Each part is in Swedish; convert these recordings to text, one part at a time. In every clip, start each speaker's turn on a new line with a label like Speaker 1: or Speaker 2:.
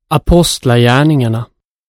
Speaker 1: Apostlagärningarna.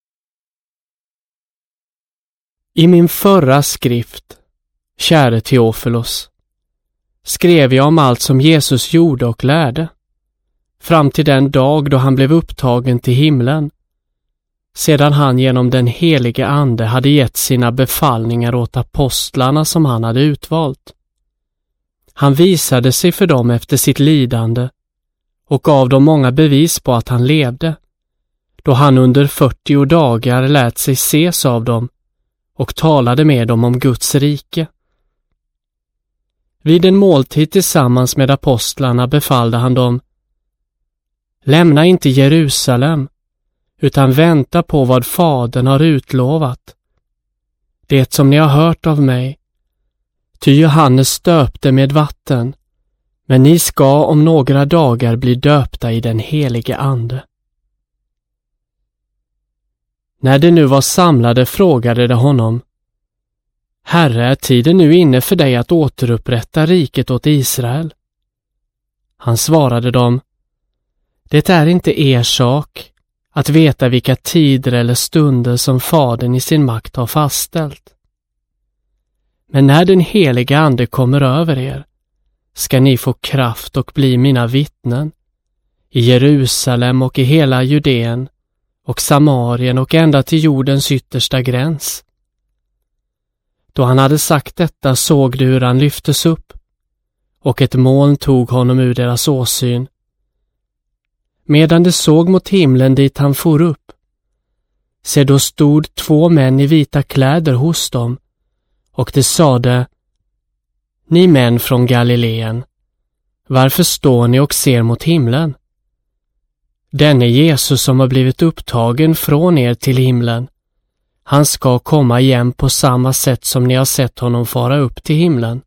Speaker 1: I min förra skrift, käre Teofilos, skrev jag om allt som Jesus gjorde och lärde, fram till den dag då han blev upptagen till himlen, sedan han genom den helige ande hade gett sina befallningar åt apostlarna som han hade utvalt. Han visade sig för dem efter sitt lidande och gav dem många bevis på att han levde, då han under 40 dagar lät sig ses av dem och talade med dem om Guds rike. Vid en måltid tillsammans med apostlarna befallde han dem: lämna inte Jerusalem, utan vänta på vad Fadern har utlovat. Det som ni har hört av mig. Ty Johannes döpte med vatten, men ni ska om några dagar bli döpta i den helige ande. När de nu var samlade frågade de honom: Herre, är tiden nu inne för dig att återupprätta riket åt Israel? Han svarade dem: det är inte er sak att veta vilka tider eller stunder som Fadern i sin makt har fastställt. Men när den heliga ande kommer över er, ska ni få kraft och bli mina vittnen i Jerusalem och i hela Judeen och Samarien och ända till jordens yttersta gräns. Då han hade sagt detta såg de hur han lyftes upp, och ett moln tog honom ur deras åsyn. Medan de såg mot himlen dit han for upp, se då stod 2 män i vita kläder hos dem, och de sade: ni män från Galileen, varför står ni och ser mot himlen? Denne Jesus som har blivit upptagen från er till himlen, han ska komma igen på samma sätt som ni har sett honom fara upp till himlen.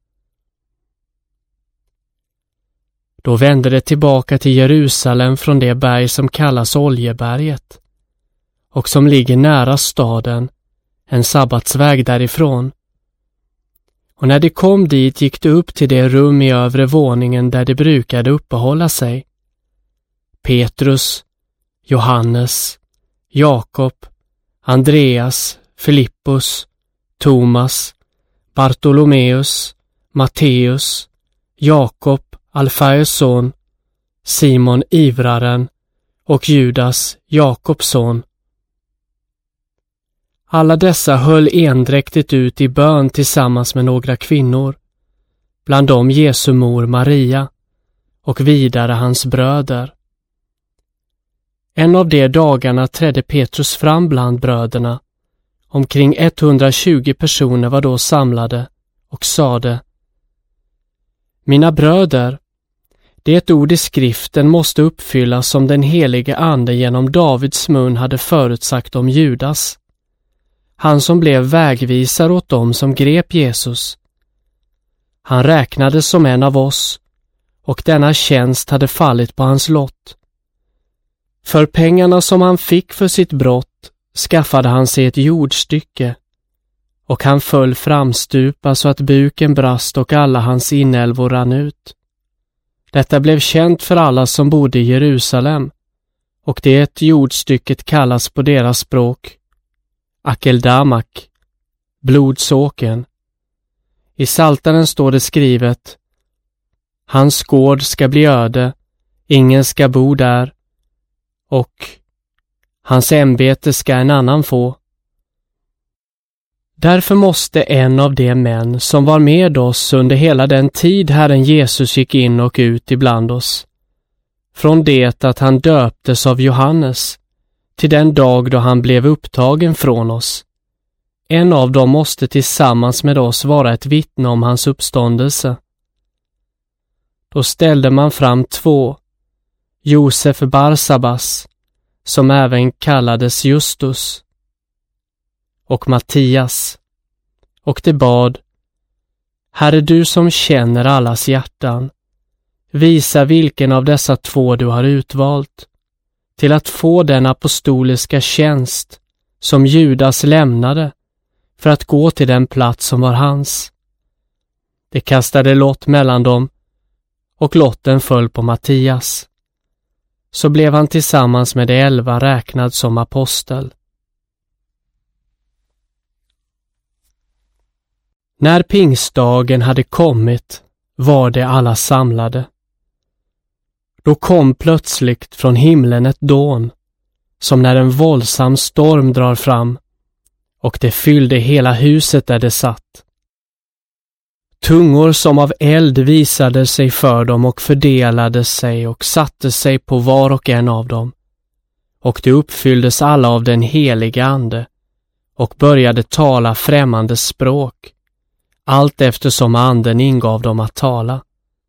Speaker 1: Då vände det tillbaka till Jerusalem från det berg som kallas Oljeberget och som ligger nära staden, en sabbatsväg därifrån. Och när de kom dit gick de upp till det rum i övre våningen där de brukade uppehålla sig. Petrus, Johannes, Jakob, Andreas, Filippus, Thomas, Bartolomeus, Matteus, Jakob, Alfaeus son, Simon ivraren och Judas, Jakobs son. Alla dessa höll endräktigt ut i bön tillsammans med några kvinnor, bland dem Jesu mor Maria och vidare hans bröder. En av de dagarna trädde Petrus fram bland bröderna. Omkring 120 personer var då samlade och sade: mina bröder, det ord i skriften måste uppfyllas som den helige ande genom Davids mun hade förutsagt om Judas, han som blev vägvisare åt dem som grep Jesus. Han räknades som en av oss, och denna tjänst hade fallit på hans lott. För pengarna som han fick för sitt brott skaffade han sig ett jordstycke, och han föll framstupa så att buken brast och alla hans inälvor rann ut. Detta blev känt för alla som bodde i Jerusalem, och det jordstycket kallas på deras språk Akeldamak, blodsåken. I Psaltaren står det skrivet: hans gård ska bli öde, ingen ska bo där, och hans ämbete ska en annan få. Därför måste en av de män som var med oss under hela den tid Herren Jesus gick in och ut ibland oss, från det att han döptes av Johannes till den dag då han blev upptagen från oss, en av dem måste tillsammans med oss vara ett vittne om hans uppståndelse. Då ställde man fram 2, Josef Barsabas, som även kallades Justus, och Mattias, och de bad: Herre, du som känner allas hjärtan, visa vilken av dessa 2 du har utvalt till att få den apostoliska tjänst som Judas lämnade för att gå till den plats som var hans. De kastade lott mellan dem, och lotten föll på Mattias. så blev han tillsammans med de 11 räknad som apostel. När pingstdagen hade kommit var de alla samlade. Då kom plötsligt från himlen ett dån, som när en våldsam storm drar fram, och det fyllde hela huset där det satt. Tungor som av eld visade sig för dem och fördelade sig och satte sig på var och en av dem. Och de uppfylldes alla av den heliga ande och började tala främmande språk, allt eftersom anden ingav dem att tala.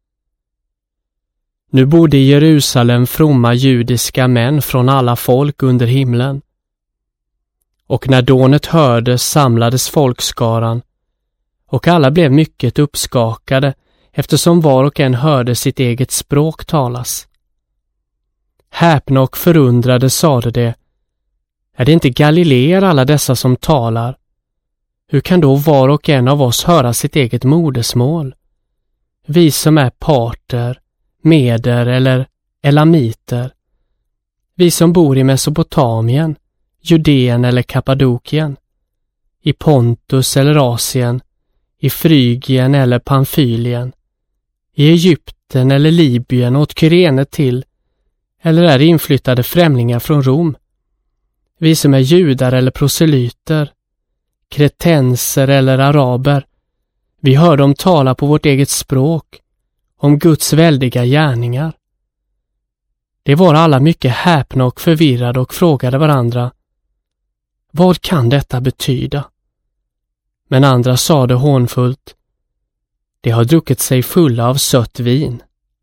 Speaker 1: Nu bodde i Jerusalem fromma judiska män från alla folk under himlen. Och när dånet hördes samlades folkskaran, och alla blev mycket uppskakade eftersom var och en hörde sitt eget språk talas. Häpna och förundrade sade de: är det inte Galileer alla dessa som talar? Hur kan då var och en av oss höra sitt eget modersmål? Vi som är parter, meder eller elamiter, vi som bor i Mesopotamien, Judeen eller Kappadokien, i Pontus eller Asien, i Frygien eller Pamfylien, i Egypten eller Libyen åt Kyrene till, eller är inflyttade främlingar från Rom, vi som är judar eller proselyter, kretenser eller araber, vi hör dem tala på vårt eget språk om Guds väldiga gärningar. Det var alla mycket häpna och förvirrade och frågade varandra: vad kan detta betyda? Men andra sade hånfullt: de har druckit sig fulla av sött vin.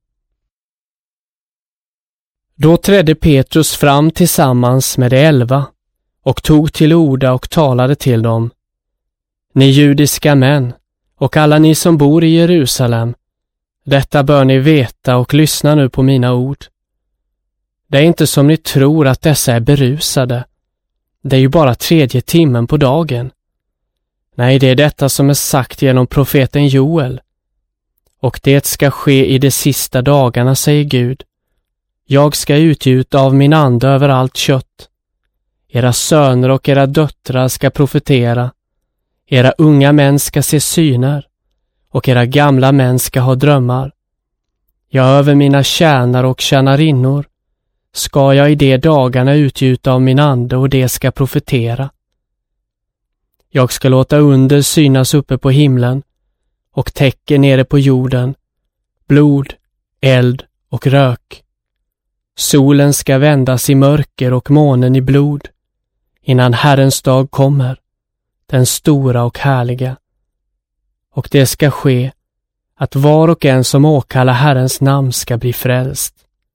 Speaker 1: Då trädde Petrus fram tillsammans med de 11 och tog till orda och talade till dem: ni judiska män och alla ni som bor i Jerusalem, detta bör ni veta och lyssna nu på mina ord. Det är inte som ni tror att dessa är berusade. Det är ju bara 3:e timmen på dagen. Nej, det är detta som är sagt genom profeten Joel. Och det ska ske i de sista dagarna, säger Gud. Jag ska utgjuta av min ande över allt kött. Era söner och era döttrar ska profetera. Era unga män ska se syner och era gamla män ska ha drömmar. Ja, över mina tjänare och tjänarinnor ska jag i de dagarna utgjuta av min ande och det ska profetera. Jag ska låta under synas uppe på himlen och tecken nere på jorden, blod, eld och rök. Solen ska vändas i mörker och månen i blod, innan Herrens dag kommer, den stora och härliga. Och det ska ske att var och en som åkallar Herrens namn ska bli frälst.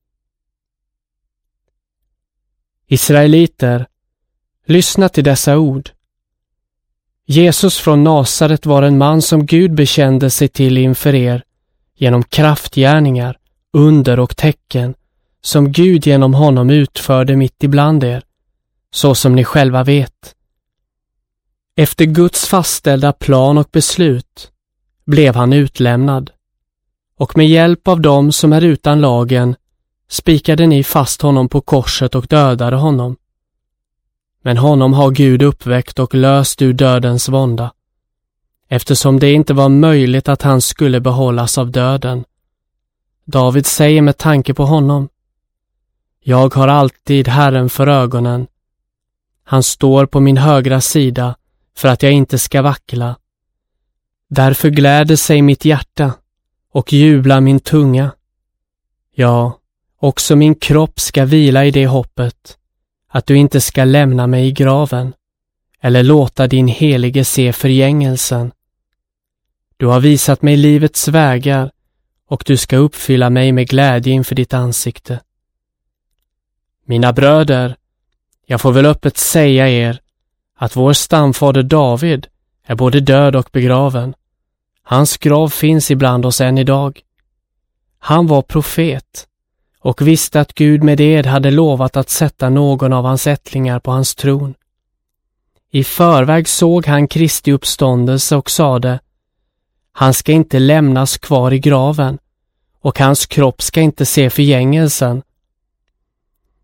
Speaker 1: Israeliter, lyssna till dessa ord. Jesus från Nasaret var en man som Gud bekände sig till inför er genom kraftgärningar, under och tecken som Gud genom honom utförde mitt ibland er, så som ni själva vet. Efter Guds fastställda plan och beslut blev han utlämnad, och med hjälp av dem som är utan lagen spikade ni fast honom på korset och dödade honom. Men honom har Gud uppväckt och löst ur dödens vånda, eftersom det inte var möjligt att han skulle behållas av döden. David säger med tanke på honom: jag har alltid Herren för ögonen. Han står på min högra sida för att jag inte ska vackla. Därför gläder sig mitt hjärta och jublar min tunga. Ja, också min kropp ska vila i det hoppet, att du inte ska lämna mig i graven eller låta din helige se förgängelsen. Du har visat mig livets vägar och du ska uppfylla mig med glädje inför ditt ansikte. Mina bröder, jag får väl öppet säga er att vår stamfader David är både död och begraven. Hans grav finns ibland oss än idag. Han var profet och visste att Gud med ed hade lovat att sätta någon av hans ättlingar på hans tron. I förväg såg han Kristi uppståndelse och sade: han ska inte lämnas kvar i graven och hans kropp ska inte se förgängelsen.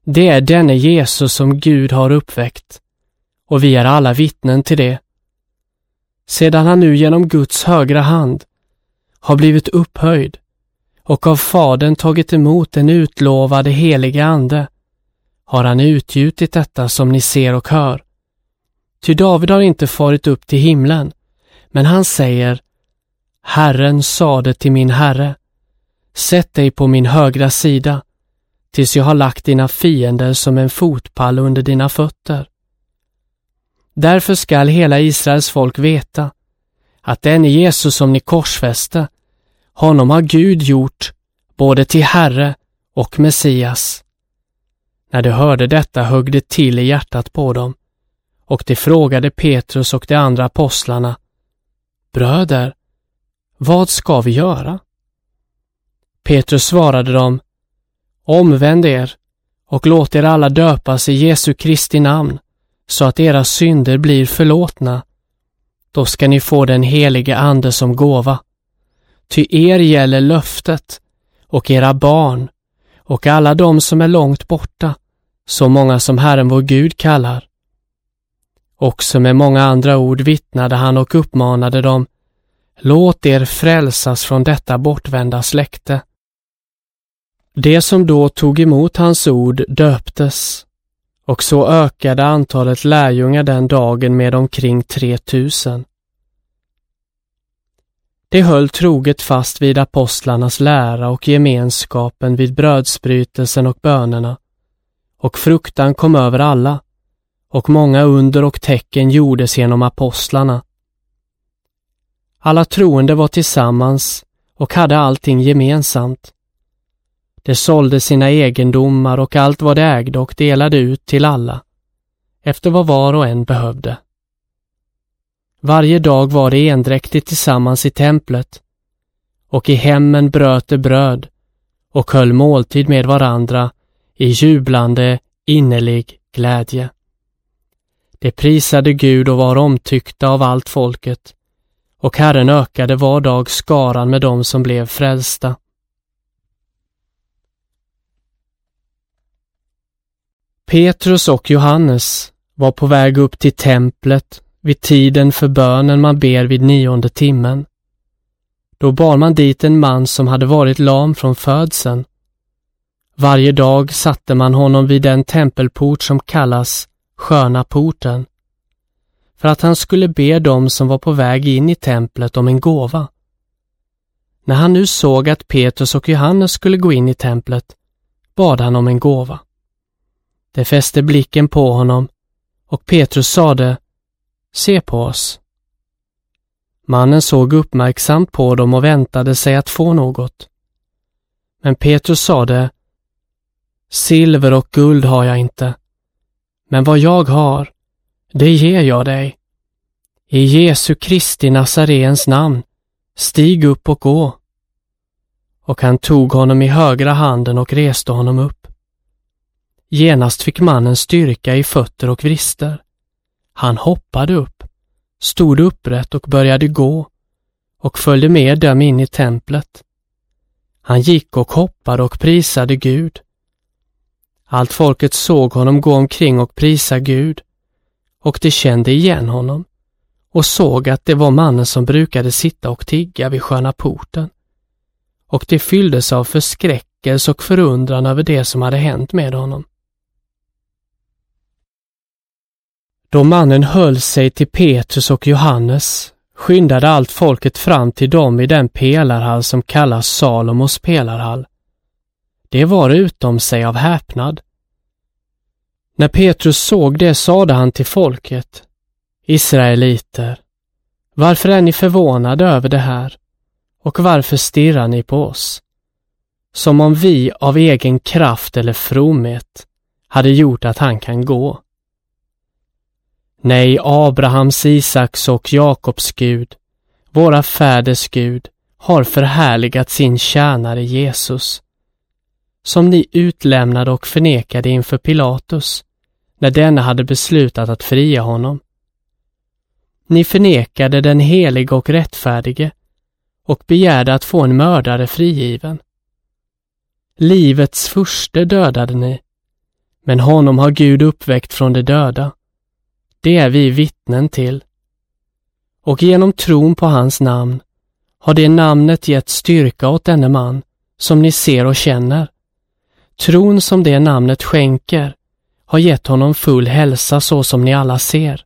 Speaker 1: Det är denne Jesus som Gud har uppväckt, och vi är alla vittnen till det. Sedan han nu genom Guds högra hand har blivit upphöjd och av Fadern tagit emot den utlovade heliga ande, har han utgjutit detta som ni ser och hör. Ty David har inte farit upp till himlen, men han säger: Herren sade till min Herre, sätt dig på min högra sida, tills jag har lagt dina fiender som en fotpall under dina fötter. Därför skall hela Israels folk veta att den Jesus som ni korsfäste, honom har Gud gjort både till Herre och Messias. När de hörde detta högg det till i hjärtat på dem, och de frågade Petrus och de andra apostlarna: Bröder, vad ska vi göra? Petrus svarade dem: Omvänd er och låt er alla döpas i Jesu Kristi namn, så att era synder blir förlåtna. Då ska ni få den heliga ande som gåva. Ty er gäller löftet, och era barn, och alla de som är långt borta, så många som Herren vår Gud kallar. Också med många andra ord vittnade han och uppmanade dem: Låt er frälsas från detta bortvända släkte. Det som då tog emot hans ord döptes, och så ökade antalet lärjungar den dagen med omkring 3000. De höll troget fast vid apostlarnas lära och gemenskapen vid brödsbrytelsen och bönerna, och fruktan kom över alla, och många under och tecken gjordes genom apostlarna. Alla troende var tillsammans och hade allting gemensamt. De sålde sina egendomar och allt vad de ägde och delade ut till alla, efter vad var och en behövde. Varje dag var de endräktigt tillsammans i templet, och i hemmen bröt de bröd och höll måltid med varandra i jublande, innerlig glädje. De prisade Gud och var omtyckta av allt folket, och Herren ökade var dag skaran med dem som blev frälsta. Petrus och Johannes var på väg upp till templet vid tiden för bönen man ber vid 9:e timmen. Då bar man dit en man som hade varit lam från födseln. Varje dag satte man honom vid den tempelport som kallas Sköna porten, för att han skulle be dem som var på väg in i templet om en gåva. När han nu såg att Petrus och Johannes skulle gå in i templet, bad han om en gåva. De fäste blicken på honom, och Petrus sade: Se på oss. Mannen såg uppmärksamt på dem och väntade sig att få något. Men Petrus sade: Silver och guld har jag inte, men vad jag har, det ger jag dig. I Jesu Kristi Nazarens namn, stig upp och gå. Och han tog honom i högra handen och reste honom upp. Genast fick mannen styrka i fötter och vrister. Han hoppade upp, stod upprätt och började gå, och följde med dem in i templet. Han gick och hoppade och prisade Gud. Allt folket såg honom gå omkring och prisa Gud, och de kände igen honom och såg att det var mannen som brukade sitta och tigga vid Sköna porten, och de fylldes av förskräckelse och förundran över det som hade hänt med honom. Då mannen höll sig till Petrus och Johannes skyndade allt folket fram till dem i den pelarhall som kallas Salomos pelarhall. Det var utom sig av häpnad. När Petrus såg det sade han till folket: Israeliter, varför är ni förvånade över det här? Och varför stirrar ni på oss? Som om vi av egen kraft eller fromhet hade gjort att han kan gå. Nej, Abrahams, Isaks och Jakobs Gud, våra fäders Gud, har förhärligat sin tjänare Jesus, som ni utlämnade och förnekade inför Pilatus, när denne hade beslutat att fria honom. Ni förnekade den helige och rättfärdige och begärde att få en mördare frigiven. Livets furste dödade ni, Men honom har Gud uppväckt från de döda. Det är vi vittnen till. Och genom tron på hans namn har det namnet gett styrka åt denne man som ni ser och känner. Tron som det namnet skänker har gett honom full hälsa så som ni alla ser.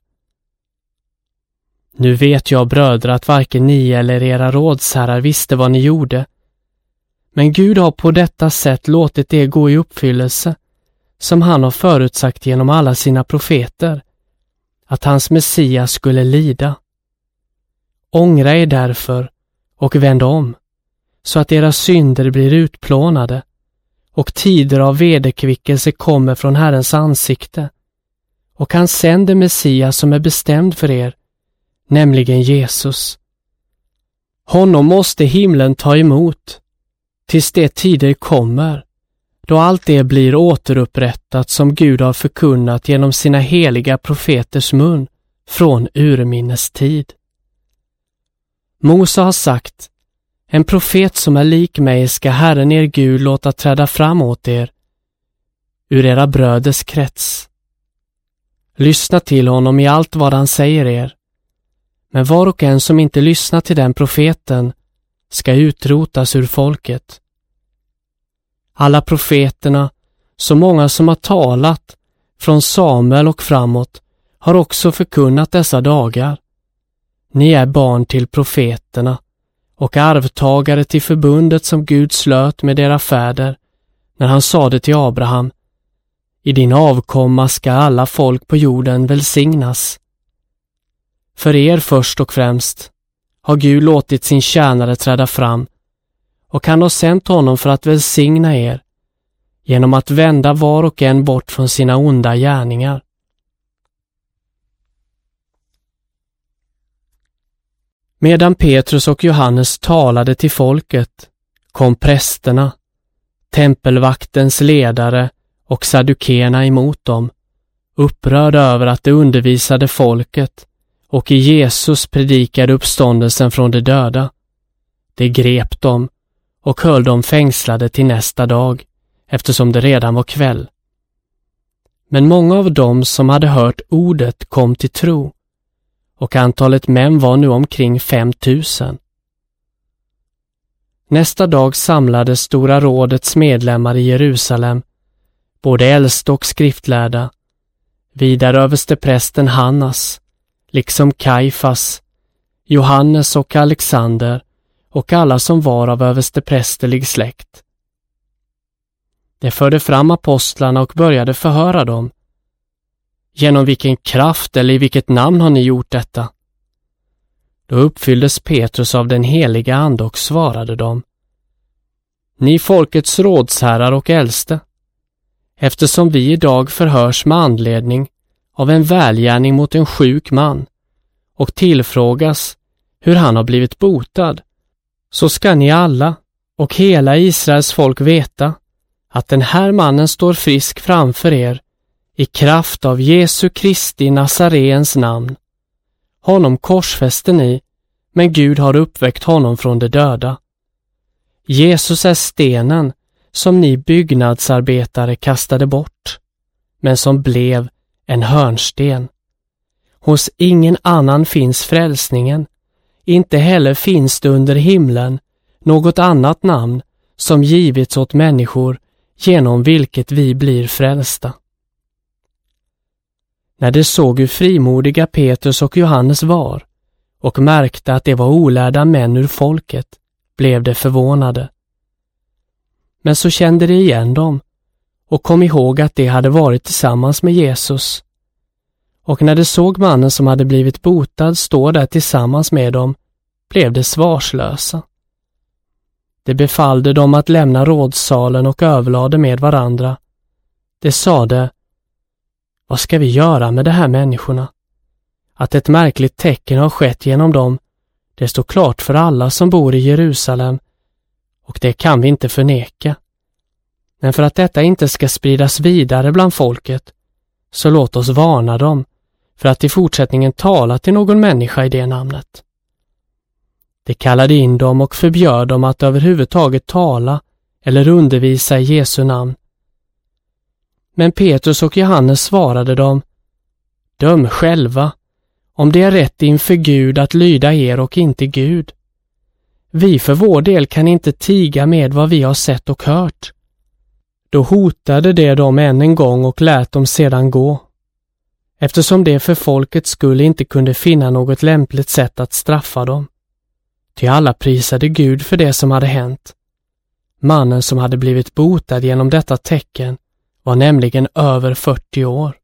Speaker 1: Nu vet jag, bröder, att varken ni eller era rådsherrar visste vad ni gjorde. Men Gud har på detta sätt låtit det gå i uppfyllelse, som han har förutsagt genom alla sina profeter, att hans Messias skulle lida. Ångra er därför och vänd om, så att era synder blir utplånade och tider av vederkvickelse kommer från Herrens ansikte, och han sänder Messias som är bestämd för er, nämligen Jesus. Honom måste himlen ta emot, tills det tider kommer, då allt det blir återupprättat som Gud har förkunnat genom sina heliga profeters mun från urminnes tid. Mose har sagt: en profet som är lik mig ska Herren er Gud låta träda fram åt er ur era bröders krets. Lyssna till honom i allt vad han säger er. Men var och en som inte lyssnar till den profeten ska utrotas ur folket. Alla profeterna, så många som har talat från Samuel och framåt, har också förkunnat dessa dagar. Ni är barn till profeterna och arvtagare till förbundet som Gud slöt med era fäder när han sade till Abraham: i din avkomma ska alla folk på jorden välsignas. För er först och främst har Gud låtit sin tjänare träda fram, och han har sänt honom för att välsigna er genom att vända var och en bort från sina onda gärningar. Medan Petrus och Johannes talade till folket kom prästerna, tempelvaktens ledare och saddukeerna emot dem, upprörda över att de undervisade folket och i Jesus predikade uppståndelsen från de döda. De grep dem och höll dem fängslade till nästa dag, eftersom det redan var kväll. Men många av dem som hade hört ordet kom till tro, och antalet män var nu omkring 5000. Nästa dag samlades Stora rådets medlemmar i Jerusalem, både äldste och skriftlärda, vidare översteprästen Hannas, liksom Kajfas, Johannes och Alexander och alla som var av översteprästerlig släkt. De förde fram apostlarna och började förhöra dem. Genom vilken kraft eller i vilket namn har ni gjort detta? Då uppfylldes Petrus av den heliga ande och svarade dem: ni folkets rådsherrar och äldste, eftersom vi idag förhörs med anledning av en välgärning mot en sjuk man och tillfrågas hur han har blivit botad, så ska ni alla och hela Israels folk veta att den här mannen står frisk framför er i kraft av Jesu Kristi Nazareens namn. Honom korsfäste ni, men Gud har uppväckt honom från de döda. Jesus är stenen som ni byggnadsarbetare kastade bort, men som blev en hörnsten. Hos ingen annan finns frälsningen, inte heller finns det under himlen något annat namn som givits åt människor genom vilket vi blir frälsta. När de såg hur frimodiga Petrus och Johannes var och märkte att det var olärda män ur folket, blev de förvånade. Men så kände de igen dem och kom ihåg att de hade varit tillsammans med Jesus. Och när de såg mannen som hade blivit botad stå där tillsammans med dem, blev de svarslösa. De befallde dem att lämna rådsalen och överlade med varandra. De sade: vad ska vi göra med de här människorna? Att ett märkligt tecken har skett genom dem, det står klart för alla som bor i Jerusalem, och det kan vi inte förneka. Men för att detta inte ska spridas vidare bland folket, så låt oss varna dem för att i fortsättningen tala till någon människa i det namnet. De kallade in dem och förbjöd dem att överhuvudtaget tala eller undervisa i Jesu namn. Men Petrus och Johannes svarade dem: Döm själva, om det är rätt inför Gud att lyda er och inte Gud. Vi för vår del kan inte tiga med vad vi har sett och hört. Då hotade det dem än en gång och lät dem sedan gå, eftersom det för folkets skull inte kunde finna något lämpligt sätt att straffa dem. Ty alla prisade Gud för det som hade hänt. Mannen som hade blivit botad genom detta tecken var nämligen över 40 år.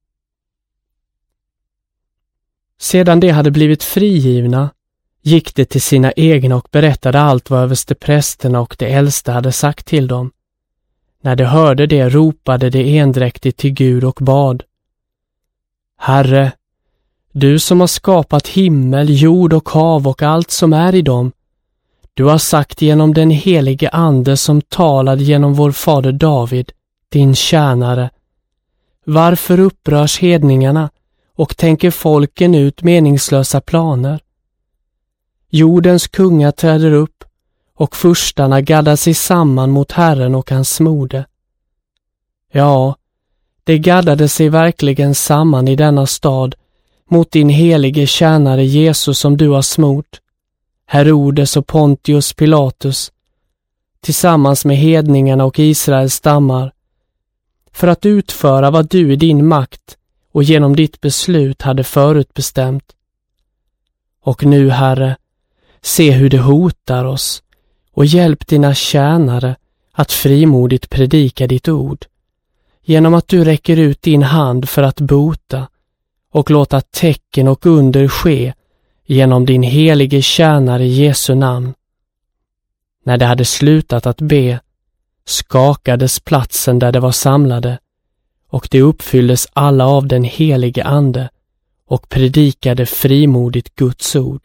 Speaker 1: Sedan de hade blivit frigivna gick de till sina egna och berättade allt vad översteprästerna och de äldste hade sagt till dem. När de hörde det ropade de endräktigt till Gud och bad: Herre, du som har skapat himmel, jord och hav och allt som är i dem, du har sagt genom den helige ande som talade genom vår fader David, din tjänare: varför upprörs hedningarna och tänker folken ut meningslösa planer? Jordens kungar träder upp och furstarna gaddar sig samman mot Herren och hans mode. Ja, de gaddade sig verkligen samman i denna stad mot din helige tjänare Jesus som du har smort, Herodes och Pontius Pilatus, tillsammans med hedningarna och Israels stammar, för att utföra vad du i din makt och genom ditt beslut hade förutbestämt. Och nu, Herre, se hur det hotar oss, och hjälp dina tjänare att frimodigt predika ditt ord, genom att du räcker ut din hand för att bota och låta tecken och under ske genom din helige tjänare Jesu namn. När de hade slutat att be skakades platsen där de var samlade, och de uppfylldes alla av den helige ande och predikade frimodigt Guds ord.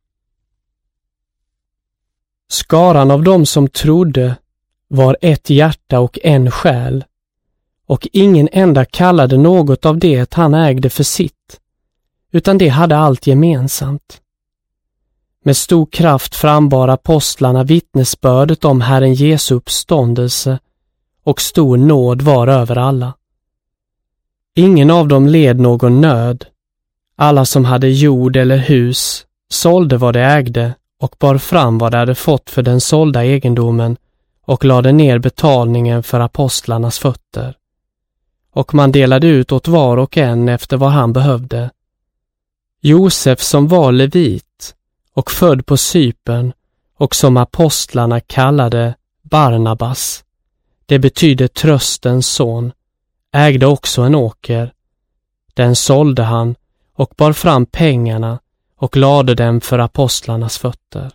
Speaker 1: Skaran av dem som trodde var ett hjärta och en själ, och ingen enda kallade något av det han ägde för sitt, utan det hade allt gemensamt. Med stor kraft frambar apostlarna vittnesbördet om Herren Jesu uppståndelse, och stor nåd var över alla. Ingen av dem led någon nöd. Alla som hade jord eller hus sålde vad de ägde och bar fram vad de hade fått för den sålda egendomen och lade ner betalningen för apostlarnas fötter. Och man delade ut åt var och en efter vad han behövde. Josef, som var levit och född på Cypern och som apostlarna kallade Barnabas, det betyder tröstens son, ägde också en åker. Den sålde han och bar fram pengarna och lade dem för apostlarnas fötter.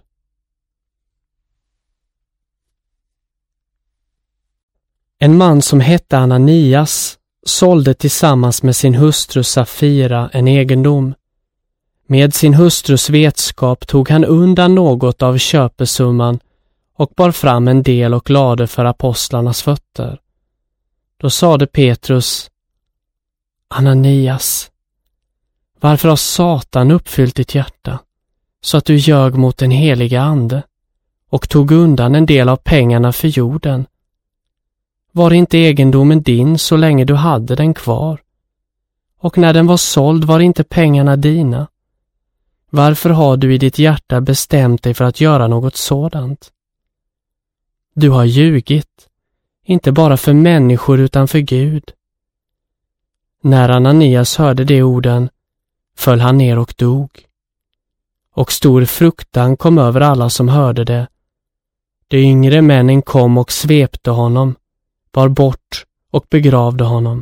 Speaker 1: En man som hette Ananias sålde tillsammans med sin hustru Safira en egendom. Med sin hustrus vetskap tog han undan något av köpesumman och bar fram en del och lade för apostlarnas fötter. Då sade Petrus: Ananias, varför har Satan uppfyllt ditt hjärta så att du ljög mot den heliga ande och tog undan en del av pengarna för jorden? Var inte egendomen din så länge du hade den kvar? Och när den var såld var inte pengarna dina? Varför har du i ditt hjärta bestämt dig för att göra något sådant? Du har ljugit, inte bara för människor utan för Gud. När Ananias hörde de orden föll han ner och dog. Och stor fruktan kom över alla som hörde det. De yngre männen kom och svepte honom, bar bort och begravde honom.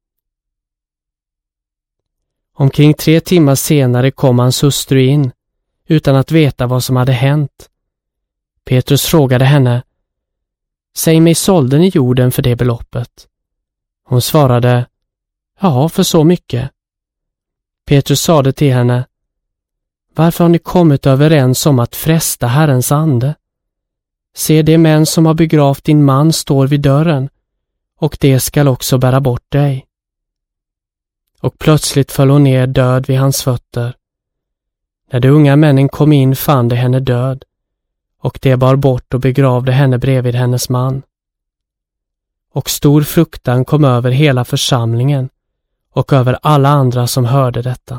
Speaker 1: Omkring 3 timmar senare kom hans hustru in, utan att veta vad som hade hänt. Petrus frågade henne: Säg mig, sålde ni jorden för det beloppet? Hon svarade: Ja, för så mycket. Petrus sade till henne: Varför har ni kommit överens om att fresta Herrens ande? Se, de män som har begravt din man står vid dörren, och det skall också bära bort dig. Och plötsligt föll hon ner död vid hans fötter. När de unga männen kom in fann de henne död, och de bar bort och begravde henne bredvid hennes man. och stor fruktan kom över hela församlingen och över alla andra som hörde detta.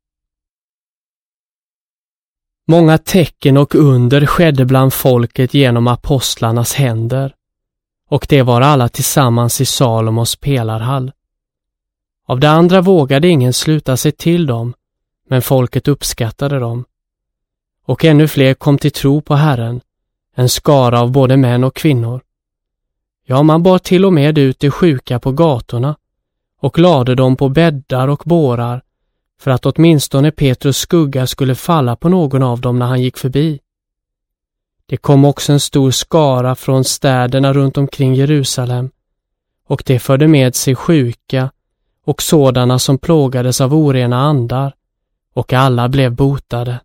Speaker 1: Många tecken och under skedde bland folket genom apostlarnas händer, och det var alla tillsammans i Salomos pelarhall. Av det andra vågade ingen sluta sig till dem, men folket uppskattade dem. Och ännu fler kom till tro på Herren, en skara av både män och kvinnor. Ja, man bar till och med ut de sjuka på gatorna och lade dem på bäddar och bårar, för att åtminstone Petrus skugga skulle falla på någon av dem när han gick förbi. Det kom också en stor skara från städerna runt omkring Jerusalem, och det förde med sig sjuka och sådana som plågades av orena andar, och alla blev botade.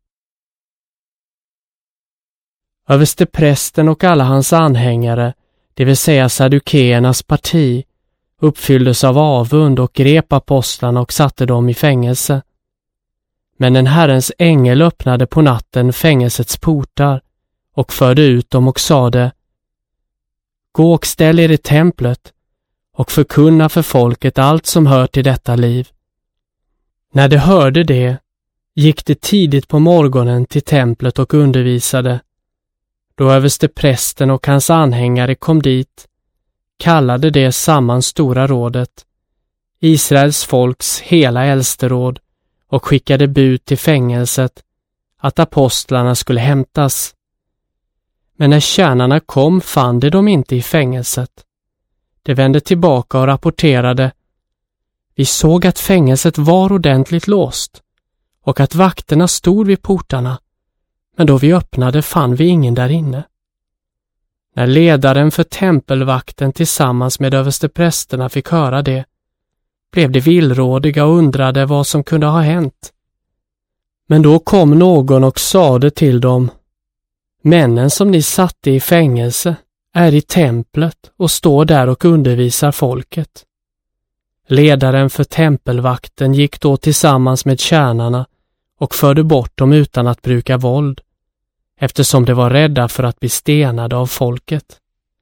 Speaker 1: Översteprästen och alla hans anhängare, det vill säga saddukeernas parti, uppfylldes av avund och grep apostlarna och satte dem i fängelse. Men en Herrens ängel öppnade på natten fängelsets portar och förde ut dem och sade: Gå och ställ er i templet och förkunna för folket allt som hör till detta liv. När de hörde det, gick de tidigt på morgonen till templet och undervisade. Då översteprästen och hans anhängare kom dit, kallade det samman stora rådet, Israels folks hela äldsteråd, och skickade bud till fängelset att apostlarna skulle hämtas. Men när tjänarna kom fann de dem inte i fängelset. De vände tillbaka och rapporterade: Vi såg att fängelset var ordentligt låst och att vakterna stod vid portarna, men då vi öppnade fann vi ingen där inne. När ledaren för tempelvakten tillsammans med översteprästerna fick höra det, blev de villrådiga och undrade vad som kunde ha hänt. Men då kom någon och sade till dem: Männen som ni satte i fängelse är i templet och står där och undervisar folket. Ledaren för tempelvakten gick då tillsammans med tjänarna och förde bort dem utan att bruka våld, eftersom de var rädda för att bli stenade av folket.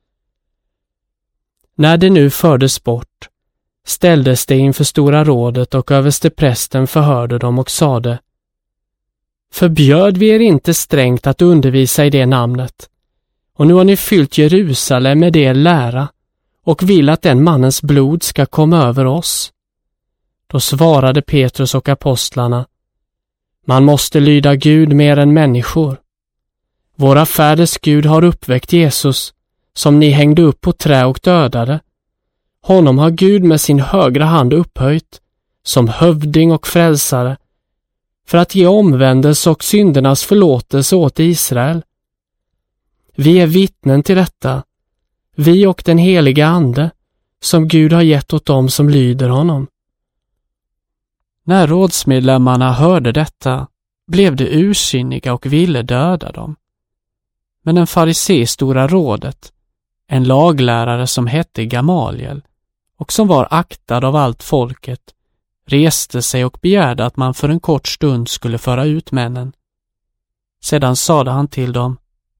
Speaker 1: När de nu fördes bort, ställdes de inför stora rådet och översteprästen förhörde dem och sade: Förbjöd vi er inte strängt att undervisa i det namnet, och nu har ni fyllt Jerusalem med det lära och vill att den mannens blod ska komma över oss. Då svarade Petrus och apostlarna: Man måste lyda Gud mer än människor. Våra fäders Gud har uppväckt Jesus, som ni hängde upp på trä och dödade. Honom har Gud med sin högra hand upphöjt, som hövding och frälsare, för att ge omvändelse och syndernas förlåtelse åt Israel. Vi är vittnen till detta, vi och den heliga ande, som Gud har gett åt dem som lyder honom. När rådsmedlemmarna hörde detta, blev de ursinniga och ville döda dem. Men den farisé stora rådet, en laglärare som hette Gamaliel och som var aktad av allt folket, reste sig och begärde att man för en kort stund skulle föra ut männen. Sedan sade han till dem: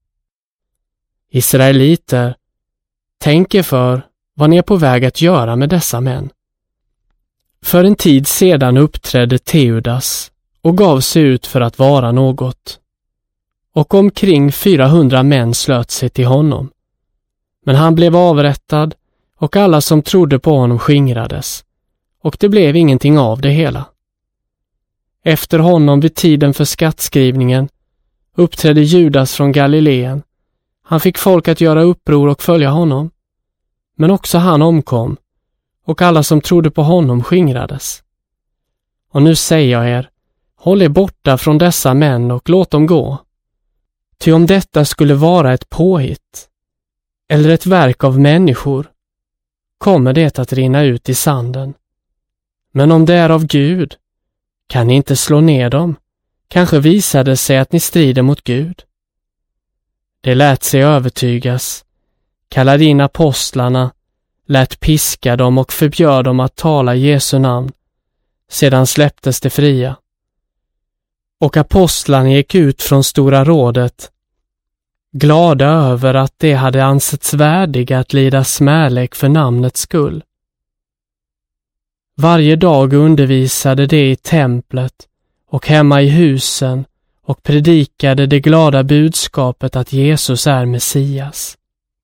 Speaker 1: Israeliter, tänk er för vad ni är på väg att göra med dessa män. För en tid sedan uppträdde Teudas och gav sig ut för att vara något. Och omkring 400 män slöt sig till honom. Men han blev avrättad och alla som trodde på honom skingrades, och det blev ingenting av det hela. Efter honom vid tiden för skattskrivningen uppträdde Judas från Galileen. Han fick folk att göra uppror och följa honom. Men också han omkom, och alla som trodde på honom skingrades. Och nu säger jag er, håll er borta från dessa män och låt dem gå. Ty om detta skulle vara ett påhitt, eller ett verk av människor, kommer det att rinna ut i sanden. Men om det är av Gud, kan ni inte slå ner dem. Kanske visar det sig att ni strider mot Gud. Det lät sig övertygas, kallade in apostlarna, lät piska dem och förbjöd dem att tala Jesu namn. Sedan släpptes de fria. Och apostlarna gick ut från stora rådet. glada över att de hade ansetts värdiga att lida smälek för namnets skull. Varje dag undervisade de i templet och hemma i husen och predikade det glada budskapet att Jesus är Messias.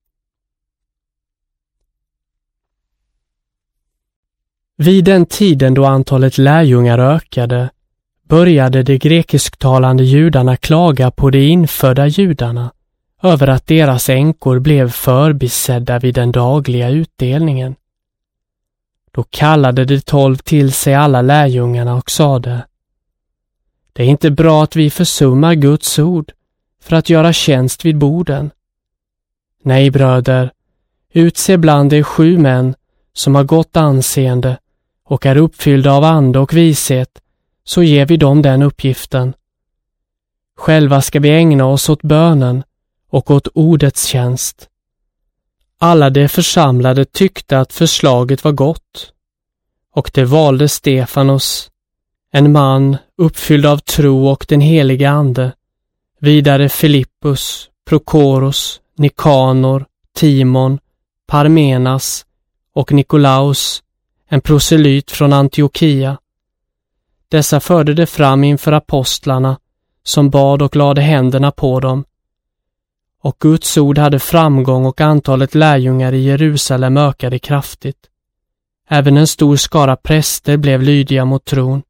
Speaker 1: Vid den tiden då antalet lärjungar ökade började de grekisktalande judarna klaga på de infödda judarna över att deras änkor blev förbisedda vid den dagliga utdelningen. Då kallade de 12 till sig alla lärjungarna och sade: Det är inte bra att vi försummar Guds ord för att göra tjänst vid borden. Nej, bröder, utse bland er 7 män som har gott anseende och är uppfyllda av ande och vishet, så ger vi dem den uppgiften. Själva ska vi ägna oss åt bönen och åt ordets tjänst. Alla de församlade tyckte att förslaget var gott, och de valde Stefanos, en man uppfylld av tro och den heliga ande, vidare Filippus, Prokoros, Nikanor, Timon, Parmenas och Nikolaus, en proselyt från Antiochia. Dessa förde det fram inför apostlarna, som bad och lade händerna på dem. Och Guds ord hade framgång och antalet lärjungar i Jerusalem ökade kraftigt. Även en stor skara präster blev lydiga mot tron.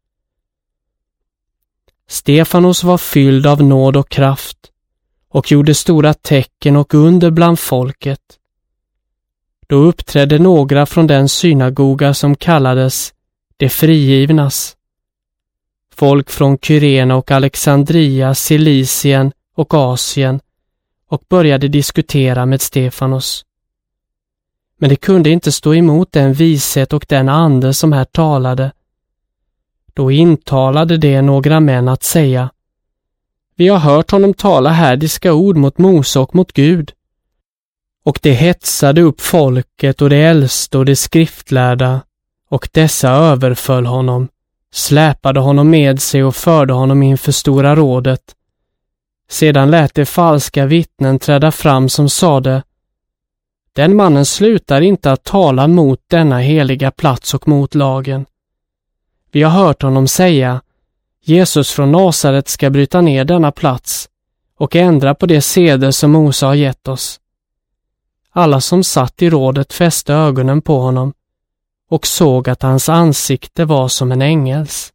Speaker 1: Stefanos var fylld av nåd och kraft och gjorde stora tecken och under bland folket. Då uppträdde några från den synagoga som kallades de frigivnas. Folk från Kyrene och Alexandria, Cilicien och Asien, och började diskutera med Stefanos. Men de kunde inte stå emot den vishet och den ande som här talade. Då intalade det några män att säga: Vi har hört honom tala härdiska ord mot Mose och mot Gud. Och de hetsade upp folket och de äldste och de skriftlärda, och dessa överföll honom, släpade honom med sig och förde honom inför stora rådet. Sedan lät de falska vittnen träda fram som sade: Den mannen slutar inte att tala mot denna heliga plats och mot lagen. Vi har hört honom säga: Jesus från Nasaret ska bryta ner denna plats och ändra på det seder som Mose har gett oss. Alla som satt i rådet fäste ögonen på honom och såg att hans ansikte var som en ängels.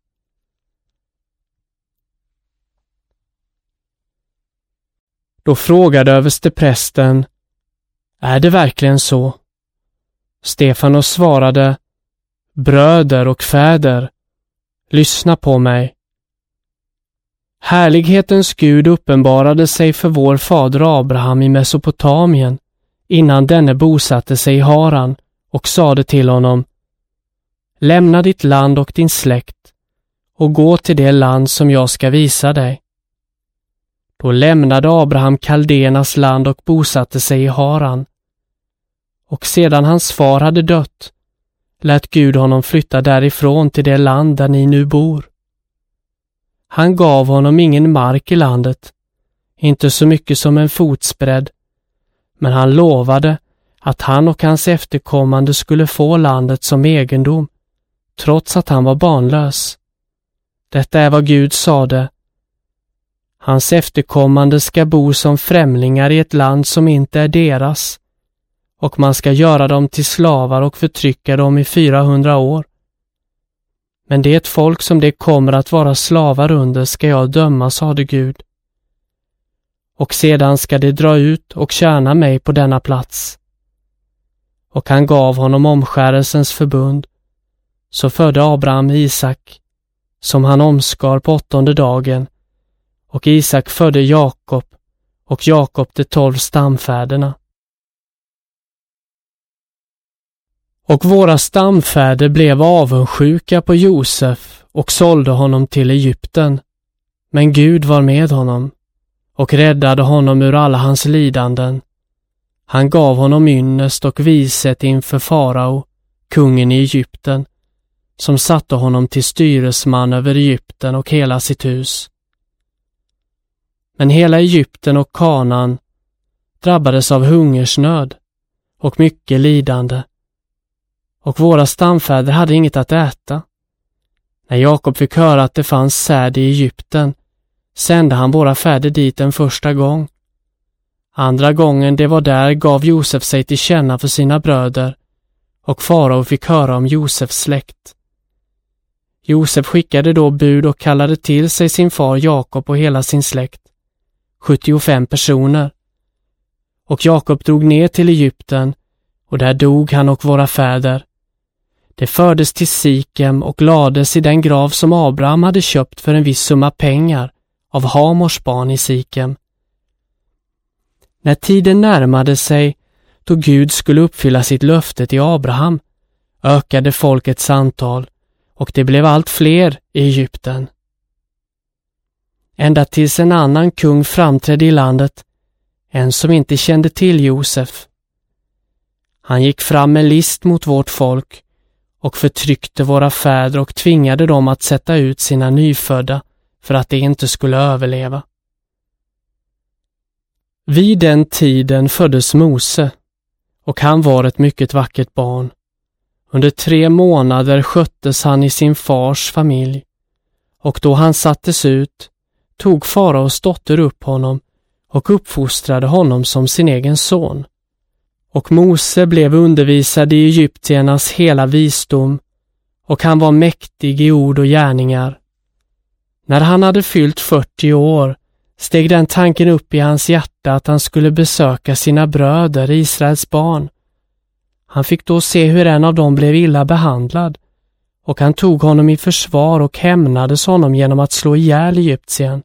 Speaker 1: Då frågade översteprästen: Är det verkligen så? Stefanos svarade: Bröder och fäder, lyssna på mig. Härlighetens Gud uppenbarade sig för vår fader Abraham i Mesopotamien innan denne bosatte sig i Haran och sade till honom: Lämna ditt land och din släkt och gå till det land som jag ska visa dig. Då lämnade Abraham Kaldenas land och bosatte sig i Haran. Och sedan hans far hade dött lät Gud honom flytta därifrån till det land där ni nu bor. Han gav honom ingen mark i landet, inte så mycket som en fotsbredd, men han lovade att han och hans efterkommande skulle få landet som egendom, trots att han var barnlös. Detta är vad Gud sade: Hans efterkommande ska bo som främlingar i ett land som inte är deras, och man ska göra dem till slavar och förtrycka dem i 400 år. Men det folk som det kommer att vara slavar under ska jag döma, sade Gud. Och sedan ska de dra ut och tjäna mig på denna plats. Och han gav honom omskärelsens förbund. Så födde Abraham Isak, som han omskar på 8:e dagen, och Isak födde Jakob, och Jakob de 12 stamfäderna. Och våra stamfäder blev avundsjuka på Josef och sålde honom till Egypten. Men Gud var med honom och räddade honom ur alla hans lidanden. Han gav honom ynnest och vishet inför farao, kungen i Egypten, som satte honom till styresman över Egypten och hela sitt hus. Men hela Egypten och Kanaan drabbades av hungersnöd och mycket lidande. Och våra stamfäder hade inget att äta. När Jakob fick höra att det fanns säd i Egypten sände han våra fäder dit en första gång. Andra gången det var där gav Josef sig till känna för sina bröder och farao fick höra om Josefs släkt. Josef skickade då bud och kallade till sig sin far Jakob och hela sin släkt, 75 personer. Och Jakob drog ner till Egypten och där dog han och våra fäder. Det fördes till Sikem och lades i den grav som Abraham hade köpt för en viss summa pengar av Hamors barn i Sikem. När tiden närmade sig då Gud skulle uppfylla sitt löfte till Abraham ökade folkets antal och det blev allt fler i Egypten. Ända tills en annan kung framträdde i landet, en som inte kände till Josef. Han gick fram med list mot vårt folk och förtryckte våra fäder och tvingade dem att sätta ut sina nyfödda för att de inte skulle överleva. Vid den tiden föddes Mose och han var ett mycket vackert barn. Under 3 månader sköttes han i sin fars familj och då han sattes ut tog faraos dotter upp honom och uppfostrade honom som sin egen son. Och Mose blev undervisad i egyptiernas hela visdom och han var mäktig i ord och gärningar. När han hade fyllt 40 år steg den tanken upp i hans hjärta att han skulle besöka sina bröder, Israels barn. Han fick då se hur en av dem blev illa behandlad och han tog honom i försvar och hämnades honom genom att slå ihjäl egyptien.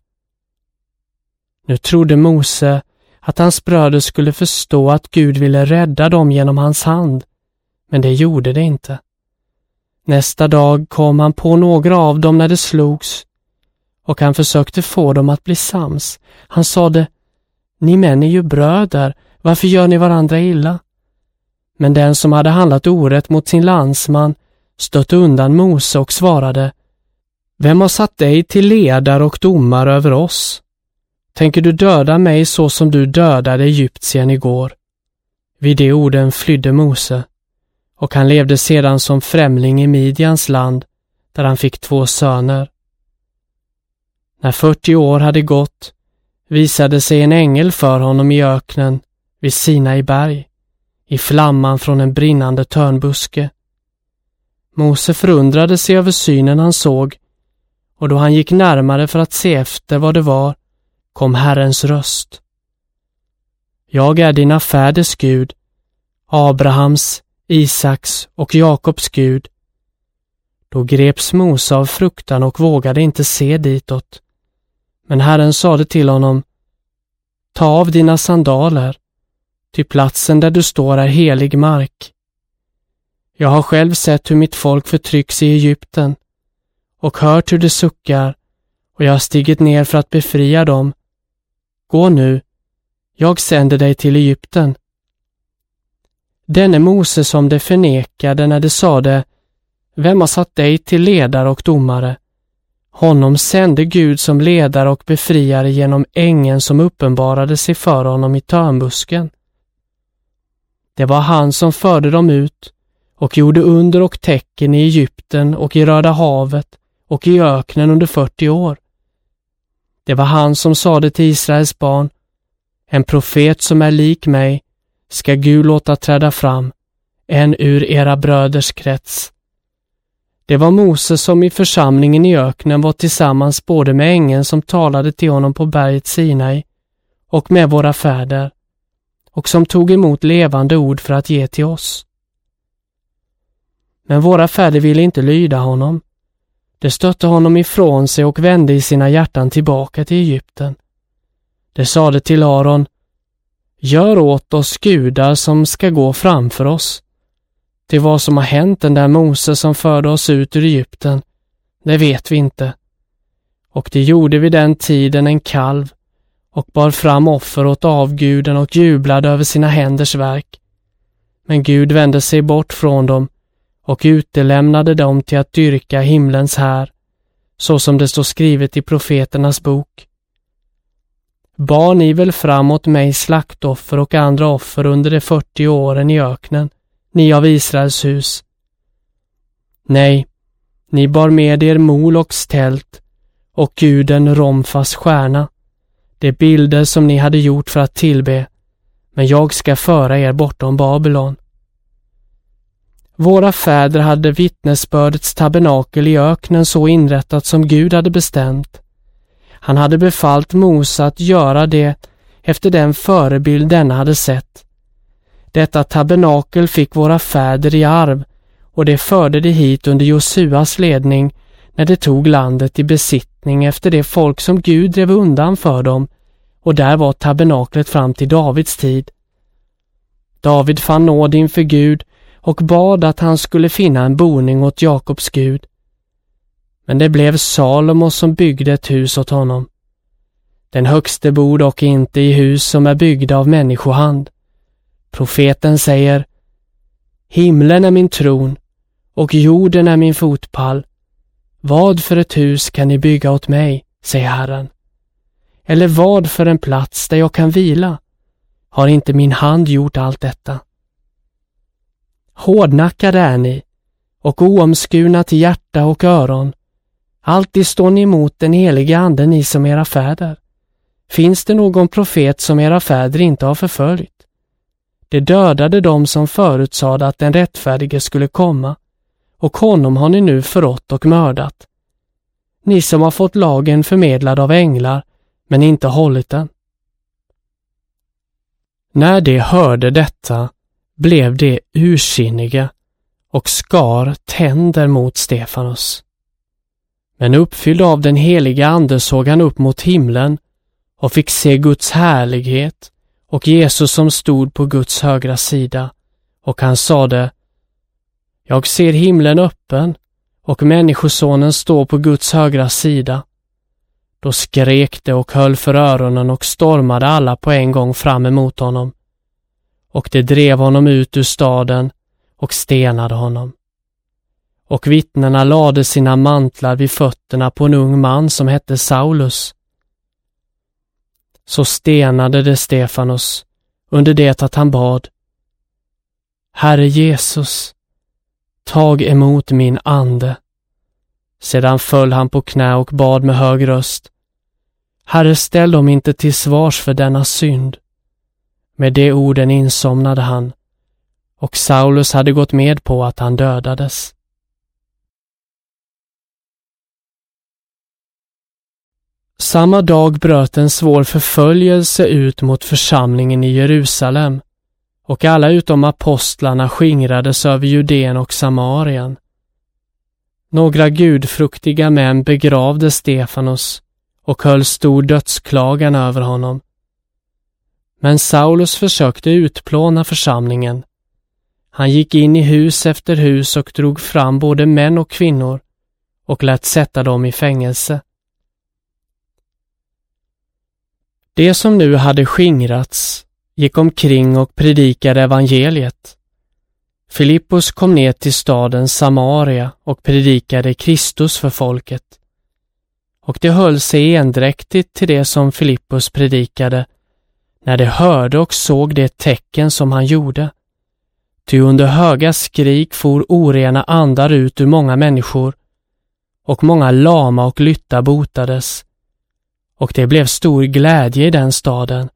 Speaker 1: Nu trodde Mose att hans bröder skulle förstå att Gud ville rädda dem genom hans hand, men det gjorde det inte. Nästa dag kom han på några av dem när det slogs och han försökte få dem att bli sams. Han sade, ni män är ju bröder, varför gör ni varandra illa? Men den som hade handlat orätt mot sin landsman stötte undan Mose och svarade, vem har satt dig till ledare och domare över oss? Tänker du döda mig så som du dödade egyptien igår? Vid de orden flydde Mose och han levde sedan som främling i Midjans land där han fick 2 söner. När 40 år hade gått visade sig en ängel för honom i öknen vid Sinai berg, i flamman från en brinnande törnbuske. Mose förundrade sig över synen han såg och då han gick närmare för att se efter vad det var kom Herrens röst. Jag är dina fäders Gud, Abrahams, Isaks och Jakobs Gud. Då greps Mose av fruktan och vågade inte se ditåt. Men Herren sade till honom, ta av dina sandaler, ty platsen där du står är helig mark. Jag har själv sett hur mitt folk förtrycks i Egypten och hört hur det suckar och jag har stigit ner för att befria dem. Gå nu, jag sänder dig till Egypten. Denne Mose som det förnekade när det sade, vem har satt dig till ledare och domare? Honom sände Gud som ledare och befriare genom ängeln som uppenbarade sig för honom i törnbusken. Det var han som förde dem ut och gjorde under och tecken i Egypten och i Röda havet och i öknen under 40 år. Det var han som sade till Israels barn, en profet som är lik mig ska Gud låta träda fram, en ur era bröders krets. Det var Mose som i församlingen i öknen var tillsammans både med ängeln som talade till honom på berget Sinai och med våra fäder och som tog emot levande ord för att ge till oss. Men våra fäder ville inte lyda honom. De stötte honom ifrån sig och vände i sina hjärtan tillbaka till Egypten. De sade till Aron, gör åt oss gudar som ska gå framför oss. Till vad som har hänt den där Mose som förde oss ut ur Egypten, det vet vi inte. Och det gjorde vid den tiden en kalv och bar fram offer åt avguden och jublade över sina händers verk. Men Gud vände sig bort från dem och utelämnade dem till att dyrka himlens här, så som det står skrivet i profeternas bok. bar ni väl framåt mig slaktoffer och andra offer under de 40 åren i öknen, ni av Israels hus? Nej, ni bar med er Moloks tält och guden Romfas stjärna, de bilder som ni hade gjort för att tillbe, men jag ska föra er bortom Babylon. Våra fäder hade vittnesbördets tabernakel i öknen så inrättat som Gud hade bestämt. Han hade befallt Mose att göra det efter den förebild denna hade sett. Detta tabernakel fick våra fäder i arv, och det förde det hit under Josuas ledning när det tog landet i besittning efter det folk som Gud drev undan för dem, och där var tabernaklet fram till Davids tid. David fann nåd inför Gud och bad att han skulle finna en boning åt Jakobs Gud. Men det blev Salomo som byggde ett hus åt honom. Den högste bor dock inte i hus som är byggda av människohand. Profeten säger: himlen är min tron och jorden är min fotpall. Vad för ett hus kan ni bygga åt mig, säger Herren? Eller vad för en plats där jag kan vila? Har inte min hand gjort allt detta? Hårdnackade är ni och oomskurna till hjärta och öron. Alltid står ni emot den heliga ande, ni som era fäder. Finns det någon profet som era fäder inte har förföljt? Det dödade dem som förutsade att den rättfärdige skulle komma, och honom har ni nu förrått och mördat. Ni som har fått lagen förmedlad av änglar, men inte hållit den. När de hörde detta blev de ursinniga och skar tänder mot Stefanus. Men uppfylld av den heliga ande såg han upp mot himlen och fick se Guds härlighet och Jesus som stod på Guds högra sida, och han sade: jag ser himlen öppen och människosonen står på Guds högra sida. Då skrek det och höll för öronen och stormade alla på en gång fram emot honom. Och det drev honom ut ur staden och stenade honom. Och vittnena lade sina mantlar vid fötterna på en ung man som hette Saulus. Så stenade det Stefanus under det att han bad: Herre Jesus, tag emot min ande. Sedan föll han på knä och bad med hög röst: Herre, ställ dem inte till svars för denna synd. Med de orden insomnade han, och Saulus hade gått med på att han dödades. Samma dag bröt en svår förföljelse ut mot församlingen i Jerusalem, och alla utom apostlarna skingrades över Judeen och Samarien. Några gudfruktiga män begravde Stefanus och höll stor dödsklagan över honom. Men Saulus försökte utplåna församlingen. Han gick in i hus efter hus och drog fram både män och kvinnor och lät sätta dem i fängelse. Det som nu hade skingrats gick omkring och predikade evangeliet. Filippus kom ner till staden Samaria och predikade Kristus för folket. Och det höll sig endräktigt till det som Filippus predikade, när de hörde och såg det tecken som han gjorde. Ty under höga skrik for orena andar ut ur många människor, och många lama och lytta botades, och det blev stor glädje i den staden.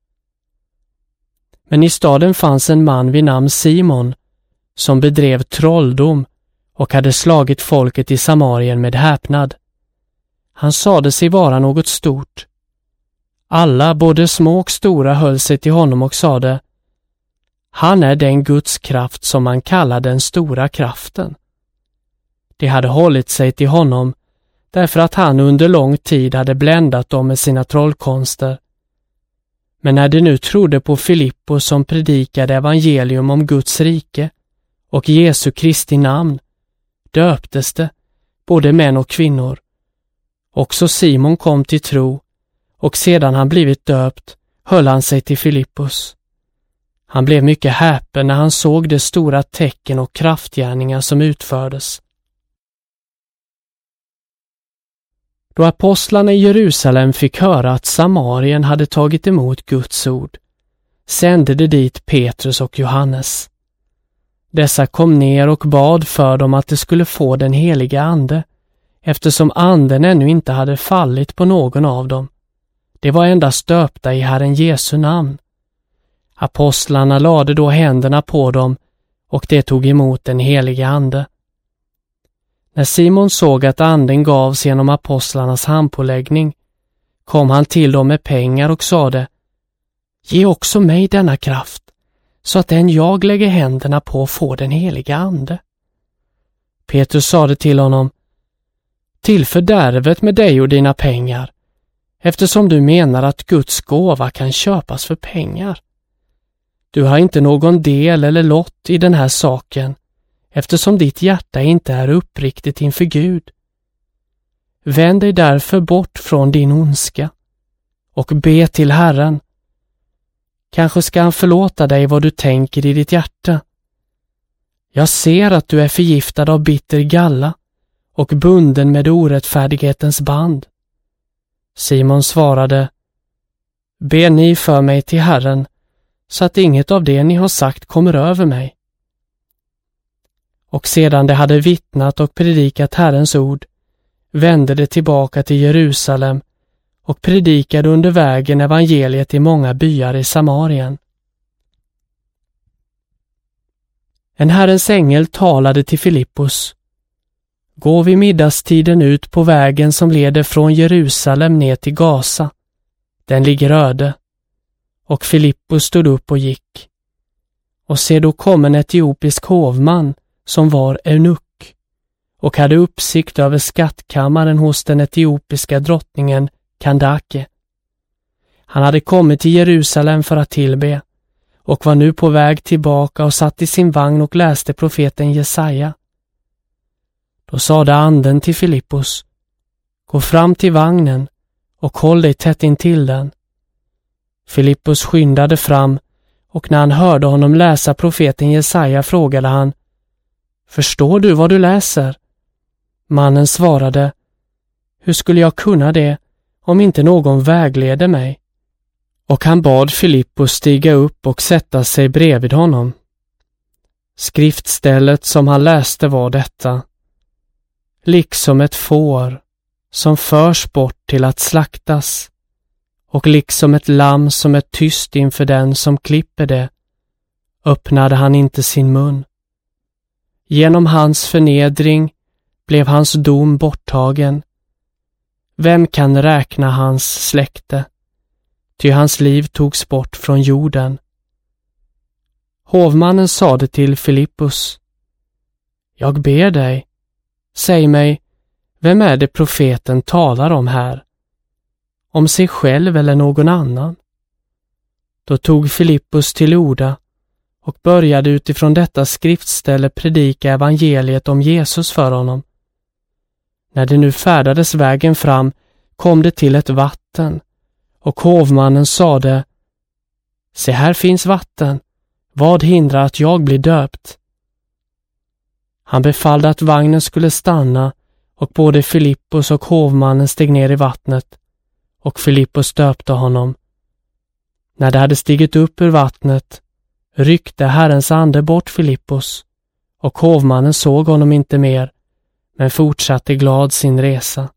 Speaker 1: Men i staden fanns en man vid namn Simon, som bedrev trolldom och hade slagit folket i Samarien med häpnad. Han sade sig vara något stort. Alla, både små och stora, höll sig till honom och sade: Han är den Guds kraft som man kallar den stora kraften. De hade hållit sig till honom därför att han under lång tid hade bländat dem med sina trollkonster. Men när de nu trodde på Filippus som predikade evangelium om Guds rike och Jesu Kristi namn, döptes det, både män och kvinnor. Också Simon kom till tro, och sedan han blivit döpt höll han sig till Filippus. Han blev mycket häpen när han såg de stora tecken och kraftgärningar som utfördes. Då apostlarna i Jerusalem fick höra att Samarien hade tagit emot Guds ord, sände de dit Petrus och Johannes. Dessa kom ner och bad för dem att de skulle få den heliga ande, eftersom anden ännu inte hade fallit på någon av dem. De var endast döpta i Herren Jesu namn. Apostlarna lade då händerna på dem och de tog emot den heliga ande. När Simon såg att anden gavs genom apostlarnas handpåläggning kom han till dem med pengar och sade: Ge också mig denna kraft, så att den jag lägger händerna på får den heliga ande. Petrus sade till honom: Till fördärvet med dig och dina pengar, eftersom du menar att Guds gåva kan köpas för pengar. Du har inte någon del eller lott i den här saken, eftersom ditt hjärta inte är uppriktigt inför Gud. Vänd dig därför bort från din ondska och be till Herren. Kanske ska han förlåta dig vad du tänker i ditt hjärta. Jag ser att du är förgiftad av bitter galla och bunden med orättfärdighetens band. Simon svarade: Be ni för mig till Herren, så att inget av det ni har sagt kommer över mig. Och sedan de hade vittnat och predikat Herrens ord, vände de tillbaka till Jerusalem och predikade under vägen evangeliet i många byar i Samarien. En Herrens ängel talade till Filippus: Gå vid middagstiden ut på vägen som leder från Jerusalem ner till Gaza. Den ligger öde. Och Filippus stod upp och gick. Och se, då kom en etiopisk hovman som var eunuck och hade uppsikt över skattkammaren hos den etiopiska drottningen Kandake. Han hade kommit till Jerusalem för att tillbe och var nu på väg tillbaka och satt i sin vagn och läste profeten Jesaja. Då sade anden till Filippus: Gå fram till vagnen och håll dig tätt intill den. Filippus skyndade fram, och när han hörde honom läsa profeten Jesaja frågade han: Förstår du vad du läser? Mannen svarade: Hur skulle jag kunna det om inte någon vägleder mig? Och han bad Filippus stiga upp och sätta sig bredvid honom. Skriftstället som han läste var detta: Liksom ett får som förs bort till att slaktas, och liksom ett lamm som är tyst inför den som klipper det, öppnade han inte sin mun. Genom hans förnedring blev hans dom borttagen. Vem kan räkna hans släkte? Ty hans liv togs bort från jorden. Hovmannen sade till Filippus: Jag ber dig, säg mig, vem är det profeten talar om här? Om sig själv eller någon annan? Då tog Filippus till orda och började utifrån detta skriftställe predika evangeliet om Jesus för honom. När det nu färdades vägen fram kom det till ett vatten, och hovmannen sade: Se, här finns vatten. Vad hindrar att jag blir döpt? Han befallde att vagnen skulle stanna, och både Filippus och hovmannen steg ner i vattnet, och Filippus döpte honom. När de hade stigit upp ur vattnet ryckte Herrens ande bort Filippus, och hovmannen såg honom inte mer, men fortsatte glad sin resa.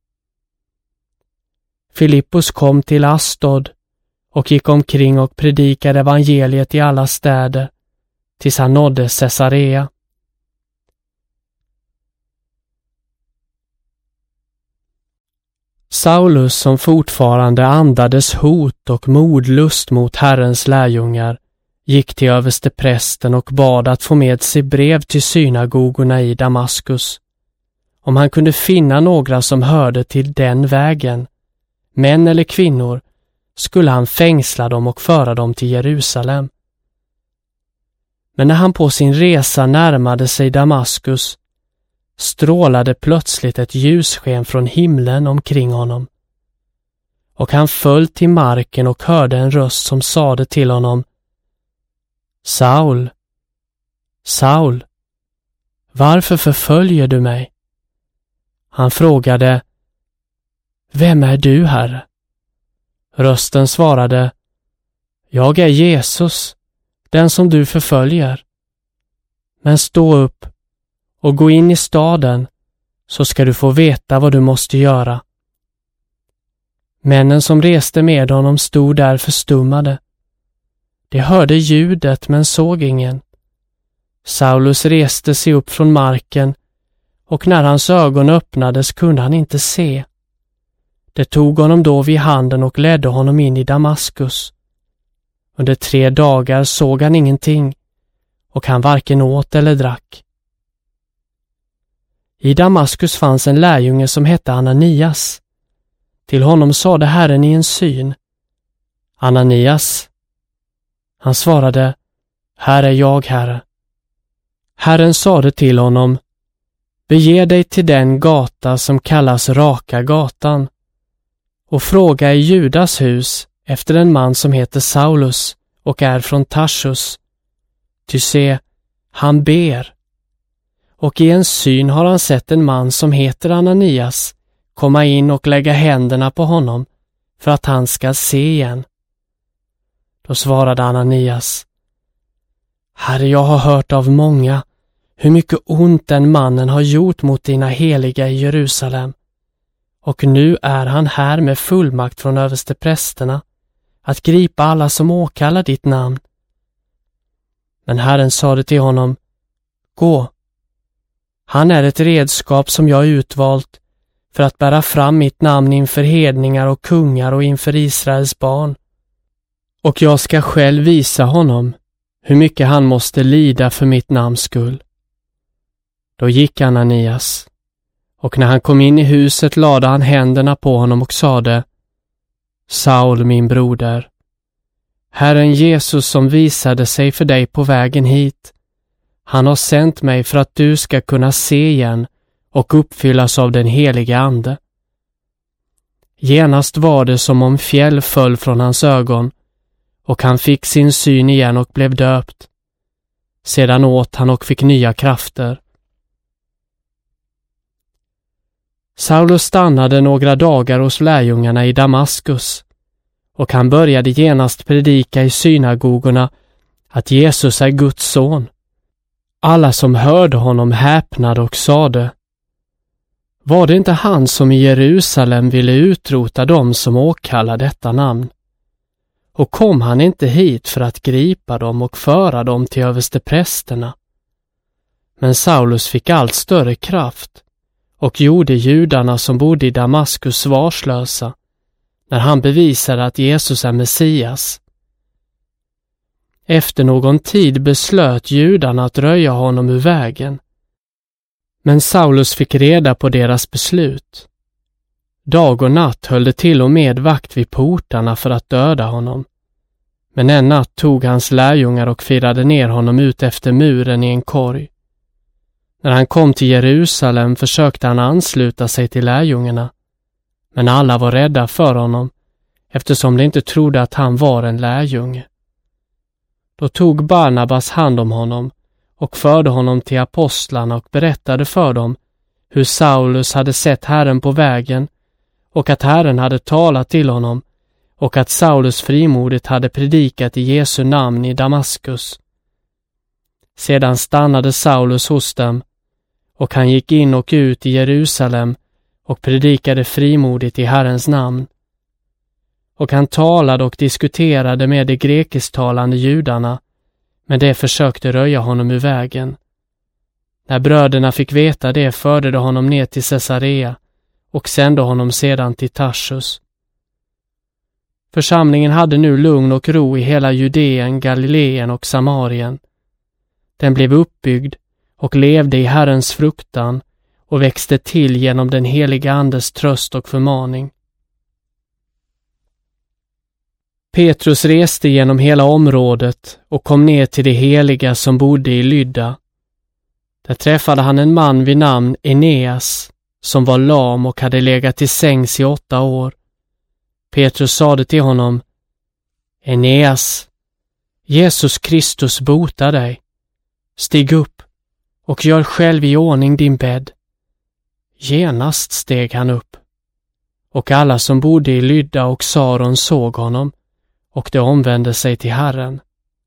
Speaker 1: Filippus kom till Asdod och gick omkring och predikade evangeliet i alla städer, tills han nådde Caesarea. Saulus, som fortfarande andades hot och mordlust mot Herrens lärjungar, gick till översteprästen och bad att få med sig brev till synagogorna i Damaskus. Om han kunde finna några som hörde till den vägen, män eller kvinnor, skulle han fängsla dem och föra dem till Jerusalem. Men när han på sin resa närmade sig Damaskus strålade plötsligt ett ljussken från himlen omkring honom. Och han föll till marken och hörde en röst som sade till honom: Saul, Saul, varför förföljer du mig? Han frågade: Vem är du, Herre? Rösten svarade: Jag är Jesus, den som du förföljer. Men stå upp och gå in i staden, så ska du få veta vad du måste göra. Männen som reste med honom stod där förstummade. De hörde ljudet men såg ingen. Saulus reste sig upp från marken, och när hans ögon öppnades kunde han inte se. Det tog honom då vid handen och ledde honom in i Damaskus. Under 3 dagar såg han ingenting, och han varken åt eller drack. I Damaskus fanns en lärjunge som hette Ananias. Till honom sade Herren i en syn: Ananias. Han svarade: Här är jag, Herre. Herren sade till honom: Bege dig till den gata som kallas Raka gatan och fråga i Judas hus efter en man som heter Saulus och är från Tarsus. Ty se, han ber. Och i en syn har han sett en man som heter Ananias komma in och lägga händerna på honom för att han ska se igen. Då svarade Ananias: Herre, jag har hört av många hur mycket ont den mannen har gjort mot dina heliga i Jerusalem. Och nu är han här med fullmakt från översteprästerna att gripa alla som åkallar ditt namn. Men Herren sade till honom: Gå. Han är ett redskap som jag utvalt för att bära fram mitt namn inför hedningar och kungar och inför Israels barn. Och jag ska själv visa honom hur mycket han måste lida för mitt namns skull. Då gick Ananias, och när han kom in i huset lade han händerna på honom och sade: Saul, min broder, Herren Jesus som visade sig för dig på vägen hit, han har sänt mig för att du ska kunna se igen och uppfyllas av den heliga ande. Genast var det som om fjäll föll från hans ögon, och han fick sin syn igen och blev döpt. Sedan åt han och fick nya krafter. Saulus stannade några dagar hos lärjungarna i Damaskus, och han började genast predika i synagogorna att Jesus är Guds son. Alla som hörde honom häpnade och sade: Var det inte han som i Jerusalem ville utrota dem som åkallar detta namn? Och kom han inte hit för att gripa dem och föra dem till översteprästerna? Men Saulus fick allt större kraft och gjorde judarna som bodde i Damaskus svarslösa när han bevisade att Jesus är Messias. Efter någon tid beslöt judarna att röja honom ur vägen. Men Saulus fick reda på deras beslut. Dag och natt höll det till och med vakt vid portarna för att döda honom. Men en natt tog hans lärjungar och firade ner honom ut efter muren i en korg. När han kom till Jerusalem försökte han ansluta sig till lärjungarna, men alla var rädda för honom eftersom de inte trodde att han var en lärjunge. Då tog Barnabas hand om honom och förde honom till apostlarna och berättade för dem hur Saulus hade sett Herren på vägen och att Herren hade talat till honom och att Saulus frimodigt hade predikat i Jesu namn i Damaskus. Sedan stannade Saulus hos dem, och han gick in och ut i Jerusalem och predikade frimodigt i Herrens namn. Och han talade och diskuterade med de grekisktalande judarna, men de försökte röja honom ur vägen. När bröderna fick veta det förde de honom ner till Caesarea och sände honom sedan till Tarsus. Församlingen hade nu lugn och ro i hela Judeen, Galileen och Samarien. Den blev uppbyggd och levde i Herrens fruktan och växte till genom den heliga Andes tröst och förmaning. Petrus reste genom hela området och kom ner till de heliga som bodde i Lydda. Där träffade han en man vid namn Eneas som var lam och hade legat till sängs i 8 år. Petrus sade till honom: Eneas, Jesus Kristus botar dig. Stig upp och gör själv i ordning din bädd. Genast steg han upp. och alla som bodde i Lydda och Saron såg honom, och de omvände sig till Herren.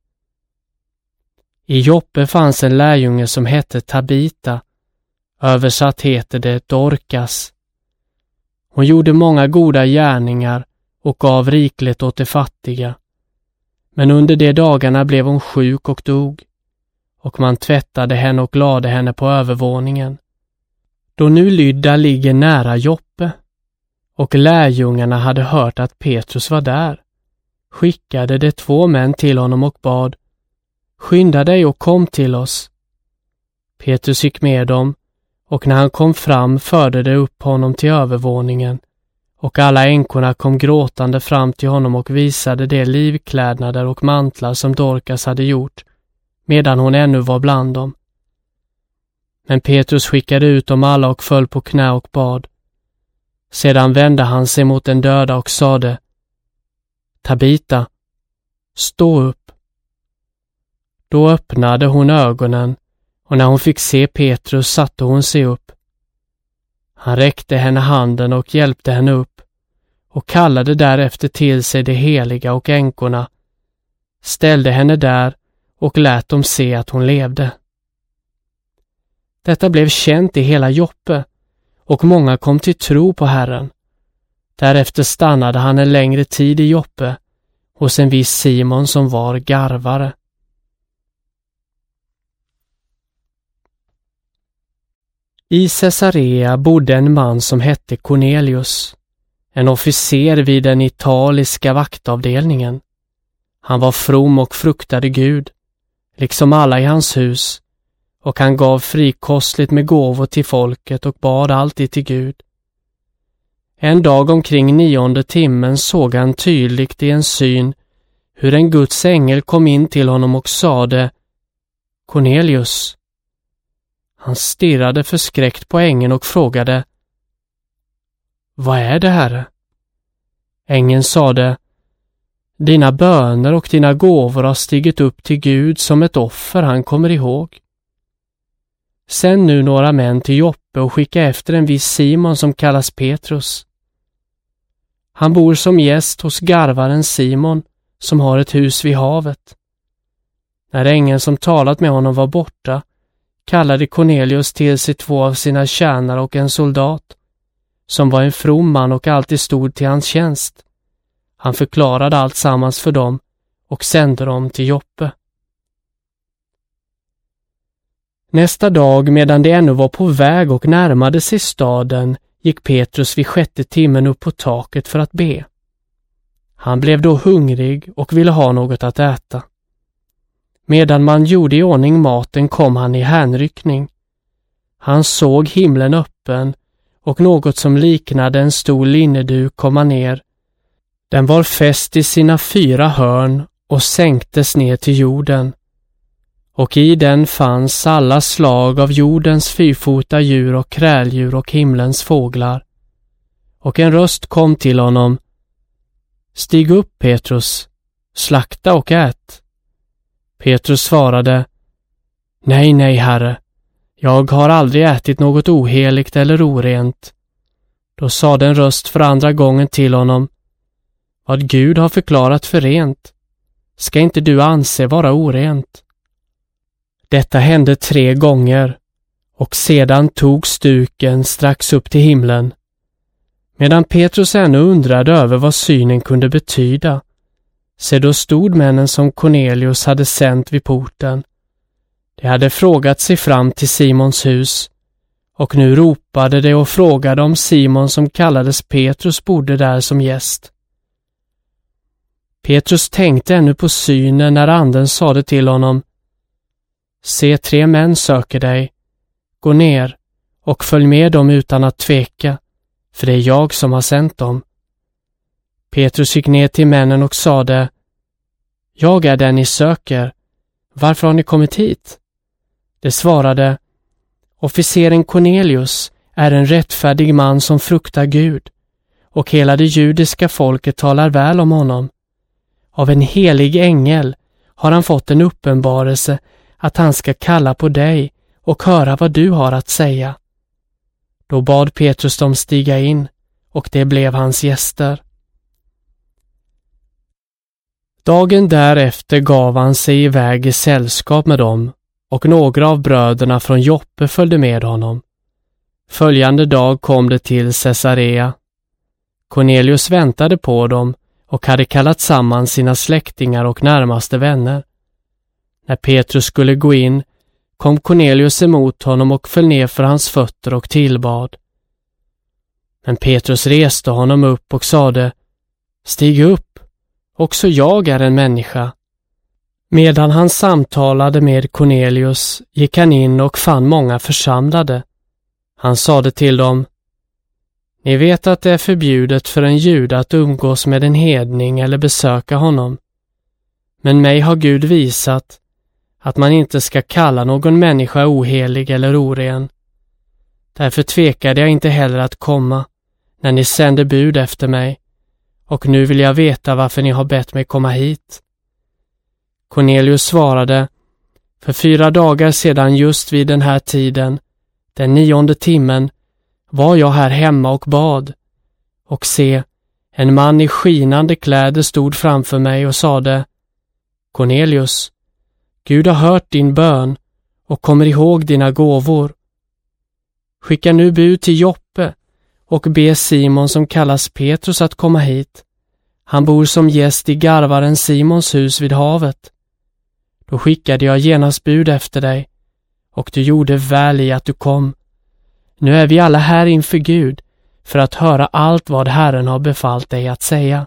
Speaker 1: I Joppe fanns en lärjunge som hette Tabita, översatt heter det Dorcas. Hon gjorde många goda gärningar och gav rikligt åt de fattiga. Men under de dagarna blev hon sjuk och dog, och man tvättade henne och lade henne på övervåningen. Då nu Lydda ligger nära Joppe, och lärjungarna hade hört att Petrus var där, skickade de 2 män till honom och bad: skynda dig och kom till oss. Petrus gick med dem, och när han kom fram förde de upp honom till övervåningen, och alla änkorna kom gråtande fram till honom och visade de livklädnader och mantlar som Dorcas hade gjort, medan hon ännu var bland dem. Men Petrus skickade ut dem alla och föll på knä och bad. Sedan vände han sig mot den döda och sade: Tabita, stå upp. Då öppnade hon ögonen, och när hon fick se Petrus satte hon sig upp. Han räckte henne handen och hjälpte henne upp, och kallade därefter till sig de heliga och änkorna, ställde henne där och lät dem se att hon levde. Detta blev känt i hela Joppe, och många kom till tro på Herren. Därefter stannade han en längre tid i Joppe hos en viss Simon som var garvare. I Caesarea bodde en man som hette Cornelius, en officer vid den italiska vaktavdelningen. Han var from och fruktade Gud, liksom alla i hans hus, och han gav frikostligt med gåvor till folket och bad alltid till Gud. En dag omkring 9:e timmen såg han tydligt i en syn hur en Guds ängel kom in till honom och sade: Cornelius. Han stirrade förskräckt på ängeln och frågade: Vad är det, Herre? Ängeln sade: Dina böner och dina gåvor har stigit upp till Gud som ett offer han kommer ihåg. Sänd nu några män till Joppe och skicka efter en viss Simon som kallas Petrus. Han bor som gäst hos garvaren Simon som har ett hus vid havet. När ängeln som talat med honom var borta kallade Cornelius till sig 2 av sina tjänare och en soldat, som var en from man och alltid stod till hans tjänst. Han förklarade allt sammans för dem och sände dem till Joppe. Nästa dag, medan de ännu var på väg och närmade sig staden, gick Petrus vid 6:e timmen upp på taket för att be. Han blev då hungrig och ville ha något att äta. Medan man gjorde i ordning maten kom han i hänryckning. Han såg himlen öppen och något som liknade en stor linneduk komma ner. Den var fäst i sina 4 hörn och sänktes ner till jorden. Och i den fanns alla slag av jordens 4-fota djur och kräldjur och himlens fåglar. Och en röst kom till honom: Stig upp, Petrus, slakta och ät. Petrus svarade: Nej, nej, Herre, jag har aldrig ätit något oheligt eller orent. Då sade en röst för andra gången till honom: Vad Gud har förklarat för rent, ska inte du anse vara orent. Detta hände 3 gånger, och sedan tog stuken strax upp till himlen. Medan Petrus ännu undrade över vad synen kunde betyda, så då stod männen som Cornelius hade sänt vid porten. De hade frågat sig fram till Simons hus, och nu ropade de och frågade om Simon som kallades Petrus bodde där som gäst. Petrus tänkte ännu på synen när anden sade till honom: Se, 3 män söker dig. Gå ner och följ med dem utan att tveka, för det är jag som har sänt dem. Petrus gick ner till männen och sade: Jag är den ni söker. Varför har ni kommit hit? De svarade: Officeren Cornelius är en rättfärdig man som fruktar Gud, och hela det judiska folket talar väl om honom. Av en helig ängel har han fått en uppenbarelse att han ska kalla på dig och höra vad du har att säga. Då bad Petrus dem stiga in, och det blev hans gäster. Dagen därefter gav han sig iväg i sällskap med dem, och några av bröderna från Joppe följde med honom. Följande dag kom det till Caesarea. Cornelius väntade på dem och hade kallat samman sina släktingar och närmaste vänner. När Petrus skulle gå in kom Cornelius emot honom och föll ner för hans fötter och tillbad. Men Petrus reste honom upp och sade: Stig upp, också jag är en människa. Medan han samtalade med Cornelius gick han in och fann många församlade. Han sade till dem: Ni vet att det är förbjudet för en jude att umgås med en hedning eller besöka honom. Men mig har Gud visat att man inte ska kalla någon människa ohelig eller oren. Därför tvekade jag inte heller att komma när ni sände bud efter mig, och nu vill jag veta varför ni har bett mig komma hit. Cornelius svarade: För 4 dagar sedan just vid den här tiden, den 9:e timmen, var jag här hemma och bad. Och se, en man i skinande kläder stod framför mig och sade: Cornelius, Gud har hört din bön och kommer ihåg dina gåvor. Skicka nu bud till Joppe och be Simon som kallas Petrus att komma hit. Han bor som gäst i garvaren Simons hus vid havet. Då skickade jag genast bud efter dig, och du gjorde väl i att du kom. Nu är vi alla här inför Gud för att höra allt vad Herren har befallt dig att säga.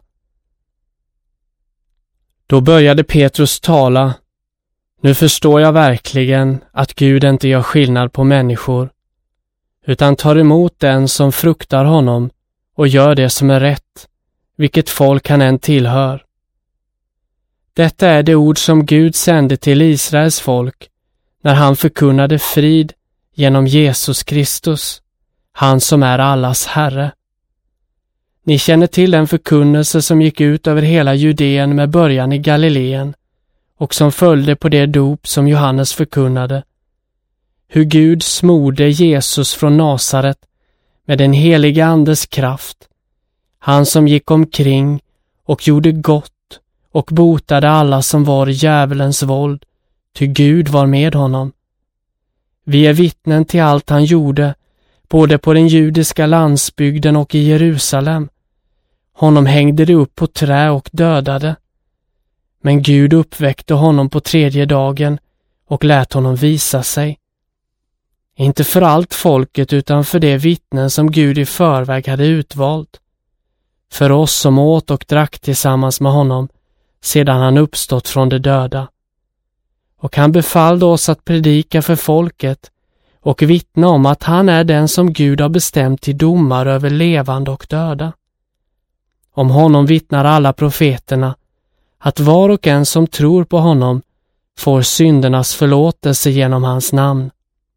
Speaker 1: Då började Petrus tala: Nu förstår jag verkligen att Gud inte gör skillnad på människor, utan tar emot den som fruktar honom och gör det som är rätt, vilket folk han än tillhör. Detta är det ord som Gud sände till Israels folk när han förkunnade frid genom Jesus Kristus, han som är allas Herre. Ni känner till den förkunnelse som gick ut över hela Judeen med början i Galileen och som följde på det dop som Johannes förkunnade. Hur Gud smorde Jesus från Nasaret med den heliga andes kraft, han som gick omkring och gjorde gott och botade alla som var i djävulens våld, ty Gud var med honom. Vi är vittnen till allt han gjorde, både på den judiska landsbygden och i Jerusalem. Honom hängde de upp på trä och dödade. Men Gud uppväckte honom på 3:e dagen och lät honom visa sig. Inte för allt folket utan för de vittnen som Gud i förväg hade utvalt. För oss som åt och drack tillsammans med honom sedan han uppstått från de döda. Och han befallde oss att predika för folket och vittna om att han är den som Gud har bestämt till domare över levande och döda. Om honom vittnar alla profeterna att var och en som tror på honom får syndernas förlåtelse genom hans namn.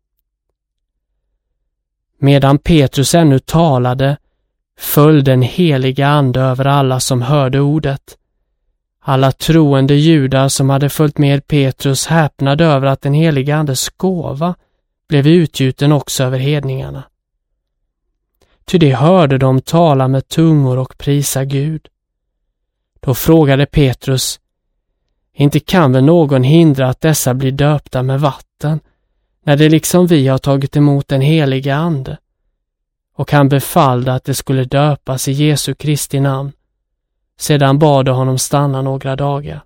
Speaker 1: Medan Petrus ännu talade föll den heliga ande över alla som hörde ordet. Alla troende judar som hade följt med Petrus häpnade över att den heliga andes gåva blev utgjuten också över hedningarna. Ty det hörde de tala med tungor och prisa Gud. Då frågade Petrus: Inte kan väl någon hindra att dessa blir döpta med vatten, när det liksom vi har tagit emot den heliga ande? Och han befallde att det skulle döpas i Jesu Kristi namn. Sedan bad de honom stanna några dagar.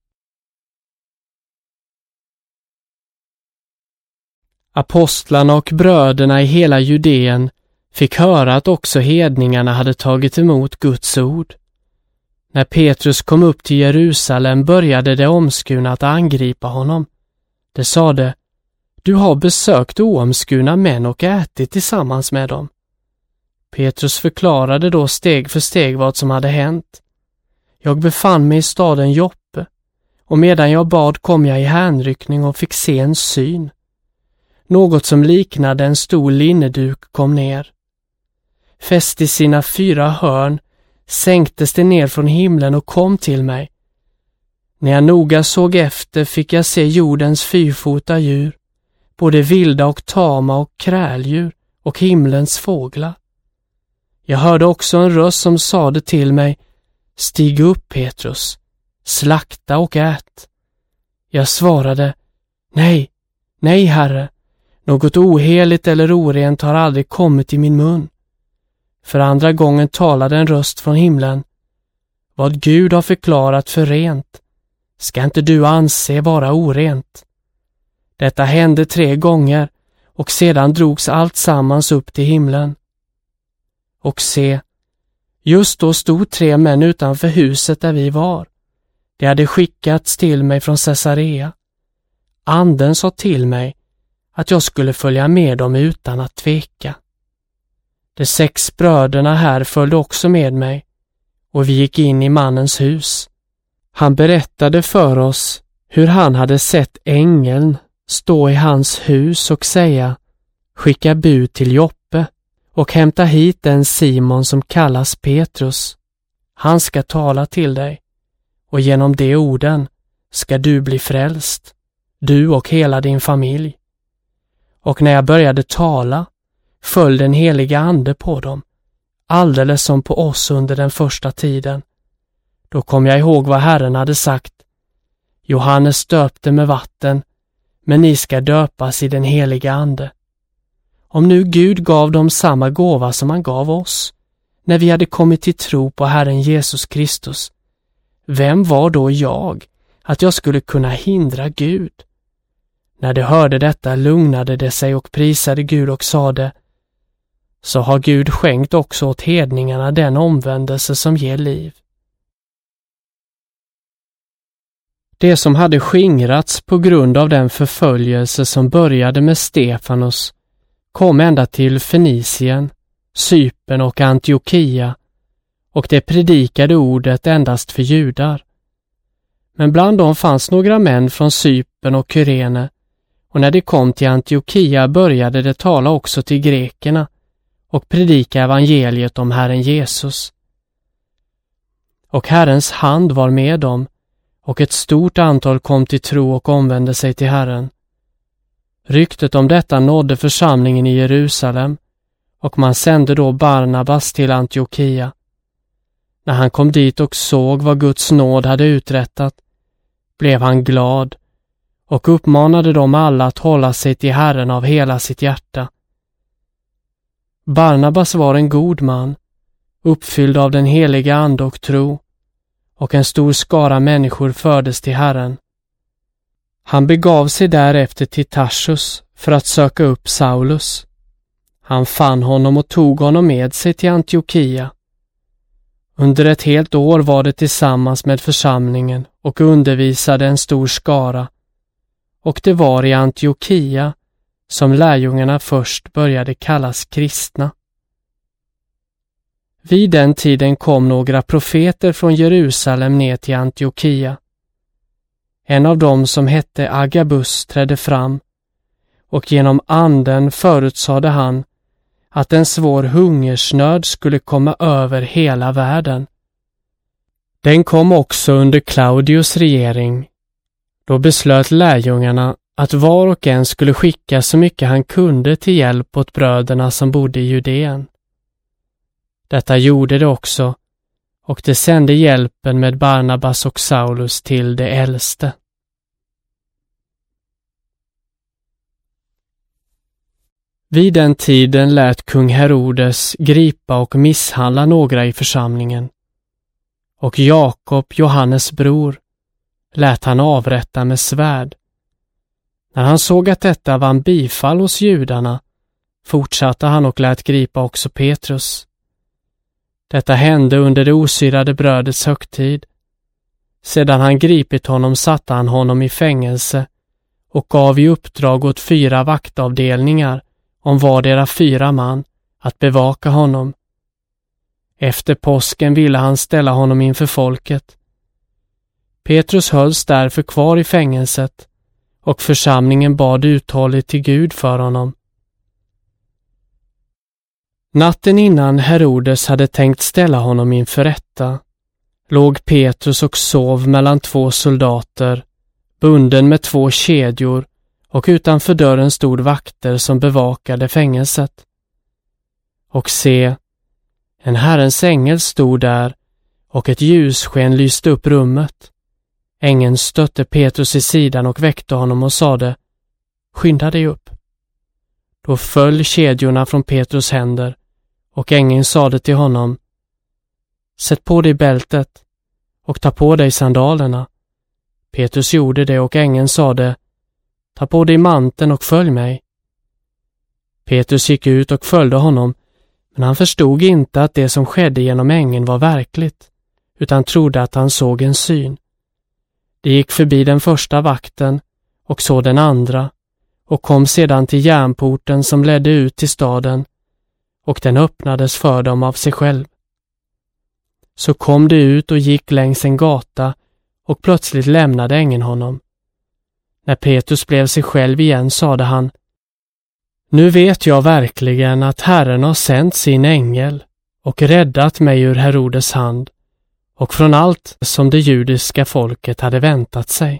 Speaker 1: Apostlarna och bröderna i hela Judeen fick höra att också hedningarna hade tagit emot Guds ord. När Petrus kom upp till Jerusalem började de omskurna att angripa honom. De sade: Du har besökt oomskurna män och ätit tillsammans med dem. Petrus förklarade då steg för steg vad som hade hänt. Jag befann mig i staden Joppe, och medan jag bad kom jag i hänryckning och fick se en syn. Något som liknade en stor linneduk kom ner. Fäst i sina 4 hörn sänktes det ner från himlen och kom till mig. När jag noga såg efter fick jag se jordens 4-fota djur, både vilda och tama och kräldjur och himlens fåglar. Jag hörde också en röst som sade till mig: Stig upp, Petrus, slakta och ät. Jag svarade: Nej, nej, Herre, något oheligt eller orent har aldrig kommit i min mun. För andra gången talade en röst från himlen: Vad Gud har förklarat för rent, ska inte du anse vara orent. Detta hände 3 gånger, och sedan drogs allt sammans upp till himlen. Och se, just då stod 3 män utanför huset där vi var. De hade skickats till mig från Caesarea. Anden sa till mig att jag skulle följa med dem utan att tveka. De 6 bröderna här följde också med mig, och vi gick in i mannens hus. Han berättade för oss hur han hade sett ängeln stå i hans hus och säga: Skicka bud till Joppe och hämta hit den Simon som kallas Petrus. Han ska tala till dig, och genom de orden ska du bli frälst, du och hela din familj. Och när jag började tala föll den heliga ande på dem, alldeles som på oss under den första tiden. Då kom jag ihåg vad Herren hade sagt: Johannes döpte med vatten, men ni ska döpas i den heliga ande. Om nu Gud gav dem samma gåva som han gav oss, när vi hade kommit till tro på Herren Jesus Kristus, vem var då jag, att jag skulle kunna hindra Gud? När de hörde detta lugnade de sig och prisade Gud och sade: Så har Gud skänkt också åt hedningarna den omvändelse som ger liv. Det som hade skingrats på grund av den förföljelse som började med Stefanos kom ända till Fenicien, Cypern och Antiochia, och det predikade ordet endast för judar. Men bland dem fanns några män från Cypern och Kyrene, och när de kom till Antiochia började de tala också till grekerna och predika evangeliet om Herren Jesus. Och Herrens hand var med dem, och ett stort antal kom till tro och omvände sig till Herren. Ryktet om detta nådde församlingen i Jerusalem, och man sände då Barnabas till Antiochia. När han kom dit och såg vad Guds nåd hade uträttat, blev han glad och uppmanade dem alla att hålla sig till Herren av hela sitt hjärta. Barnabas var en god man, uppfylld av den heliga ande och tro, och en stor skara människor fördes till Herren. Han begav sig därefter till Tarsus för att söka upp Saulus. Han fann honom och tog honom med sig till Antiochia. Under ett helt år var det tillsammans med församlingen och undervisade en stor skara, och det var i Antiochia som lärjungarna först började kallas kristna. Vid den tiden kom några profeter från Jerusalem ner till Antiochia. En av dem som hette Agabus trädde fram, och genom anden förutsade han att en svår hungersnöd skulle komma över hela världen. Den kom också under Claudius regering. Då beslöt lärjungarna att var och en skulle skicka så mycket han kunde till hjälp åt bröderna som bodde i Judeen. Detta gjorde det också, och det sände hjälpen med Barnabas och Saulus till de äldste. Vid den tiden lät kung Herodes gripa och misshandla några i församlingen, och Jakob, Johannes bror, lät han avrätta med svärd. När han såg att detta vann bifall hos judarna, fortsatte han och lät gripa också Petrus. Detta hände under det osyrade brödets högtid. Sedan han gripit honom satte han honom i fängelse och gav i uppdrag åt 4 vaktavdelningar om vardera 4 man att bevaka honom. Efter påsken ville han ställa honom inför folket. Petrus hölls därför kvar i fängelset, och församlingen bad uthålligt till Gud för honom. Natten innan Herodes hade tänkt ställa honom inför rätta, låg Petrus och sov mellan 2 soldater, bunden med 2 kedjor, och utanför dörren stod vakter som bevakade fängelset. Och se, En Herrens ängel stod där och ett ljussken lyste upp rummet. Ängeln stötte Petrus i sidan och väckte honom och sade: skynda dig upp. Då föll kedjorna från Petrus händer och ängeln sade till honom: sätt på dig bältet och ta på dig sandalerna. Petrus gjorde det och ängeln sade: ta på dig manteln och följ mig. Petrus gick ut och följde honom, men han förstod inte att det som skedde genom ängeln var verkligt, utan trodde att han såg en syn. De gick förbi den första vakten och såg den andra och kom sedan till järnporten som ledde ut till staden, och den öppnades för dem av sig själv. Så kom de ut och gick längs en gata och plötsligt lämnade ängeln honom. När Petrus blev sig själv igen sade han: nu vet jag verkligen att Herren har sänt sin ängel och räddat mig ur Herodes hand och från allt som det judiska folket hade väntat sig.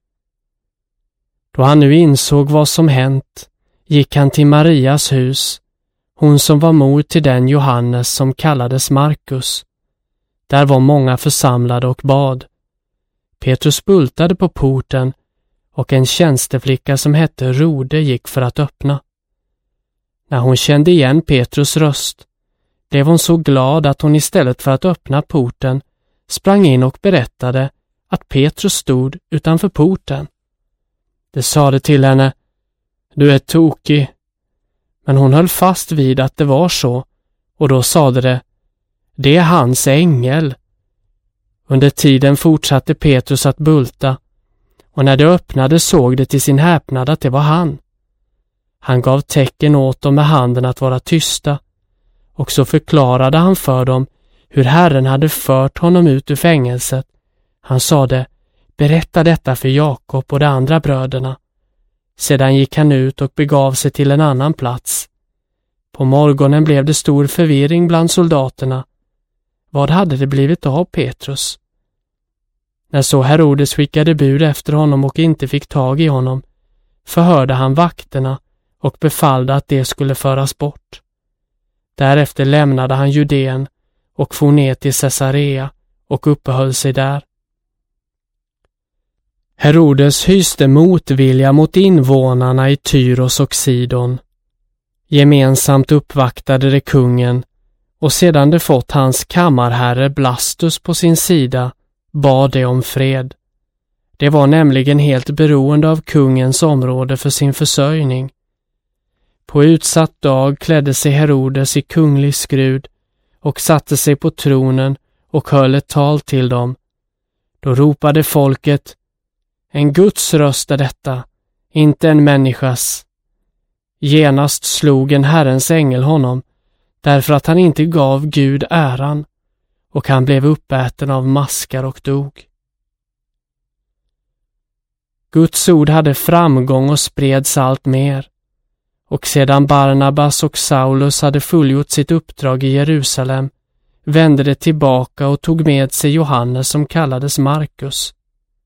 Speaker 1: Då han nu insåg vad som hänt gick han till Marias hus, hon som var mor till den Johannes som kallades Markus. Där var många församlade och bad. Petrus bultade på porten och en tjänsteflicka som hette Rode gick för att öppna. När hon kände igen Petrus röst blev hon så glad att hon istället för att öppna porten sprang in och berättade att Petrus stod utanför porten. Det sade till henne: du är tokig. Men hon höll fast vid att det var så, och då sade det: det är hans ängel. Under tiden fortsatte Petrus att bulta, och när det öppnade såg det till sin häpnad att det var han. Han gav tecken åt dem med handen att vara tysta, och så förklarade han för dem hur Herren hade fört honom ut ur fängelset. Han sade: berätta detta för Jakob och de andra bröderna. Sedan gick han ut och begav sig till en annan plats. På morgonen blev det stor förvirring bland soldaterna. Vad hade det blivit av Petrus? När så Herodes skickade bud efter honom och inte fick tag i honom, förhörde han vakterna och befallde att det skulle föras bort. Därefter lämnade han Judeen och for ner till Caesarea och uppehöll sig där. Herodes hyste motvilja mot invånarna i Tyros och Sidon. Gemensamt uppvaktade de kungen, och sedan de fått hans kammarherre Blastus på sin sida bad de om fred. Det var nämligen helt beroende av kungens område för sin försörjning. På utsatt dag klädde sig Herodes i kunglig skrud och satte sig på tronen och höll ett tal till dem. Då ropade folket: en Guds röst är detta, inte en människas. Genast slog en Herrens ängel honom, därför att han inte gav Gud äran, och han blev uppäten av maskar och dog. Guds ord hade framgång och spreds allt mer, och sedan Barnabas och Saulus hade fullgjort sitt uppdrag i Jerusalem vände de tillbaka och tog med sig Johannes som kallades Markus.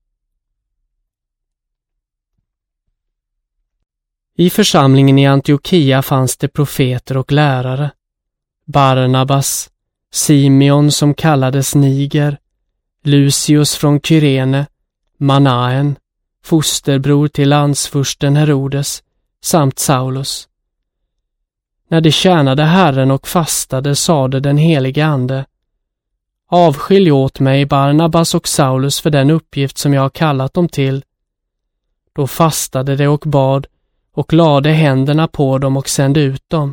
Speaker 1: I församlingen i Antiochia fanns det profeter och lärare. Barnabas, Simeon som kallades Niger, Lucius från Kyrene, Manaen, fosterbror till landsfursten Herodes, samt Saulus. När de tjänade Herren och fastade sade den helige ande: avskilj åt mig Barnabas och Saulus för den uppgift som jag har kallat dem till. Då fastade de och bad och lade händerna på dem och sände ut dem.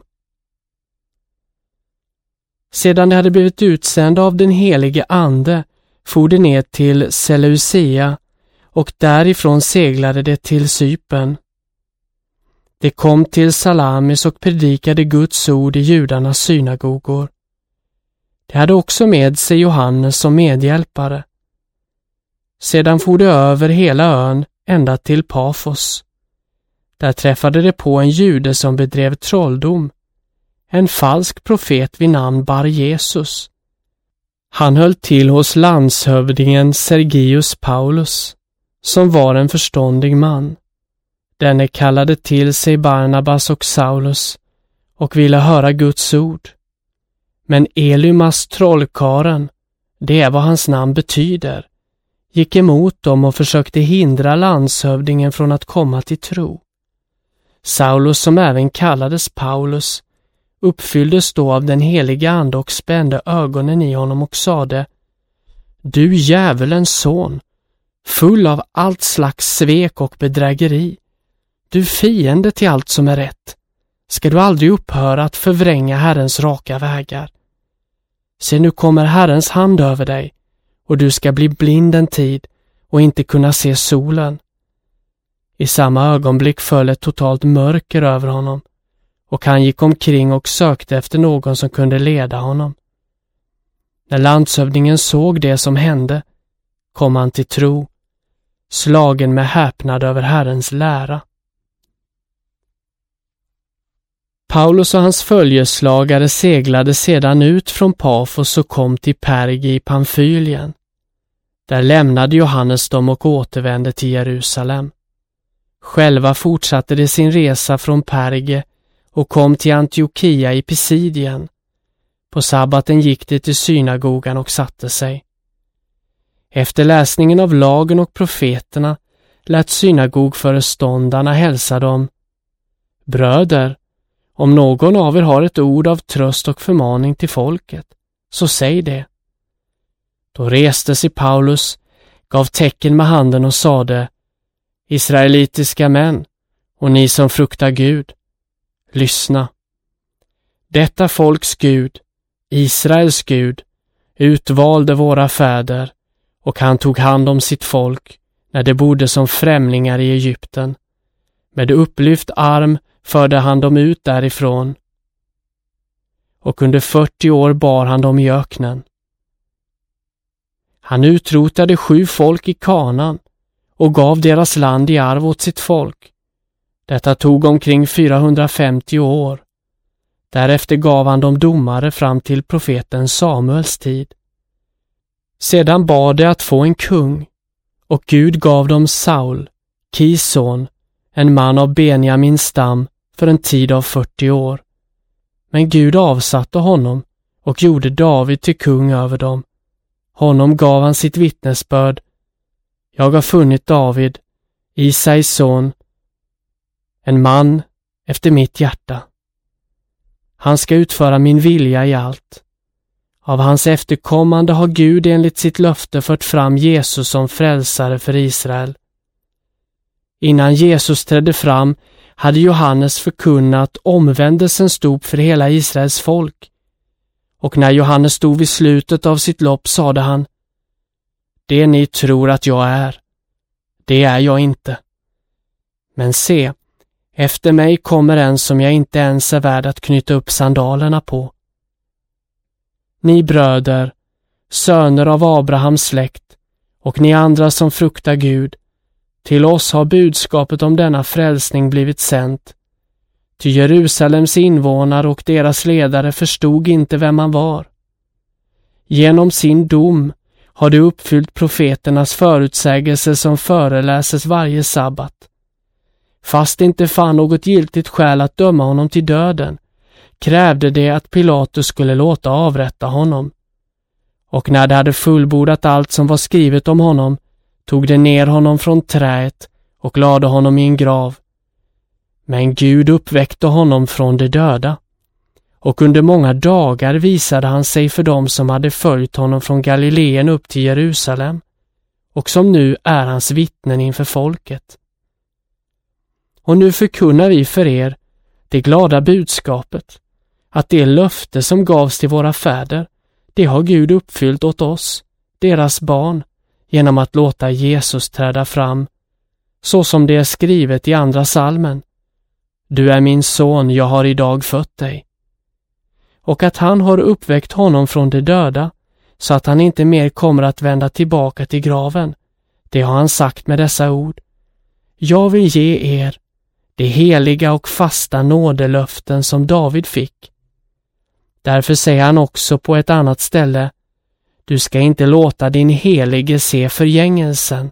Speaker 1: Sedan de hade blivit utsända av den helige ande for de ner till Seleucia och därifrån seglade de till Cypern. De kom till Salamis och predikade Guds ord i judarnas synagogor. De hade också med sig Johannes som medhjälpare. Sedan for de över hela ön ända till Pafos. Där träffade de på en jude som bedrev trolldom, en falsk profet vid namn Bar Jesus. Han höll till hos landshövdingen Sergius Paulus, som var en förståndig man. Denne kallade till sig Barnabas och Saulus och ville höra Guds ord. Men Elymas trollkaren, det är vad hans namn betyder, gick emot dem och försökte hindra landshövdingen från att komma till tro. Saulus, som även kallades Paulus, uppfylldes då av den heliga ande och spände ögonen i honom och sade: Du djävulens son, full av allt slags svek och bedrägeri, du fiende till allt som är rätt, ska du aldrig upphöra att förvränga Herrens raka vägar. Se, nu kommer Herrens hand över dig, och du ska bli blind en tid och inte kunna se solen. I samma ögonblick föll ett totalt mörker över honom, och han gick omkring och sökte efter någon som kunde leda honom. När landshövdingen såg det som hände, kom han till tro, slagen med häpnad över Herrens lära. Paulus och hans följeslagare seglade sedan ut från Pafos och kom till Perge i Pamfylien. Där lämnade Johannes dem och återvände till Jerusalem. Själva fortsatte de sin resa från Perge och kom till Antiochia i Pisidien. På sabbaten gick de till synagogan och satte sig. Efter läsningen av lagen och profeterna lät synagogföreståndarna hälsa dem: Bröder, om någon av er har ett ord av tröst och förmaning till folket, så säg det. Då reste sig Paulus, gav tecken med handen och sade: Israelitiska män, och ni som fruktar Gud, lyssna. Detta folks Gud, Israels Gud, utvalde våra fäder, och han tog hand om sitt folk när de bodde som främlingar i Egypten. Med upplyft arm förde han dem ut därifrån, och under 40 år bar han dem i öknen. Han utrotade 7 folk i Kanaan och gav deras land i arv åt sitt folk. Detta tog omkring 450 år. Därefter gav han dem domare fram till profeten Samuels tid. Sedan bad de att få en kung, och Gud gav dem Saul, Kis son, en man av Benjamins stam, för en tid av 40 år. Men Gud avsatte honom och gjorde David till kung över dem. Honom gav han sitt vittnesbörd: Jag har funnit David, Isais son, en man efter mitt hjärta. Han ska utföra min vilja i allt. Av hans efterkommande har Gud enligt sitt löfte fört fram Jesus som frälsare för Israel. Innan Jesus trädde fram hade Johannes förkunnat omvändelsens dop för hela Israels folk. Och när Johannes stod vid slutet av sitt lopp sade han: Det ni tror att jag är, det är jag inte. Men se, efter mig kommer en som jag inte ens är värd att knyta upp sandalerna på. Ni bröder, söner av Abrahams släkt, och ni andra som fruktar Gud, till oss har budskapet om denna frälsning blivit sänt. Ty Jerusalems invånare och deras ledare förstod inte vem han var. Genom sin dom har de uppfyllt profeternas förutsägelser som föreläses varje sabbat. Fast inte fann något giltigt skäl att döma honom till döden, krävde det att Pilatus skulle låta avrätta honom. Och när de hade fullbordat allt som var skrivet om honom, tog de ner honom från träet och lade honom i en grav. Men Gud uppväckte honom från de döda, och under många dagar visade han sig för dem som hade följt honom från Galileen upp till Jerusalem, och som nu är hans vittnen inför folket. Och nu förkunnar vi för er det glada budskapet, att det löfte som gavs till våra fäder, det har Gud uppfyllt åt oss, deras barn, genom att låta Jesus träda fram, så som det är skrivet i andra salmen: Du är min son, jag har idag fött dig. Och att han har uppväckt honom från de döda, så att han inte mer kommer att vända tillbaka till graven, det har han sagt med dessa ord: Jag vill ge er det heliga och fasta nådelöften som David fick. Därför säger han också på ett annat ställe: Du ska inte låta din helige se förgängelsen.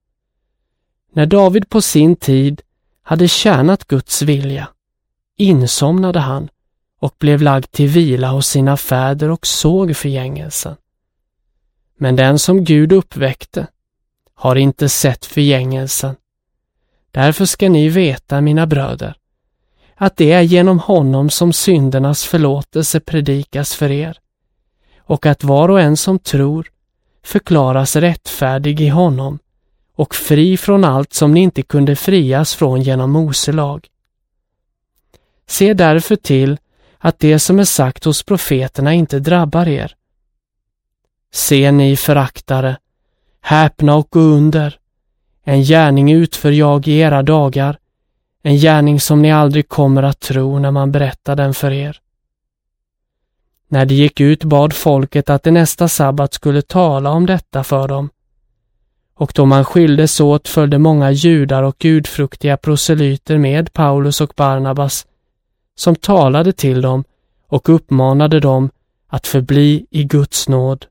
Speaker 1: När David på sin tid hade tjänat Guds vilja, insomnade han och blev lagd till vila hos sina fäder och såg förgängelsen. Men den som Gud uppväckte har inte sett förgängelsen. Därför ska ni veta, mina bröder, att det är genom honom som syndernas förlåtelse predikas för er, och att var och en som tror förklaras rättfärdig i honom och fri från allt som ni inte kunde frias från genom Mose lag. Se därför till att det som är sagt hos profeterna inte drabbar er. Se ni föraktare, häpna och gå under. En gärning utför jag i era dagar, en gärning som ni aldrig kommer att tro när man berättar den för er. När de gick ut bad folket att det nästa sabbat skulle tala om detta för dem. Och då man skildes åt följde många judar och gudfruktiga proselyter med Paulus och Barnabas, som talade till dem och uppmanade dem att förbli i Guds nåd.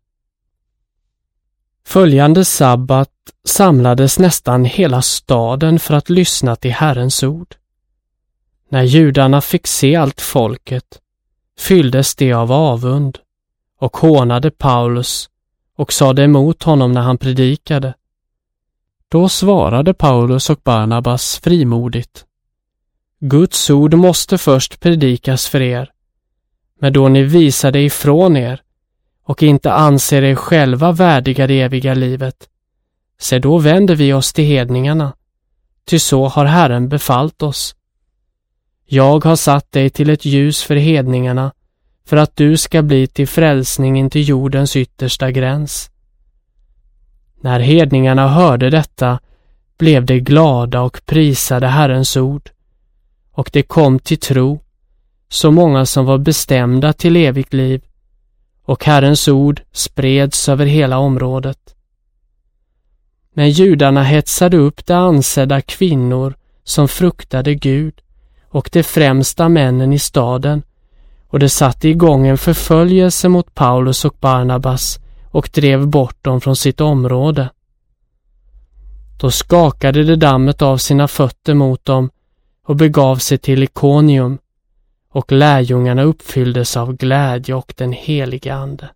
Speaker 1: Följande sabbat samlades nästan hela staden för att lyssna till Herrens ord. När judarna fick se allt folket fylldes de av avund och hånade Paulus och sade emot honom när han predikade. Då svarade Paulus och Barnabas frimodigt: Guds ord måste först predikas för er, men då ni visar det ifrån er och inte anser er själva värdiga det eviga livet, så då vänder vi oss till hedningarna, ty så har Herren befallt oss. Jag har satt dig till ett ljus för hedningarna, för att du ska bli till frälsningen till jordens yttersta gräns. När hedningarna hörde detta blev de glada och prisade Herrens ord, och det kom till tro, så många som var bestämda till evigt liv, och Herrens ord spreds över hela området. Men judarna hetsade upp de ansedda kvinnor som fruktade Gud och de främsta männen i staden, och det satte igång en förföljelse mot Paulus och Barnabas och drev bort dem från sitt område. Då skakade de dammet av sina fötter mot dem och begav sig till Ikonium, och lärjungarna uppfylldes av glädje och den helige Ande.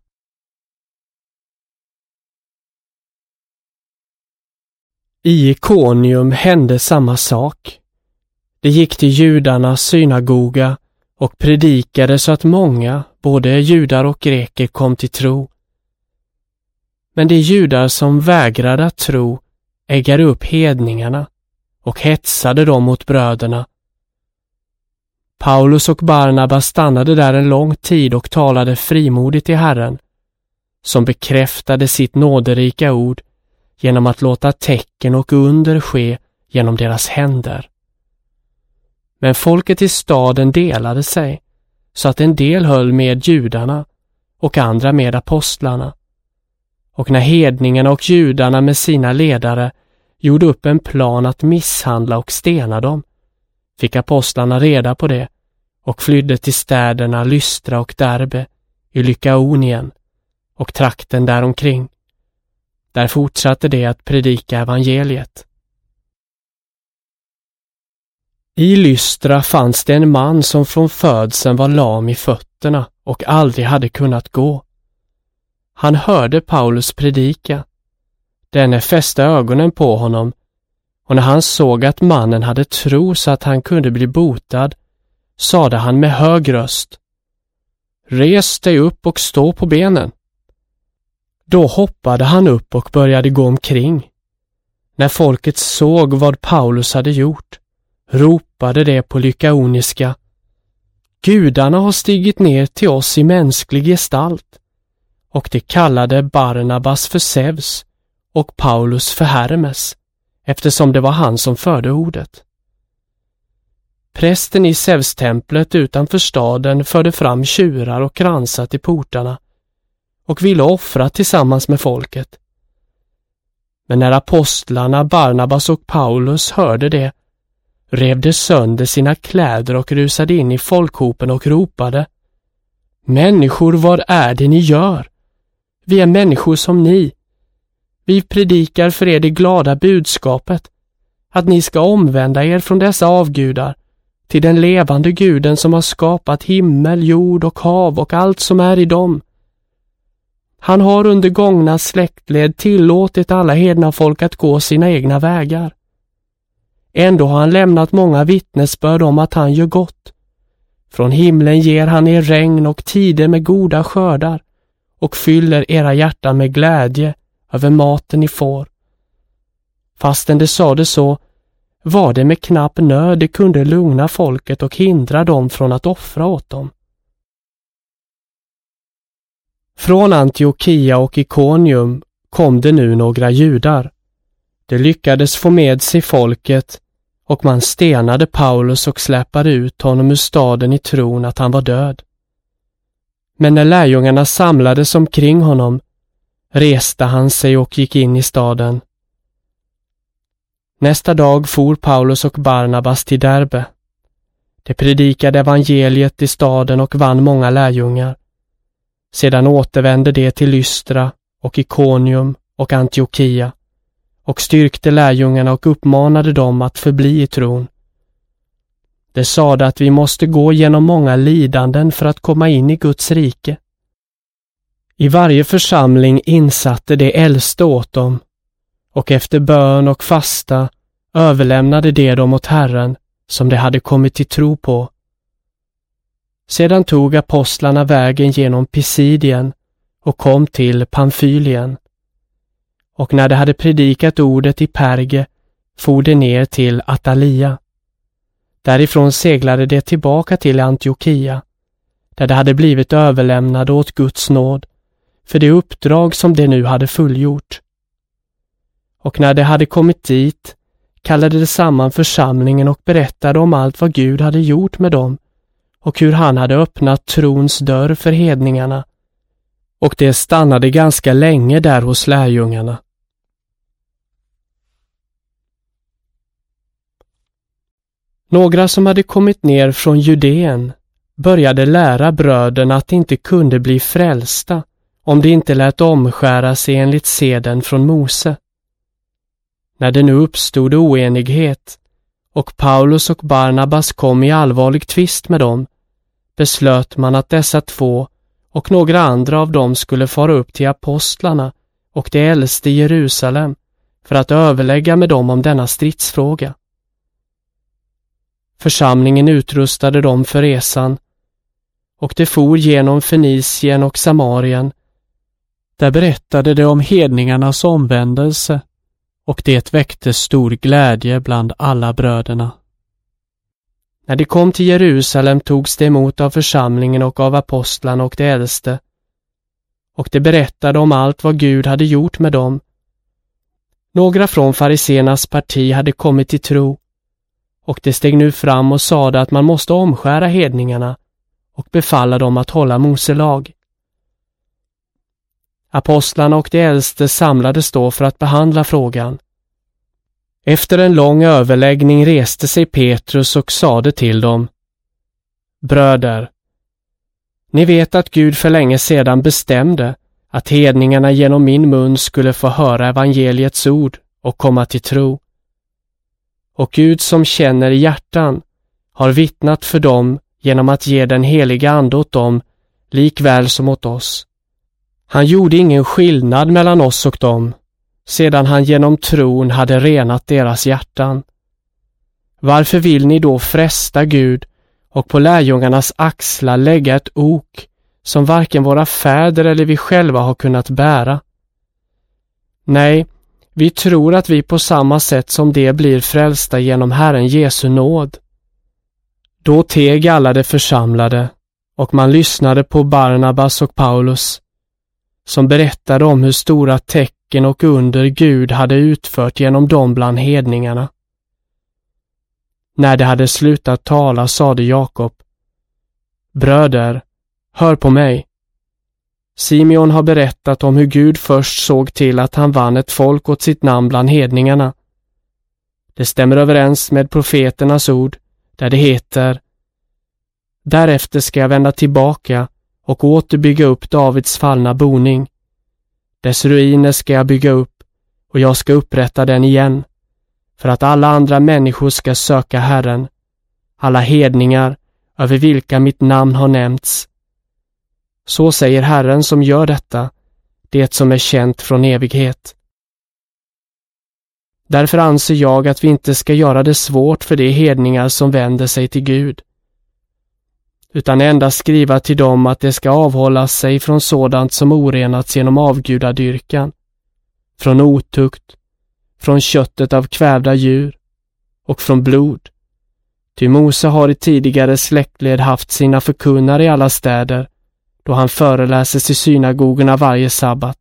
Speaker 1: I Ikonium hände samma sak. De gick till judarnas synagoga och predikade så att många, både judar och greker, kom till tro. Men de judar som vägrade att tro äggade upp hedningarna och hetsade dem mot bröderna. Paulus och Barnabas stannade där en lång tid och talade frimodigt till Herren, som bekräftade sitt nåderika ord genom att låta tecken och under ske genom deras händer. Men folket i staden delade sig, så att en del höll med judarna och andra med apostlarna. Och när hedningarna och judarna med sina ledare gjorde upp en plan att misshandla och stena dem, fick apostlarna reda på det och flydde till städerna Lystra och Derbe i Lykaonien och trakten däromkring. Där fortsatte de att predika evangeliet. I Lystra fanns det en man som från födseln var lam i fötterna och aldrig hade kunnat gå. Han hörde Paulus predika. Denne fäste ögonen på honom, och när han såg att mannen hade tro så att han kunde bli botad, sade han med hög röst: Res dig upp och stå på benen. Då hoppade han upp och började gå omkring. När folket såg vad Paulus hade gjort, ropade det på lykaoniska: Gudarna har stigit ner till oss i mänsklig gestalt. Och de kallade Barnabas för Zeus och Paulus för Hermes, eftersom det var han som förde ordet. Prästen i Zeus-templet utanför staden förde fram tjurar och kransar till portarna och ville offra tillsammans med folket. Men när apostlarna Barnabas och Paulus hörde det, rev de sönder sina kläder och rusade in i folkhopen och ropade: Människor, vad är det ni gör? Vi är människor som ni. Vi predikar för er det glada budskapet, att ni ska omvända er från dessa avgudar till den levande Guden som har skapat himmel, jord och hav och allt som är i dem. Han har under gångna släktled tillåtit alla hedna folk att gå sina egna vägar. Ändå har han lämnat många vittnesbörd om att han gör gott. Från himlen ger han er regn och tider med goda skördar och fyller era hjärtan med glädje över maten ni får. Fastän det sade så, var det med knapp nöd det kunde lugna folket och hindra dem från att offra åt dem. Från Antiochia och Ikonium kom det nu några judar. De lyckades få med sig folket och man stenade Paulus och släpade ut honom ur staden i tron att han var död. Men när lärjungarna samlades omkring honom reste han sig och gick in i staden. Nästa dag for Paulus och Barnabas till Derbe. De predikade evangeliet i staden och vann många lärjungar. Sedan återvände de till Lystra och Ikonium och Antiochia och styrkte lärjungarna och uppmanade dem att förbli i tron. De sade att vi måste gå genom många lidanden för att komma in i Guds rike. I varje församling insatte de äldste åt dem, och efter bön och fasta överlämnade de dem åt Herren som de hade kommit till tro på. Sedan tog apostlarna vägen genom Pisidien och kom till Pamfylien. Och när de hade predikat ordet i Perge for de ner till Atalia. Därifrån seglade de tillbaka till Antiochia, där de hade blivit överlämnade åt Guds nåd för det uppdrag som de nu hade fullgjort. Och när de hade kommit dit kallade de samman församlingen och berättade om allt vad Gud hade gjort med dem och hur han hade öppnat trons dörr för hedningarna. Och det stannade ganska länge där hos lärjungarna. Några som hade kommit ner från Judeen började lära bröderna att de inte kunde bli frälsta om de inte lät omskära sig enligt seden från Mose. När det nu uppstod oenighet och Paulus och Barnabas kom i allvarlig tvist med dem, beslöt man att dessa två och några andra av dem skulle fara upp till apostlarna och de äldste i Jerusalem för att överlägga med dem om denna stridsfråga. Församlingen utrustade dem för resan och de for genom Fenicien och Samarien. Där berättade de om hedningarnas omvändelse och det väckte stor glädje bland alla bröderna. När de kom till Jerusalem togs de emot av församlingen och av apostlarna och de äldste, och de berättade om allt vad Gud hade gjort med dem. Några från fariséernas parti hade kommit till tro, och de steg nu fram och sade att man måste omskära hedningarna och befalla dem att hålla Mose lag. Apostlarna och de äldste samlades då för att behandla frågan. Efter en lång överläggning reste sig Petrus och sade till dem: Bröder, ni vet att Gud för länge sedan bestämde att hedningarna genom min mun skulle få höra evangeliets ord och komma till tro. Och Gud som känner hjärtan har vittnat för dem genom att ge den heliga ande åt dem likväl som åt oss. Han gjorde ingen skillnad mellan oss och dem, sedan han genom tron hade renat deras hjärtan. Varför vill ni då fresta Gud och på lärjungarnas axlar lägga ett ok som varken våra fäder eller vi själva har kunnat bära? Nej, vi tror att vi på samma sätt som det blir frälsta genom Herren Jesu nåd. Då teg alla de församlade, och man lyssnade på Barnabas och Paulus, som berättade om hur stora tecken och under Gud hade utfört genom dem bland hedningarna. När de hade slutat tala sade Jakob: Bröder, hör på mig. Simeon har berättat om hur Gud först såg till att han vann ett folk åt sitt namn bland hedningarna. Det stämmer överens med profeternas ord, där det heter: Därefter ska jag vända tillbaka och åter bygga upp Davids fallna boning. Dess ruiner ska jag bygga upp, och jag ska upprätta den igen, för att alla andra människor ska söka Herren, alla hedningar över vilka mitt namn har nämnts. Så säger Herren som gör detta, det som är känt från evighet. Därför anser jag att vi inte ska göra det svårt för de hedningar som vänder sig till Gud, utan endast skriva till dem att det ska avhålla sig från sådant som orenats genom avgudadyrkan, från otukt, från köttet av kvävda djur och från blod. Ty Mose har i tidigare släktled haft sina förkunnare i alla städer, då han föreläses i synagogorna varje sabbat.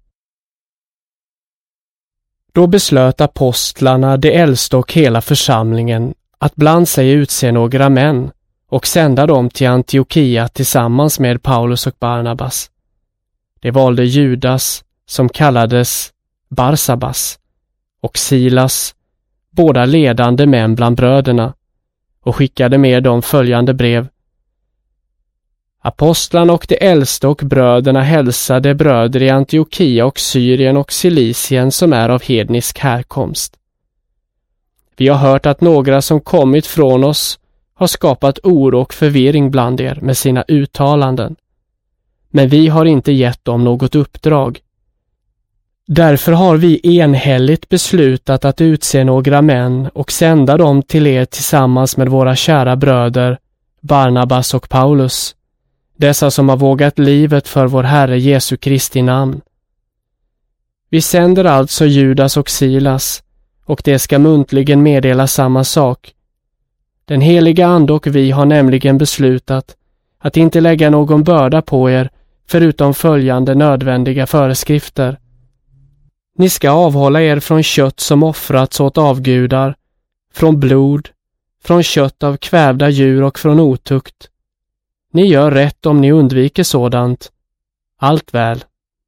Speaker 1: Då beslöt apostlarna, de äldste och hela församlingen, att bland sig utse några män och sända dem till Antiochia tillsammans med Paulus och Barnabas. De valde Judas, som kallades Barsabas, och Silas, båda ledande män bland bröderna, och skickade med dem följande brev. Apostlarna och de äldste och bröderna hälsade bröder i Antiochia och Syrien och Cilicien som är av hednisk härkomst. Vi har hört att några som kommit från oss har skapat oro och förvirring bland er med sina uttalanden. Men vi har inte gett dem något uppdrag. Därför har vi enhälligt beslutat att utse några män och sända dem till er tillsammans med våra kära bröder Barnabas och Paulus, dessa som har vågat livet för vår Herre Jesu Kristi namn. Vi sänder alltså Judas och Silas, och det ska muntligen meddela samma sak. Den heliga ande och vi har nämligen beslutat att inte lägga någon börda på er förutom följande nödvändiga föreskrifter. Ni ska avhålla er från kött som offrats åt avgudar, från blod, från kött av kvävda djur och från otukt. Ni gör rätt om ni undviker sådant. Allt väl.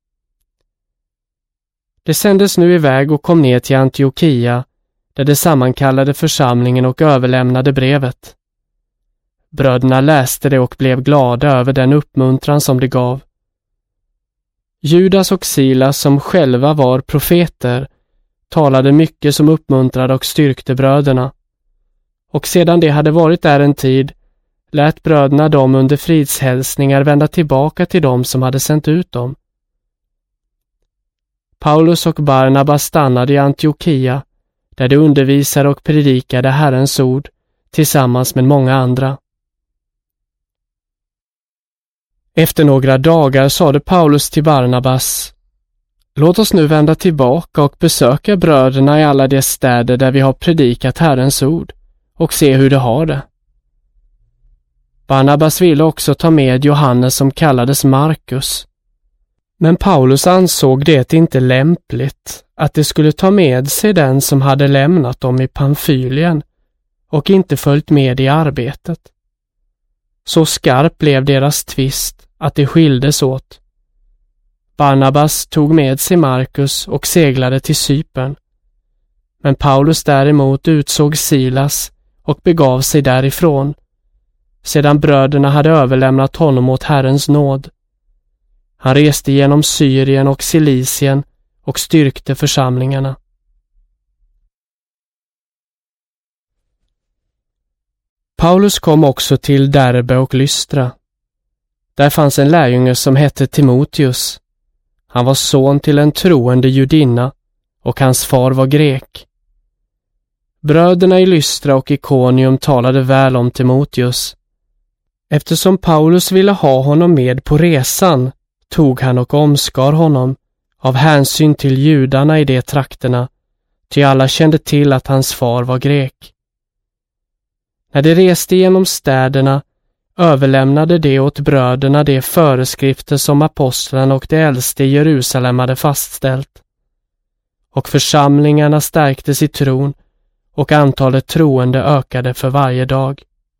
Speaker 1: Det sändes nu iväg och kom ner till Antiochia, där det sammankallade församlingen och överlämnade brevet. Bröderna läste det och blev glada över den uppmuntran som det gav. Judas och Silas, som själva var profeter, talade mycket som uppmuntrade och styrkte bröderna. Och sedan det hade varit där en tid, lät bröderna dem under fridshälsningar vända tillbaka till dem som hade sänt ut dem. Paulus och Barnabas stannade i Antiochia, där de undervisade och predikade Herrens ord tillsammans med många andra. Efter några dagar sade Paulus till Barnabas: Låt oss nu vända tillbaka och besöka bröderna i alla de städer där vi har predikat Herrens ord och se hur de har det. Barnabas ville också ta med Johannes som kallades Markus. Men Paulus ansåg det inte lämpligt att de skulle ta med sig den som hade lämnat dem i Pamfylien och inte följt med i arbetet. Så skarp blev deras tvist att de skildes åt. Barnabas tog med sig Markus och seglade till Cypern. Men Paulus däremot utsåg Silas och begav sig därifrån, sedan bröderna hade överlämnat honom åt Herrens nåd. Han reste genom Syrien och Cilicien och styrkte församlingarna. Paulus kom också till Derbe och Lystra. Där fanns en lärjunge som hette Timoteus. Han var son till en troende judinna och hans far var grek. Bröderna i Lystra och Ikonium talade väl om Timoteus. Eftersom Paulus ville ha honom med på resan tog han och omskar honom av hänsyn till judarna i de trakterna, ty alla kände till att hans far var grek. När de reste genom städerna överlämnade de åt bröderna de föreskrifter som apostlarna och de äldste i Jerusalem hade fastställt. Och församlingarna stärktes i tron och antalet troende ökade för varje dag.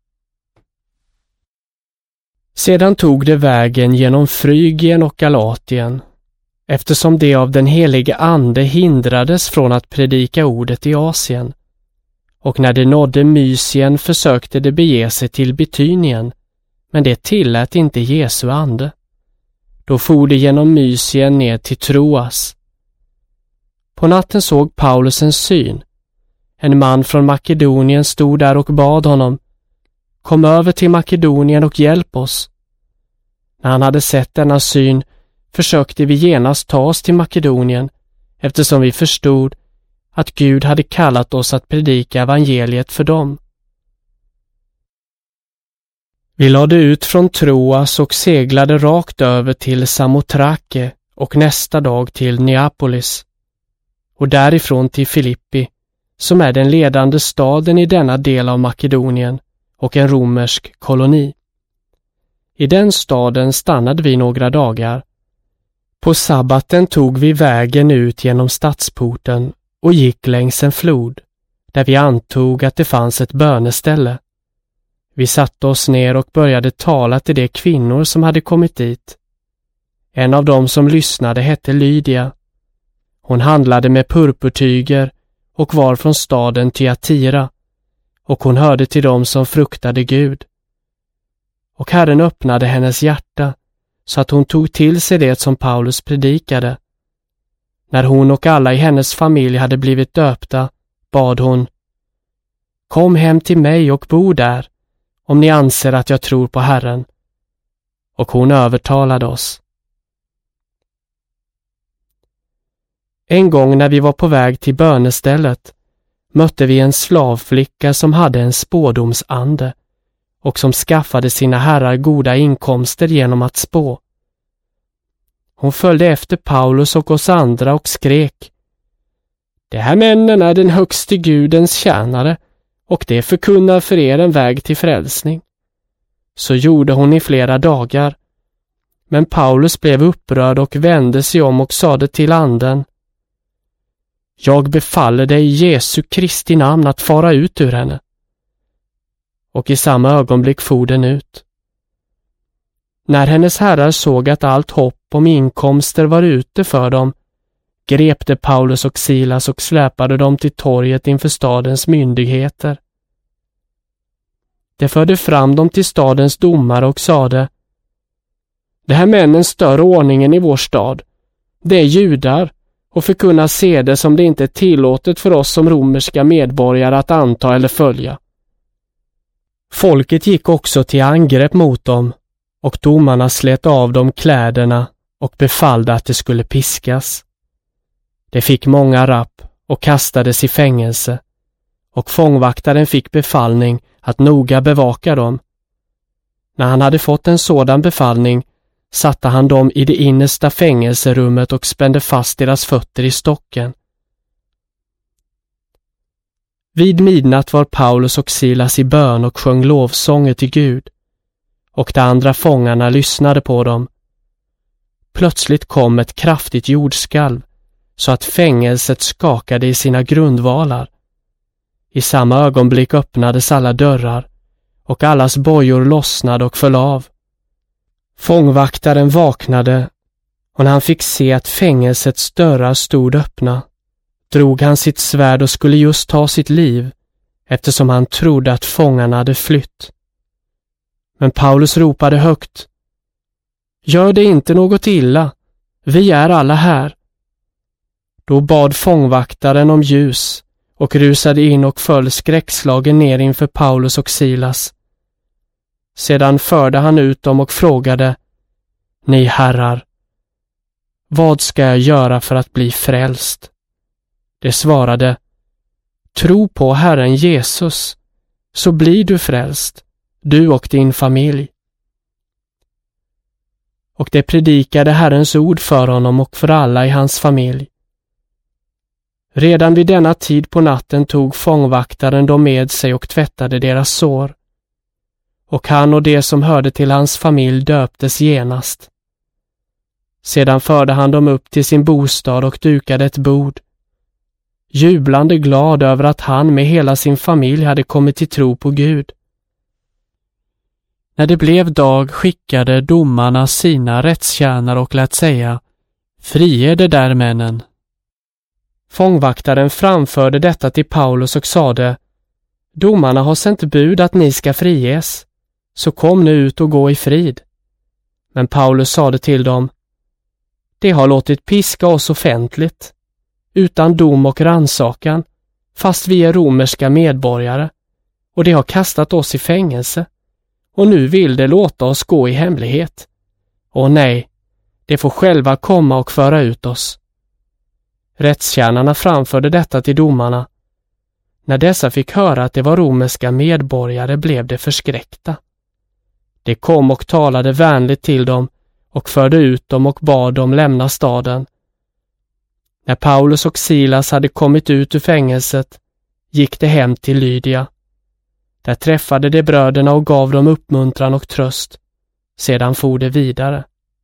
Speaker 1: Sedan tog de vägen genom Frygien och Galatien, eftersom de av den helige ande hindrades från att predika ordet i Asien. Och när de nådde Mysien försökte de bege sig till Bitynien, men det tillät inte Jesu ande. Då for de genom Mysien ner till Troas. På natten såg Paulus en syn. En man från Makedonien stod där och bad honom: kom över till Makedonien och hjälp oss. När han hade sett denna syn försökte vi genast ta oss till Makedonien, eftersom vi förstod att Gud hade kallat oss att predika evangeliet för dem. Vi lade ut från Troas och seglade rakt över till Samothrake och nästa dag till Neapolis och därifrån till Filippi, som är den ledande staden i denna del av Makedonien och en romersk koloni. I den staden stannade vi några dagar. På sabbaten tog vi vägen ut genom stadsporten och gick längs en flod, där vi antog att det fanns ett böneställe. Vi satte oss ner och började tala till de kvinnor som hade kommit dit. En av dem som lyssnade hette Lydia. Hon handlade med purpurtyger och var från staden Thyatira, och hon hörde till dem som fruktade Gud. Och Herren öppnade hennes hjärta så att hon tog till sig det som Paulus predikade. När hon och alla i hennes familj hade blivit döpta bad hon: "Kom hem till mig och bo där, om ni anser att jag tror på Herren." Och hon övertalade oss. En gång när vi var på väg till bönestället mötte vi en slavflicka som hade en spådomsande och som skaffade sina herrar goda inkomster genom att spå. Hon följde efter Paulus och oss andra och skrek: "De här männen är den högste Gudens tjänare, och det förkunnar för er en väg till frälsning." Så gjorde hon i flera dagar. Men Paulus blev upprörd och vände sig om och sade till anden: "Jag befaller dig i Jesu Kristi namn att fara ut ur henne." Och i samma ögonblick for den ut. När hennes herrar såg att allt hopp om inkomster var ute för dem, grep de Paulus och Silas och släpade dem till torget inför stadens myndigheter. De förde fram dem till stadens domare och sade: "De här männen stör ordningen i vår stad. Det är judar och förkunnar seder som det inte är tillåtet för oss som romerska medborgare att anta eller följa." Folket gick också till angrepp mot dem, och domarna slet av dem kläderna och befallde att de skulle piskas. De fick många rapp och kastades i fängelse, och fångvaktaren fick befallning att noga bevaka dem. När han hade fått en sådan befallning satte han dem i det innersta fängelserummet och spände fast deras fötter i stocken. Vid midnatt var Paulus och Silas i bön och sjöng lovsånger till Gud, och de andra fångarna lyssnade på dem. Plötsligt kom ett kraftigt jordskalv, så att fängelset skakade i sina grundvalar. I samma ögonblick öppnades alla dörrar, och allas bojor lossnade och föll av. Fångvaktaren vaknade, och när han fick se att fängelsets dörrar stod öppna, drog han sitt svärd och skulle just ta sitt liv, eftersom han trodde att fångarna hade flytt. Men Paulus ropade högt: "Gör det inte något illa, vi är alla här." Då bad fångvaktaren om ljus och rusade in och föll skräckslagen ner inför Paulus och Silas. Sedan förde han ut dem och frågade: "Ni herrar, vad ska jag göra för att bli frälst?" De svarade: "Tro på Herren Jesus, så blir du frälst, du och din familj." Och de predikade Herrens ord för honom och för alla i hans familj. Redan vid denna tid på natten tog fångvaktaren dem med sig och tvättade deras sår. Och han och de som hörde till hans familj döptes genast. Sedan förde han dem upp till sin bostad och dukade ett bord, jublande glad över att han med hela sin familj hade kommit till tro på Gud. När det blev dag skickade domarna sina rättstjänare och lät säga: "Frige de där männen." Fångvaktaren framförde detta till Paulus och sade: "Domarna har sänt bud att ni ska friges, så kom nu ut och gå i frid." Men Paulus sade till dem: "De har låtit piska oss offentligt, utan dom och rannsakan, fast vi är romerska medborgare, och de har kastat oss i fängelse, och nu vill de låta oss gå i hemlighet. Och nej, de får själva komma och föra ut oss. Rättstjänarna framförde detta till domarna. När dessa fick höra att det var romerska medborgare blev de förskräckta. De kom och talade vänligt till dem och förde ut dem och bad dem lämna staden. När Paulus och Silas hade kommit ut ur fängelset gick de hem till Lydia. Där träffade de bröderna och gav dem uppmuntran och tröst. Sedan for de vidare.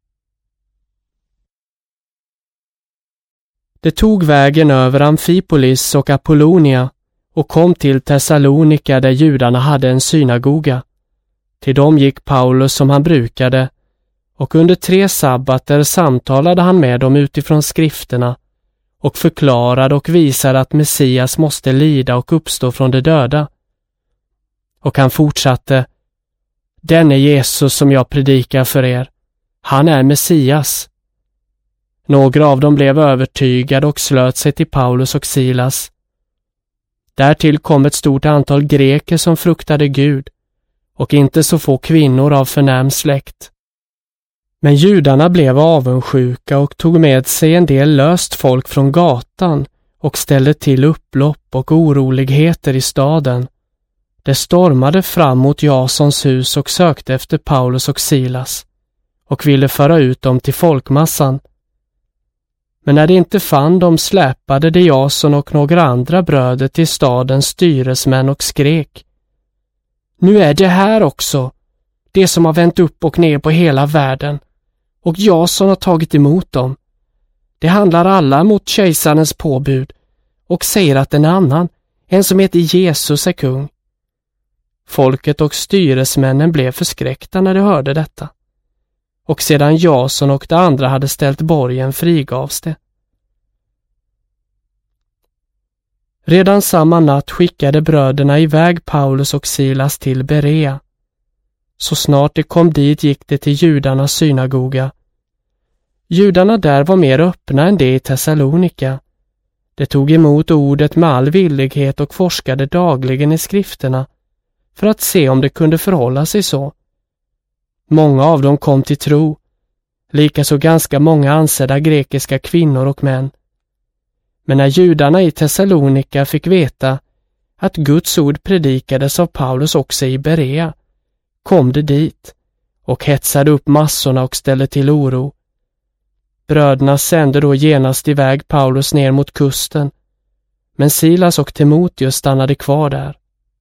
Speaker 1: De tog vägen över Amfipolis och Apollonia och kom till Thessalonika där judarna hade en synagoga. Till dem gick Paulus som han brukade, och under 3 sabbater samtalade han med dem utifrån skrifterna och förklarade och visade att Messias måste lida och uppstå från de döda. Och han fortsatte: "Denne Jesus som jag predikar för er, han är Messias." Några av dem blev övertygade och slöt sig till Paulus och Silas. Därtill kom ett stort antal greker som fruktade Gud och inte så få kvinnor av förnäm släkt. Men judarna blev avundsjuka och tog med sig en del löst folk från gatan och ställde till upplopp och oroligheter i staden. De stormade fram mot Jasons hus och sökte efter Paulus och Silas och ville föra ut dem till folkmassan. Men när de inte fann dem släpade de Jason och några andra bröder till stadens styresmän och skrek: "Nu är det här också, det som har vänt upp och ner på hela världen, och Jason har tagit emot dem. Det handlar alla mot kejsarens påbud och säger att en annan, en som heter Jesus, är kung." Folket och styresmännen blev förskräckta när de hörde detta. Och sedan Jason och de andra hade ställt borgen frigavs det. Redan samma natt skickade bröderna iväg Paulus och Silas till Berea. Så snart de kom dit gick de till judarnas synagoga. Judarna där var mer öppna än de i Thessalonika. De tog emot ordet med all villighet och forskade dagligen i skrifterna för att se om det kunde förhålla sig så. Många av dem kom till tro, likaså ganska många ansedda grekiska kvinnor och män. Men när judarna i Thessalonika fick veta att Guds ord predikades av Paulus också i Berea, kom de dit och hetsade upp massorna och ställde till oro. Bröderna sände då genast iväg Paulus ner mot kusten, men Silas och Timoteus stannade kvar där.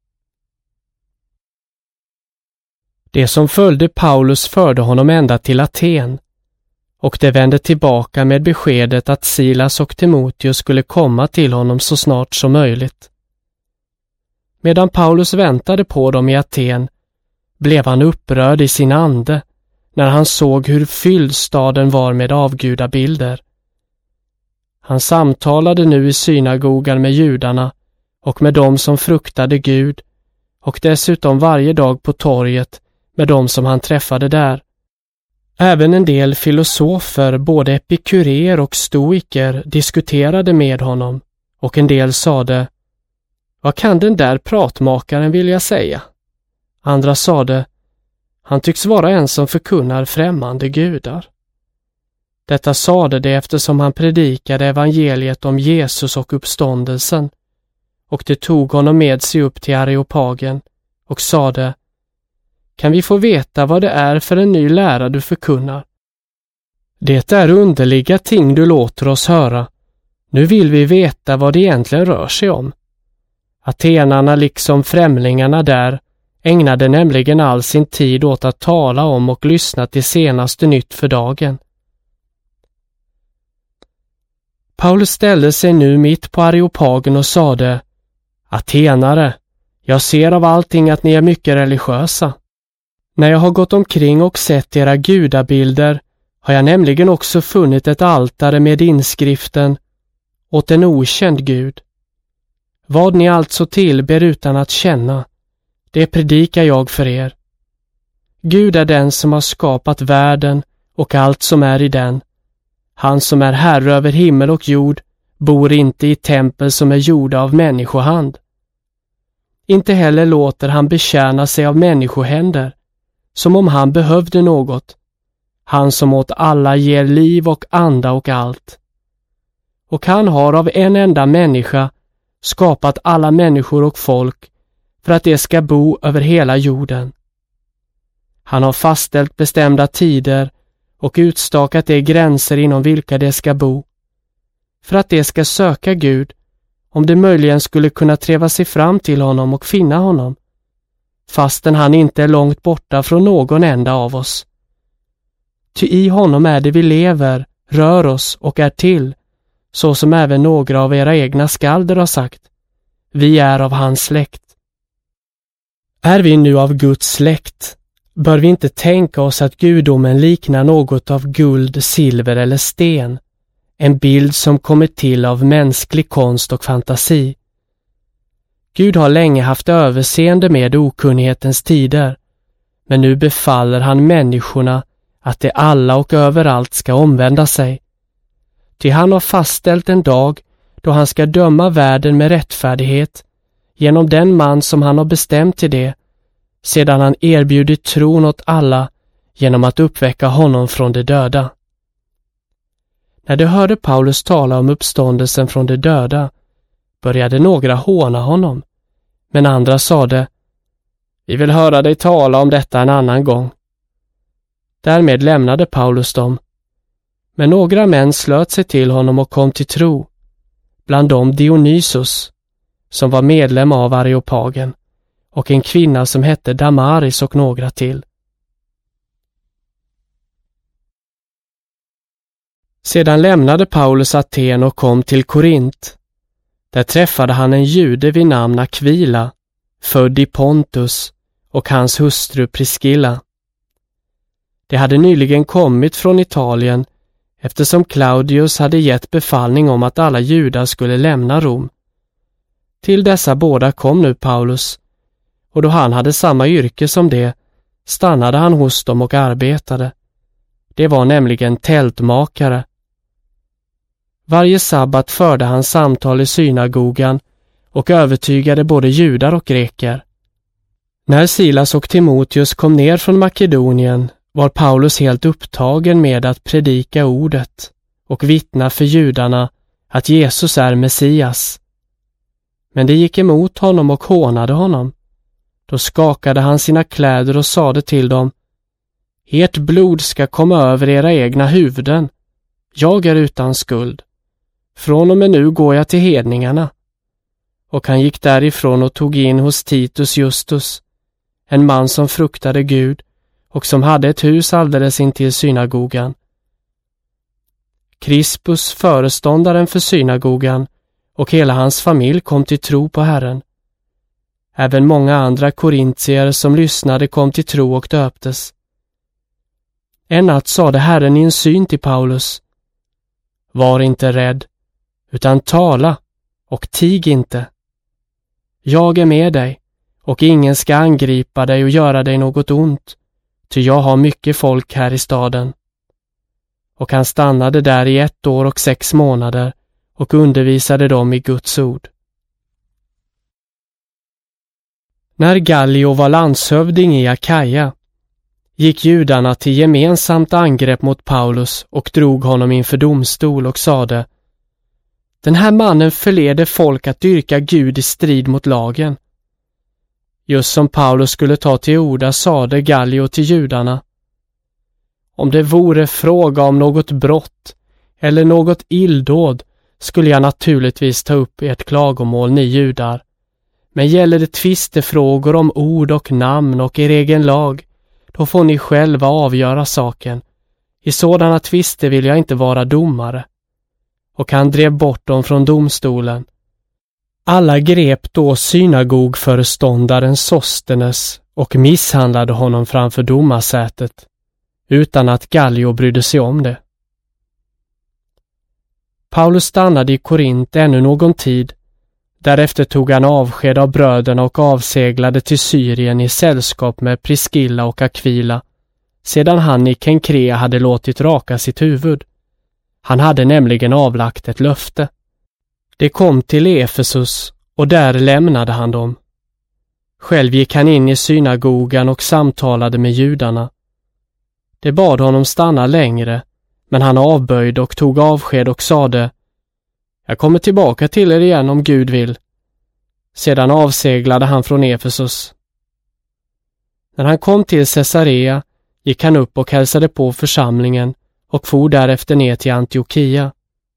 Speaker 1: Det som följde Paulus förde honom ända till Aten, och det vände tillbaka med beskedet att Silas och Timoteus skulle komma till honom så snart som möjligt. Medan Paulus väntade på dem i Aten blev han upprörd i sin ande när han såg hur fylld staden var med avgudabilder. Han samtalade nu i synagogan med judarna och med dem som fruktade Gud, och dessutom varje dag på torget med dem som han träffade där. Även en del filosofer, både epikurer och stoiker, diskuterade med honom, och en del sade: "Vad kan den där pratmakaren vilja säga?" Andra sade: "Han tycks vara en som förkunnar främmande gudar." Detta sade de eftersom han predikade evangeliet om Jesus och uppståndelsen, och det tog honom med sig upp till Areopagen och sade: "Kan vi få veta vad det är för en ny lära du förkunnar? Det är underliga ting du låter oss höra. Nu vill vi veta vad det egentligen rör sig om." Atenarna liksom främlingarna där ägnade nämligen all sin tid åt att tala om och lyssna till senaste nytt för dagen. Paulus ställde sig nu mitt på Areopagen och sade: "Atenare, jag ser av allting att ni är mycket religiösa. När jag har gått omkring och sett era gudabilder har jag nämligen också funnit ett altare med inskriften åt en okänd Gud. Vad ni alltså tillber utan att känna, det predikar jag för er. Gud är den som har skapat världen och allt som är i den. Han som är herre över himmel och jord bor inte i tempel som är gjorda av människohand. Inte heller låter han betjäna sig av människohänder, som om han behövde något. Han som åt alla ger liv och anda och allt. Och han har av en enda människa skapat alla människor och folk för att de ska bo över hela jorden. Han har fastställt bestämda tider och utstakat de gränser inom vilka de ska bo, för att de ska söka Gud, om de möjligen skulle kunna treva sig fram till honom och finna honom, fastän han inte är långt borta från någon enda av oss. Ty i honom är det vi lever, rör oss och är till, så som även några av era egna skalder har sagt. Vi är av hans släkt. Är vi nu av Guds släkt, bör vi inte tänka oss att gudomen liknar något av guld, silver eller sten, en bild som kommit till av mänsklig konst och fantasi. Gud har länge haft överseende med okunnighetens tider, men nu befaller han människorna att de alla och överallt ska omvända sig. Ty han har fastställt en dag då han ska döma världen med rättfärdighet genom den man som han har bestämt till det, sedan han erbjudit tron åt alla genom att uppväcka honom från de döda. När de hörde Paulus tala om uppståndelsen från de döda, började några håna honom, men andra sade: Vi vill höra dig tala om detta en annan gång. Därmed lämnade Paulus dem, men några män slöt sig till honom och kom till tro, bland dem Dionysos, som var medlem av Areopagen, och en kvinna som hette Damaris och några till. Sedan lämnade Paulus Aten och kom till Korint. Där träffade han en jude vid namn Aquila, född i Pontus, och hans hustru Priscilla. De hade nyligen kommit från Italien, eftersom Claudius hade gett befallning om att alla judar skulle lämna Rom. Till dessa båda kom nu Paulus, och då han hade samma yrke som det, stannade han hos dem och arbetade. Det var nämligen tältmakare. Varje sabbat förde han samtal i synagogan och övertygade både judar och greker. När Silas och Timoteus kom ner från Makedonien var Paulus helt upptagen med att predika ordet och vittna för judarna att Jesus är Messias. Men de gick emot honom och hånade honom. Då skakade han sina kläder och sade till dem: Ert blod ska komma över era egna huvuden. Jag är utan skuld. Från och med nu går jag till hedningarna. Och han gick därifrån och tog in hos Titus Justus, en man som fruktade Gud och som hade ett hus alldeles intill synagogan. Crispus, föreståndaren för synagogan, och hela hans familj kom till tro på Herren. Även många andra korintier som lyssnade kom till tro och döptes. En natt sade Herren i en syn till Paulus: Var inte rädd, utan tala och tig inte. Jag är med dig, och ingen ska angripa dig och göra dig något ont, ty jag har mycket folk här i staden. Och han stannade där i 1 år och 6 månader och undervisade dem i Guds ord. När Gallio var landshövding i Akaja gick judarna till gemensamt angrepp mot Paulus och drog honom inför domstol och sade: Den här mannen förleder folk att dyrka Gud i strid mot lagen. Just som Paulus skulle ta till orda sade Gallio till judarna: Om det vore fråga om något brott eller något illdåd skulle jag naturligtvis ta upp ert klagomål, ni judar. Men gäller det tvistefrågor om ord och namn och er egen lag, då får ni själva avgöra saken. I sådana tvister vill jag inte vara domare. Och han drev bort dem från domstolen. Alla grep då synagogföreståndaren Sostenes och misshandlade honom framför domarsätet, utan att Gallio brydde sig om det. Paulus stannade i Korint ännu någon tid. Därefter tog han avsked av bröderna och avseglade till Syrien i sällskap med Priscilla och Aquila, sedan han i Kenkrea hade låtit raka sitt huvud. Han hade nämligen avlagt ett löfte. Det kom till Efesus och där lämnade han dem. Själv gick han in i synagogan och samtalade med judarna. De bad honom stanna längre, men han avböjde och tog avsked och sade: Jag kommer tillbaka till er igen om Gud vill. Sedan avseglade han från Efesos. När han kom till Caesarea gick han upp och hälsade på församlingen och for därefter ner till Antiochia.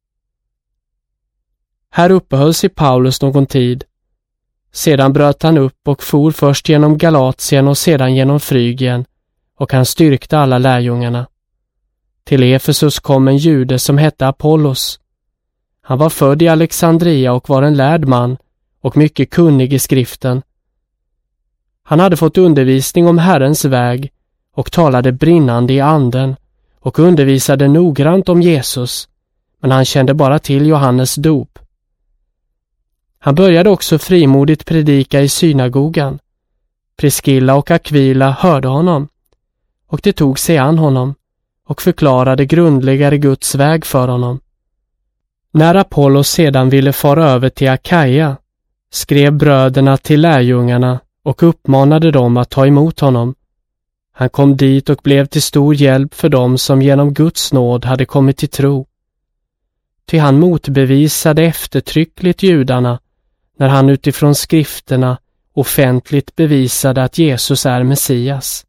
Speaker 1: Här uppehöll sig Paulus någon tid. Sedan bröt han upp och for först genom Galatien och sedan genom Frygien, och han styrkte alla lärjungarna. Till Efesus kom en jude som hette Apollos. Han var född i Alexandria och var en lärd man och mycket kunnig i skriften. Han hade fått undervisning om Herrens väg och talade brinnande i anden och undervisade noggrant om Jesus, men han kände bara till Johannes dop. Han började också frimodigt predika i synagogan. Priscilla och Aquila hörde honom, och de tog sig an honom och förklarade grundligare Guds väg för honom. När Apollos sedan ville fara över till Akaia skrev bröderna till lärjungarna och uppmanade dem att ta emot honom. Han kom dit och blev till stor hjälp för dem som genom Guds nåd hade kommit till tro. Ty han motbevisade eftertryckligt judarna när han utifrån skrifterna offentligt bevisade att Jesus är Messias.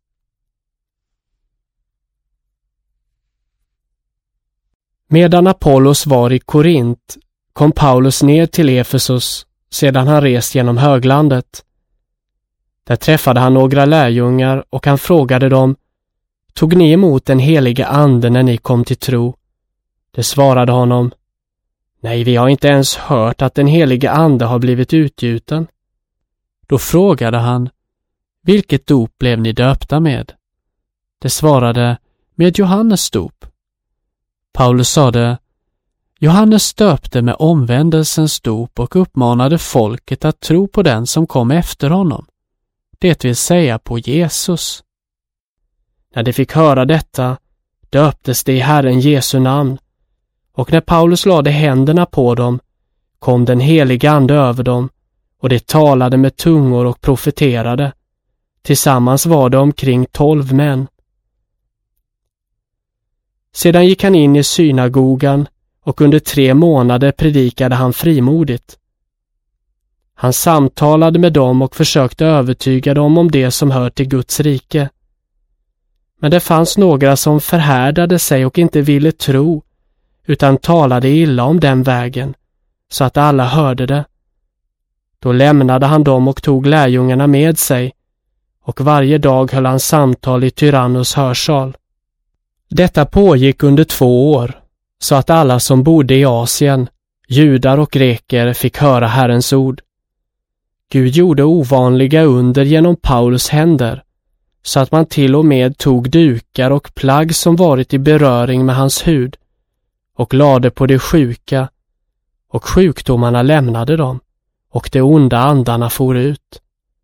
Speaker 1: Medan Apollos var i Korint kom Paulus ner till Efesos sedan han rest genom höglandet. Där träffade han några lärjungar och han frågade dem: Tog ni emot den heliga ande när ni kom till tro? De svarade honom: Nej, vi har inte ens hört att den heliga ande har blivit utgjuten. Då frågade han: Vilket dop blev ni döpta med? De svarade: Med Johannes dop. Paulus sade: Johannes döpte med omvändelsens dop och uppmanade folket att tro på den som kom efter honom, det vill säga på Jesus. När de fick höra detta döptes de i Herren Jesu namn, och när Paulus lade händerna på dem kom den heliga ande över dem, och de talade med tungor och profeterade. Tillsammans var det omkring 12 män. Sedan gick han in i synagogan och under 3 månader predikade han frimodigt. Han samtalade med dem och försökte övertyga dem om det som hör till Guds rike. Men det fanns några som förhärdade sig och inte ville tro, utan talade illa om den vägen, så att alla hörde det. Då lämnade han dem och tog lärjungarna med sig, och varje dag höll han samtal i Tyrannus hörsal. Detta pågick under 2 år, så att alla som bodde i Asien, judar och greker, fick höra Herrens ord. Gud gjorde ovanliga under genom Paulus händer, så att man till och med tog dukar och plagg som varit i beröring med hans hud och lade på de sjuka, och sjukdomarna lämnade dem, och de onda andarna for ut.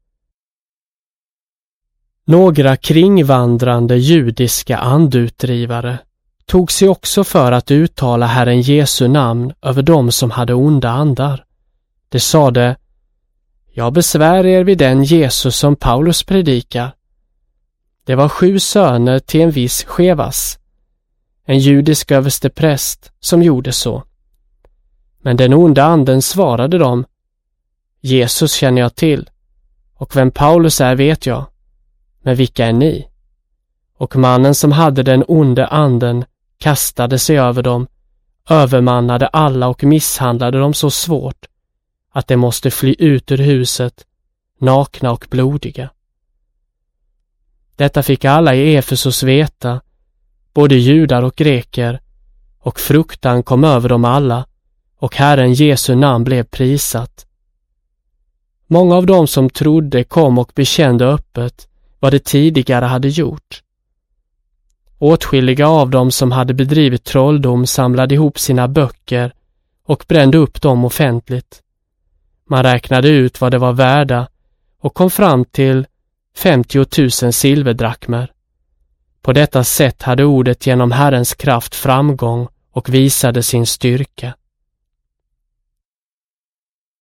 Speaker 1: Några kringvandrande judiska andutdrivare tog sig också för att uttala Herren Jesu namn över dem som hade onda andar. De sade: Jag besvär er vid den Jesus som Paulus predikar. Det var 7 söner till en viss Skevas, en judisk överstepräst, som gjorde så. Men den onda anden svarade dem: Jesus känner jag till, och vem Paulus är vet jag, men vilka är ni? Och mannen som hade den onde anden kastade sig över dem, övermannade alla och misshandlade dem så svårt att de måste fly ut ur huset, nakna och blodiga. Detta fick alla i Efesos veta, både judar och greker, och fruktan kom över dem alla, och Herren Jesu namn blev prisat. Många av dem som trodde kom och bekände öppet vad de tidigare hade gjort. Åtskilliga av dem som hade bedrivit trolldom samlade ihop sina böcker och brände upp dem offentligt. Man räknade ut vad det var värda och kom fram till 50 000 silverdrakmer. På detta sätt hade ordet genom Herrens kraft framgång och visade sin styrka.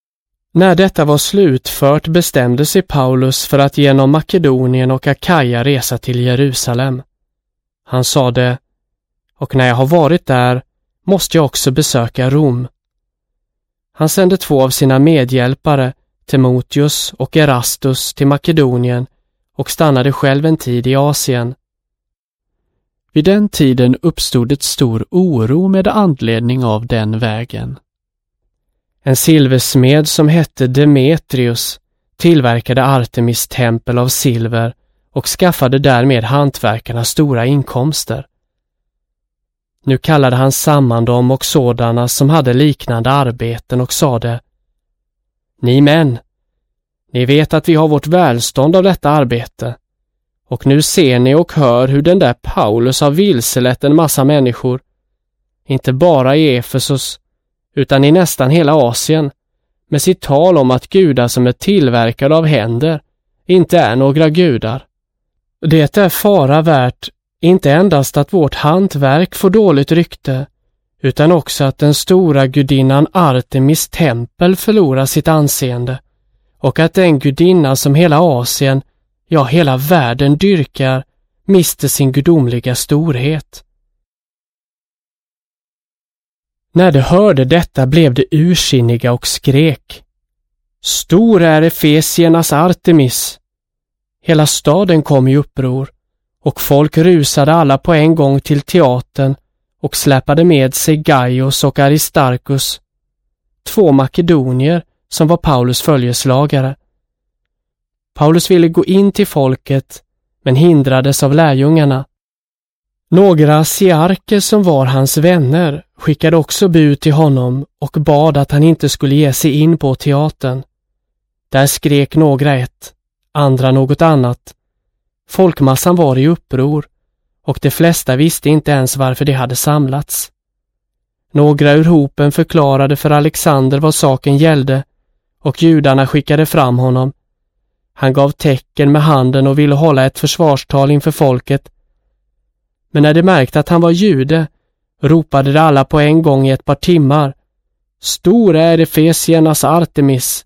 Speaker 1: När detta var slutfört bestämde sig Paulus för att genom Makedonien och Akaja resa till Jerusalem. Han sade, och när jag har varit där måste jag också besöka Rom. Han sände 2 av sina medhjälpare, Timoteus och Erastus, till Makedonien och stannade själv en tid i Asien. Vid den tiden uppstod ett stor oro med anledning av den vägen. En silversmed som hette Demetrius tillverkade Artemis tempel av silver och skaffade därmed hantverkarna stora inkomster. Nu kallade han samman dem och sådana som hade liknande arbeten och sade: Ni män, ni vet att vi har vårt välstånd av detta arbete. Och nu ser ni och hör hur den där Paulus har vilselett en massa människor, inte bara i Efesus, utan i nästan hela Asien, med sitt tal om att gudar som är tillverkade av händer inte är några gudar. Det är fara värt inte endast att vårt hantverk får dåligt rykte, utan också att den stora gudinnan Artemis tempel förlorar sitt anseende, och att den gudinna som hela Asien, ja hela världen dyrkar, mister sin gudomliga storhet. När de hörde detta blev de ursinniga och skrek: Stor är Efesiernas Artemis! Hela staden kom i uppror, och folk rusade alla på en gång till teatern och släpade med sig Gaius och Aristarchus, 2 makedonier som var Paulus följeslagare. Paulus ville gå in till folket, men hindrades av lärjungarna. Några asiarker som var hans vänner skickade också bud till honom och bad att han inte skulle ge sig in på teatern. Där skrek några ett, andra något annat. Folkmassan var i uppror, och de flesta visste inte ens varför de hade samlats. Några ur hopen förklarade för Alexander vad saken gällde, och judarna skickade fram honom. Han gav tecken med handen och ville hålla ett försvarstal inför folket. Men när de märkte att han var jude, ropade de alla på en gång i ett par timmar: Stor är Efesiernas Artemis!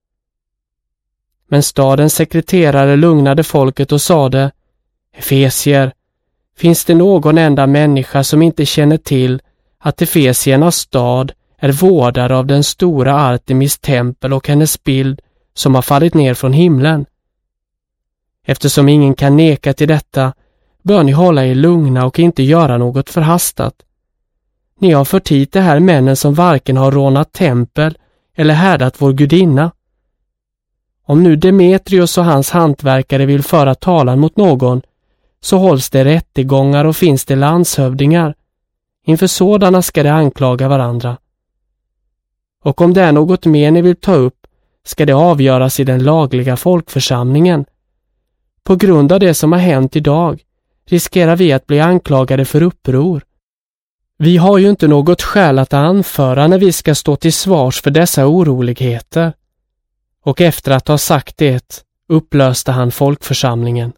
Speaker 1: Men stadens sekreterare lugnade folket och sade: Efesier, finns det någon enda människa som inte känner till att Efesiernas stad är vårdare av den stora Artemis tempel och hennes bild som har fallit ner från himlen? Eftersom ingen kan neka till detta, bör ni hålla er lugna och inte göra något förhastat. Ni har fört hit de här männen som varken har rånat tempel eller härdat vår gudinna. Om nu Demetrius och hans hantverkare vill föra talan mot någon, så hålls det rättegångar och finns det landshövdingar. Inför sådana ska de anklaga varandra. Och om det är något mer ni vill ta upp, ska det avgöras i den lagliga folkförsamlingen. På grund av det som har hänt idag riskerar vi att bli anklagade för uppror. Vi har ju inte något skäl att anföra när vi ska stå till svars för dessa oroligheter. Och efter att ha sagt det upplöste han folkförsamlingen.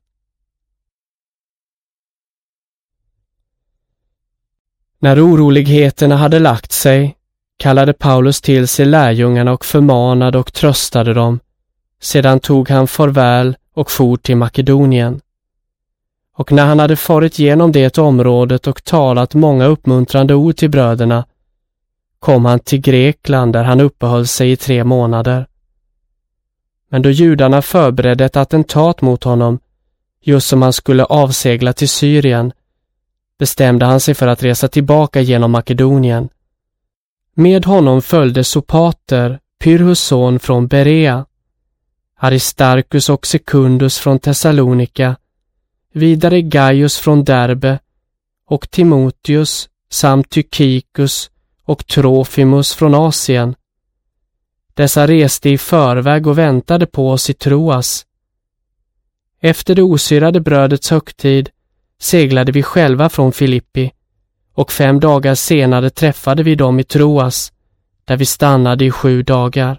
Speaker 1: När oroligheterna hade lagt sig kallade Paulus till sig lärjungarna och förmanade och tröstade dem. Sedan tog han farväl och for till Makedonien. Och när han hade farit genom det området och talat många uppmuntrande ord till bröderna, kom han till Grekland där han uppehöll sig i 3 månader. Men då judarna förberedde ett attentat mot honom, just som han skulle avsegla till Syrien, bestämde han sig för att resa tillbaka genom Makedonien. Med honom följde Sopater, Pyrrhus son från Berea, Aristarchus och Secundus från Thessalonika, vidare Gaius från Derbe och Timoteus samt Tychicus och Trofimus från Asien. Dessa reste i förväg och väntade på oss i Troas. Efter det osyrade brödets högtid seglade vi själva från Filippi, och 5 dagar senare träffade vi dem i Troas, där vi stannade i 7 dagar.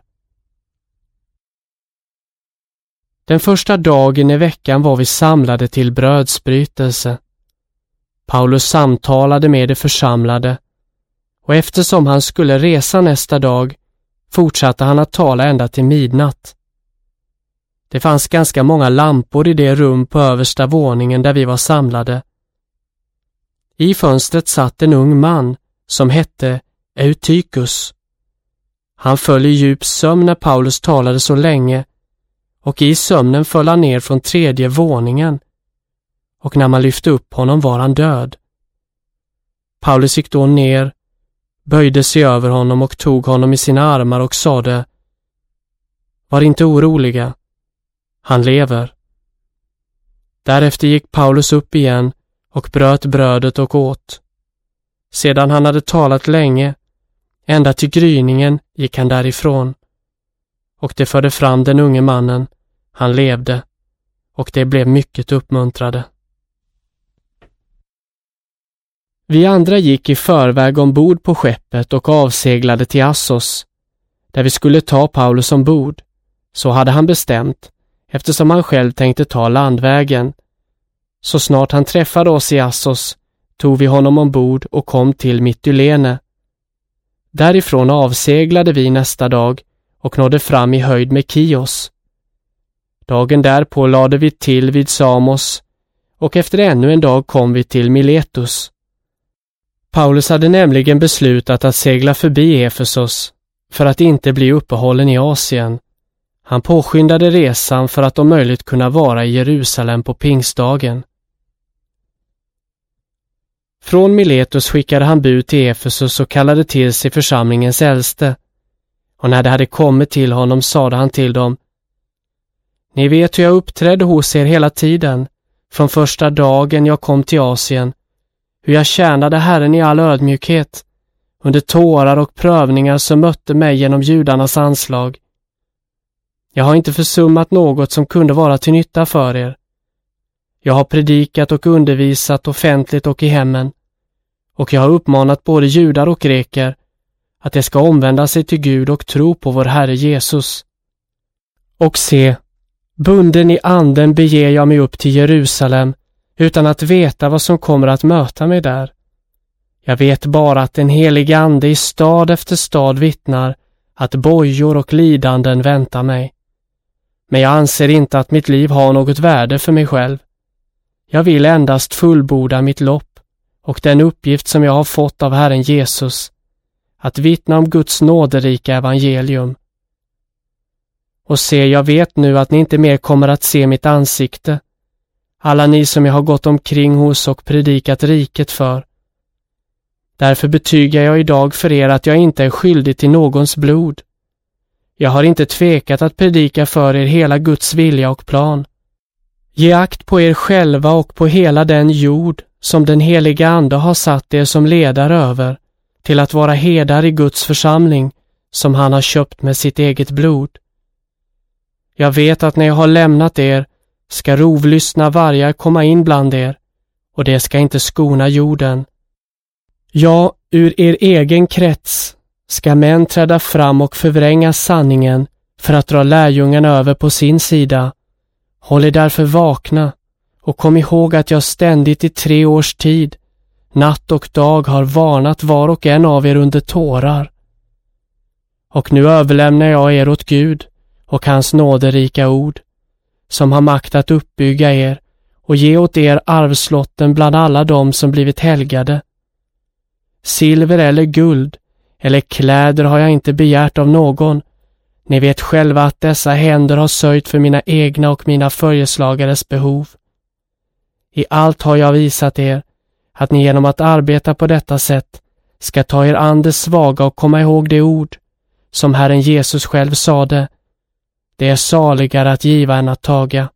Speaker 1: Den första dagen i veckan var vi samlade till brödsbrytelse. Paulus samtalade med de församlade, och eftersom han skulle resa nästa dag fortsatte han att tala ända till midnatt. Det fanns ganska många lampor i det rum på översta våningen där vi var samlade. I fönstret satt en ung man som hette Eutychus. Han föll i djup sömn när Paulus talade så länge, och i sömnen föll han ner från 3:e våningen, och när man lyfte upp honom var han död. Paulus gick då ner, böjde sig över honom och tog honom i sina armar och sade: Var inte oroliga, han lever. Därefter gick Paulus upp igen och bröt brödet och åt. Sedan han hade talat länge, ända till gryningen, gick han därifrån. Och det förde fram den unge mannen, han levde, och det blev mycket uppmuntrade. Vi andra gick i förväg ombord på skeppet och avseglade till Assos, där vi skulle ta Paulus ombord. Så hade han bestämt, eftersom han själv tänkte ta landvägen. Så snart han träffade oss i Assos tog vi honom ombord och kom till Mytilene. Därifrån avseglade vi nästa dag och nådde fram i höjd med Kios. Dagen därpå lade vi till vid Samos, och efter ännu en dag kom vi till Miletus. Paulus hade nämligen beslutat att segla förbi Efesos för att inte bli uppehållen i Asien. Han påskyndade resan för att om möjligt kunna vara i Jerusalem på pingstdagen. Från Miletus skickade han bud till Efesos och kallade till sig församlingens äldste. Och när det hade kommit till honom sade han till dem: Ni vet hur jag uppträdde hos er hela tiden, från första dagen jag kom till Asien, hur jag tjänade Herren i all ödmjukhet, under tårar och prövningar som mötte mig genom judarnas anslag. Jag har inte försummat något som kunde vara till nytta för er. Jag har predikat och undervisat offentligt och i hemmen, och jag har uppmanat både judar och greker att de ska omvända sig till Gud och tro på vår Herre Jesus. Och se, bunden i anden beger jag mig upp till Jerusalem utan att veta vad som kommer att möta mig där. Jag vet bara att den helige ande i stad efter stad vittnar att bojor och lidanden väntar mig. Men jag anser inte att mitt liv har något värde för mig själv. Jag vill endast fullborda mitt lopp och den uppgift som jag har fått av Herren Jesus, att vittna om Guds nåderika evangelium. Och se, jag vet nu att ni inte mer kommer att se mitt ansikte, alla ni som jag har gått omkring hos och predikat riket för. Därför betygar jag idag för er att jag inte är skyldig till någons blod. Jag har inte tvekat att predika för er hela Guds vilja och plan. Ge akt på er själva och på hela den jord som den heliga ande har satt er som ledare över, till att vara herdar i Guds församling, som han har köpt med sitt eget blod. Jag vet att när jag har lämnat er ska rovlystna vargar komma in bland er, och det ska inte skona jorden. Ja, ur er egen krets ska män träda fram och förvränga sanningen för att dra lärjungarna över på sin sida. Håll er därför vakna och kom ihåg att jag ständigt i 3 års tid, natt och dag, har varnat var och en av er under tårar. Och nu överlämnar jag er åt Gud och hans nåderika ord, som har makt att uppbygga er och ge åt er arvslotten bland alla dem som blivit helgade. Silver eller guld eller kläder har jag inte begärt av någon. Ni vet själva att dessa händer har sörjt för mina egna och mina följeslagares behov. I allt har jag visat er att ni genom att arbeta på detta sätt ska ta er andes svaga och komma ihåg det ord som Herren Jesus själv sade: det är saligare att giva än att taga.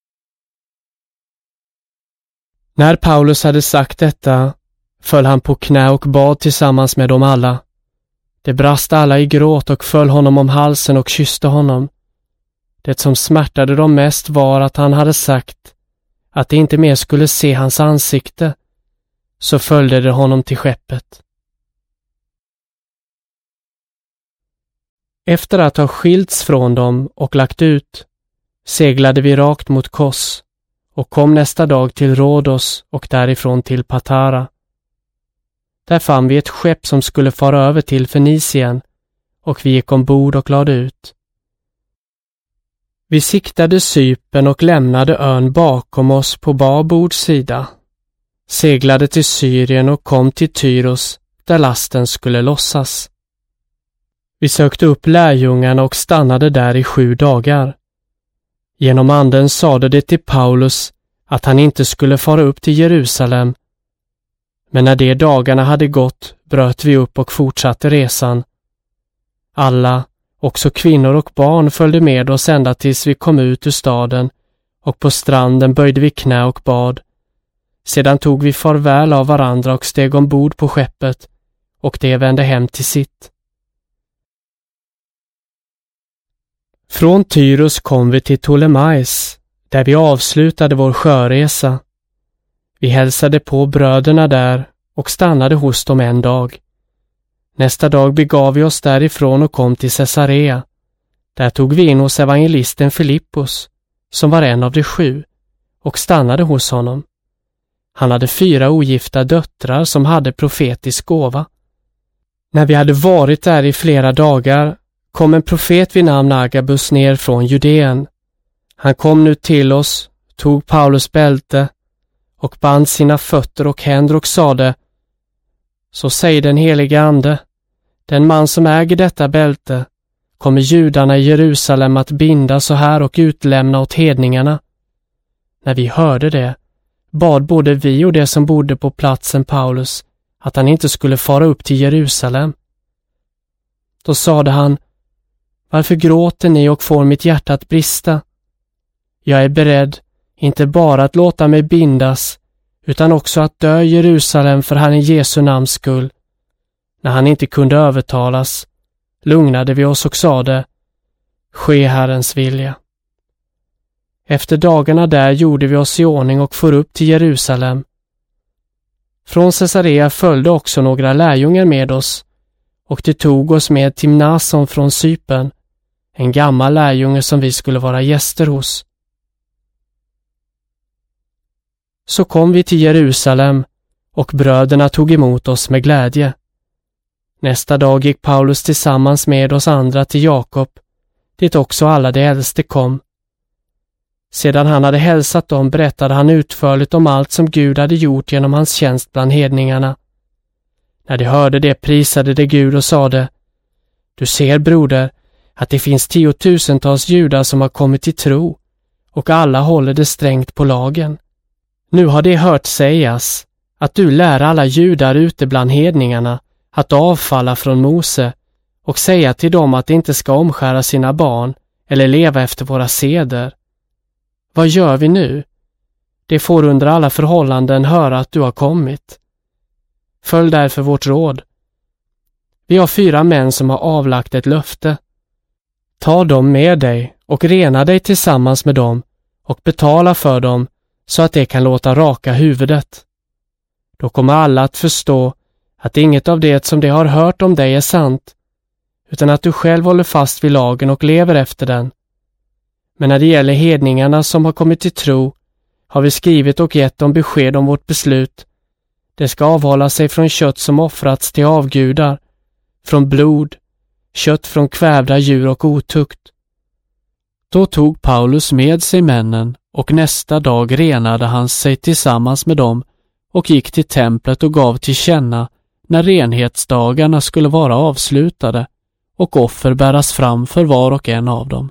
Speaker 1: När Paulus hade sagt detta föll han på knä och bad tillsammans med dem alla. Det brast alla i gråt och föll honom om halsen och kysste honom. Det som smärtade dem mest var att han hade sagt att de inte mer skulle se hans ansikte. Så följde de honom till skeppet. Efter att ha skilts från dem och lagt ut seglade vi rakt mot Kos och kom nästa dag till Rhodos och därifrån till Patara. Där fann vi ett skepp som skulle fara över till Fenicien, och vi gick ombord och lade ut. Vi siktade Cypern och lämnade ön bakom oss på babord sida, seglade till Syrien och kom till Tyros där lasten skulle lossas. Vi sökte upp lärjungarna och stannade där i 7 dagar. Genom anden sade det till Paulus att han inte skulle fara upp till Jerusalem. Men när de dagarna hade gått bröt vi upp och fortsatte resan. Alla, också kvinnor och barn, följde med oss ända tills vi kom ut ur staden, och på stranden böjde vi knä och bad. Sedan tog vi farväl av varandra och steg ombord på skeppet, och de vände hem till sitt. Från Tyros kom vi till Ptolemais, där vi avslutade vår sjöresa. Vi hälsade på bröderna där och stannade hos dem en dag. Nästa dag begav vi oss därifrån och kom till Caesarea. Där tog vi in hos evangelisten Filippos, som var en av de 7, och stannade hos honom. Han hade 4 ogifta döttrar som hade profetisk gåva. När vi hade varit där i flera dagar kom en profet vid namn Agabus ner från Judeen. Han kom nu till oss, tog Paulus bälte och band sina fötter och händer och sade: Så säger den helige ande, den man som äger detta bälte kommer judarna i Jerusalem att binda så här och utlämna åt hedningarna. När vi hörde det bad både vi och de som bodde på platsen Paulus att han inte skulle fara upp till Jerusalem. Då sade han: Varför gråter ni och får mitt hjärta att brista? Jag är beredd inte bara att låta mig bindas utan också att dö i Jerusalem för Herren Jesu namns skull. När han inte kunde övertalas lugnade vi oss och sade: Ske Herrens vilja. Efter dagarna där gjorde vi oss i ordning och for upp till Jerusalem. Från Caesarea följde också några lärjungar med oss, och de tog oss med till Mnason från Cypern, en gammal lärjunge som vi skulle vara gäster hos. Så kom vi till Jerusalem, och bröderna tog emot oss med glädje. Nästa dag gick Paulus tillsammans med oss andra till Jakob, dit också alla de äldste kom. Sedan han hade hälsat dem berättade han utförligt om allt som Gud hade gjort genom hans tjänst bland hedningarna. När de hörde det prisade de Gud och sade: Du ser, broder, att det finns 10-tusentals judar som har kommit till tro, och alla håller det strängt på lagen. Nu har det hört sägas att du lär alla judar ute bland hedningarna att avfalla från Mose och säga till dem att de inte ska omskära sina barn eller leva efter våra seder. Vad gör vi nu? De får under alla förhållanden höra att du har kommit. Följ därför vårt råd. Vi har 4 män som har avlagt ett löfte. Ta dem med dig och rena dig tillsammans med dem och betala för dem så att de kan låta raka huvudet. Då kommer alla att förstå att inget av det som de har hört om dig är sant, utan att du själv håller fast vid lagen och lever efter den. Men när det gäller hedningarna som har kommit till tro har vi skrivit och gett dem besked om vårt beslut. Det ska avhålla sig från kött som offrats till avgudar, från blod, kött från kvävda djur och otukt. Då tog Paulus med sig männen, och nästa dag renade han sig tillsammans med dem och gick till templet och gav till känna när renhetsdagarna skulle vara avslutade och offer bäras fram för var och en av dem.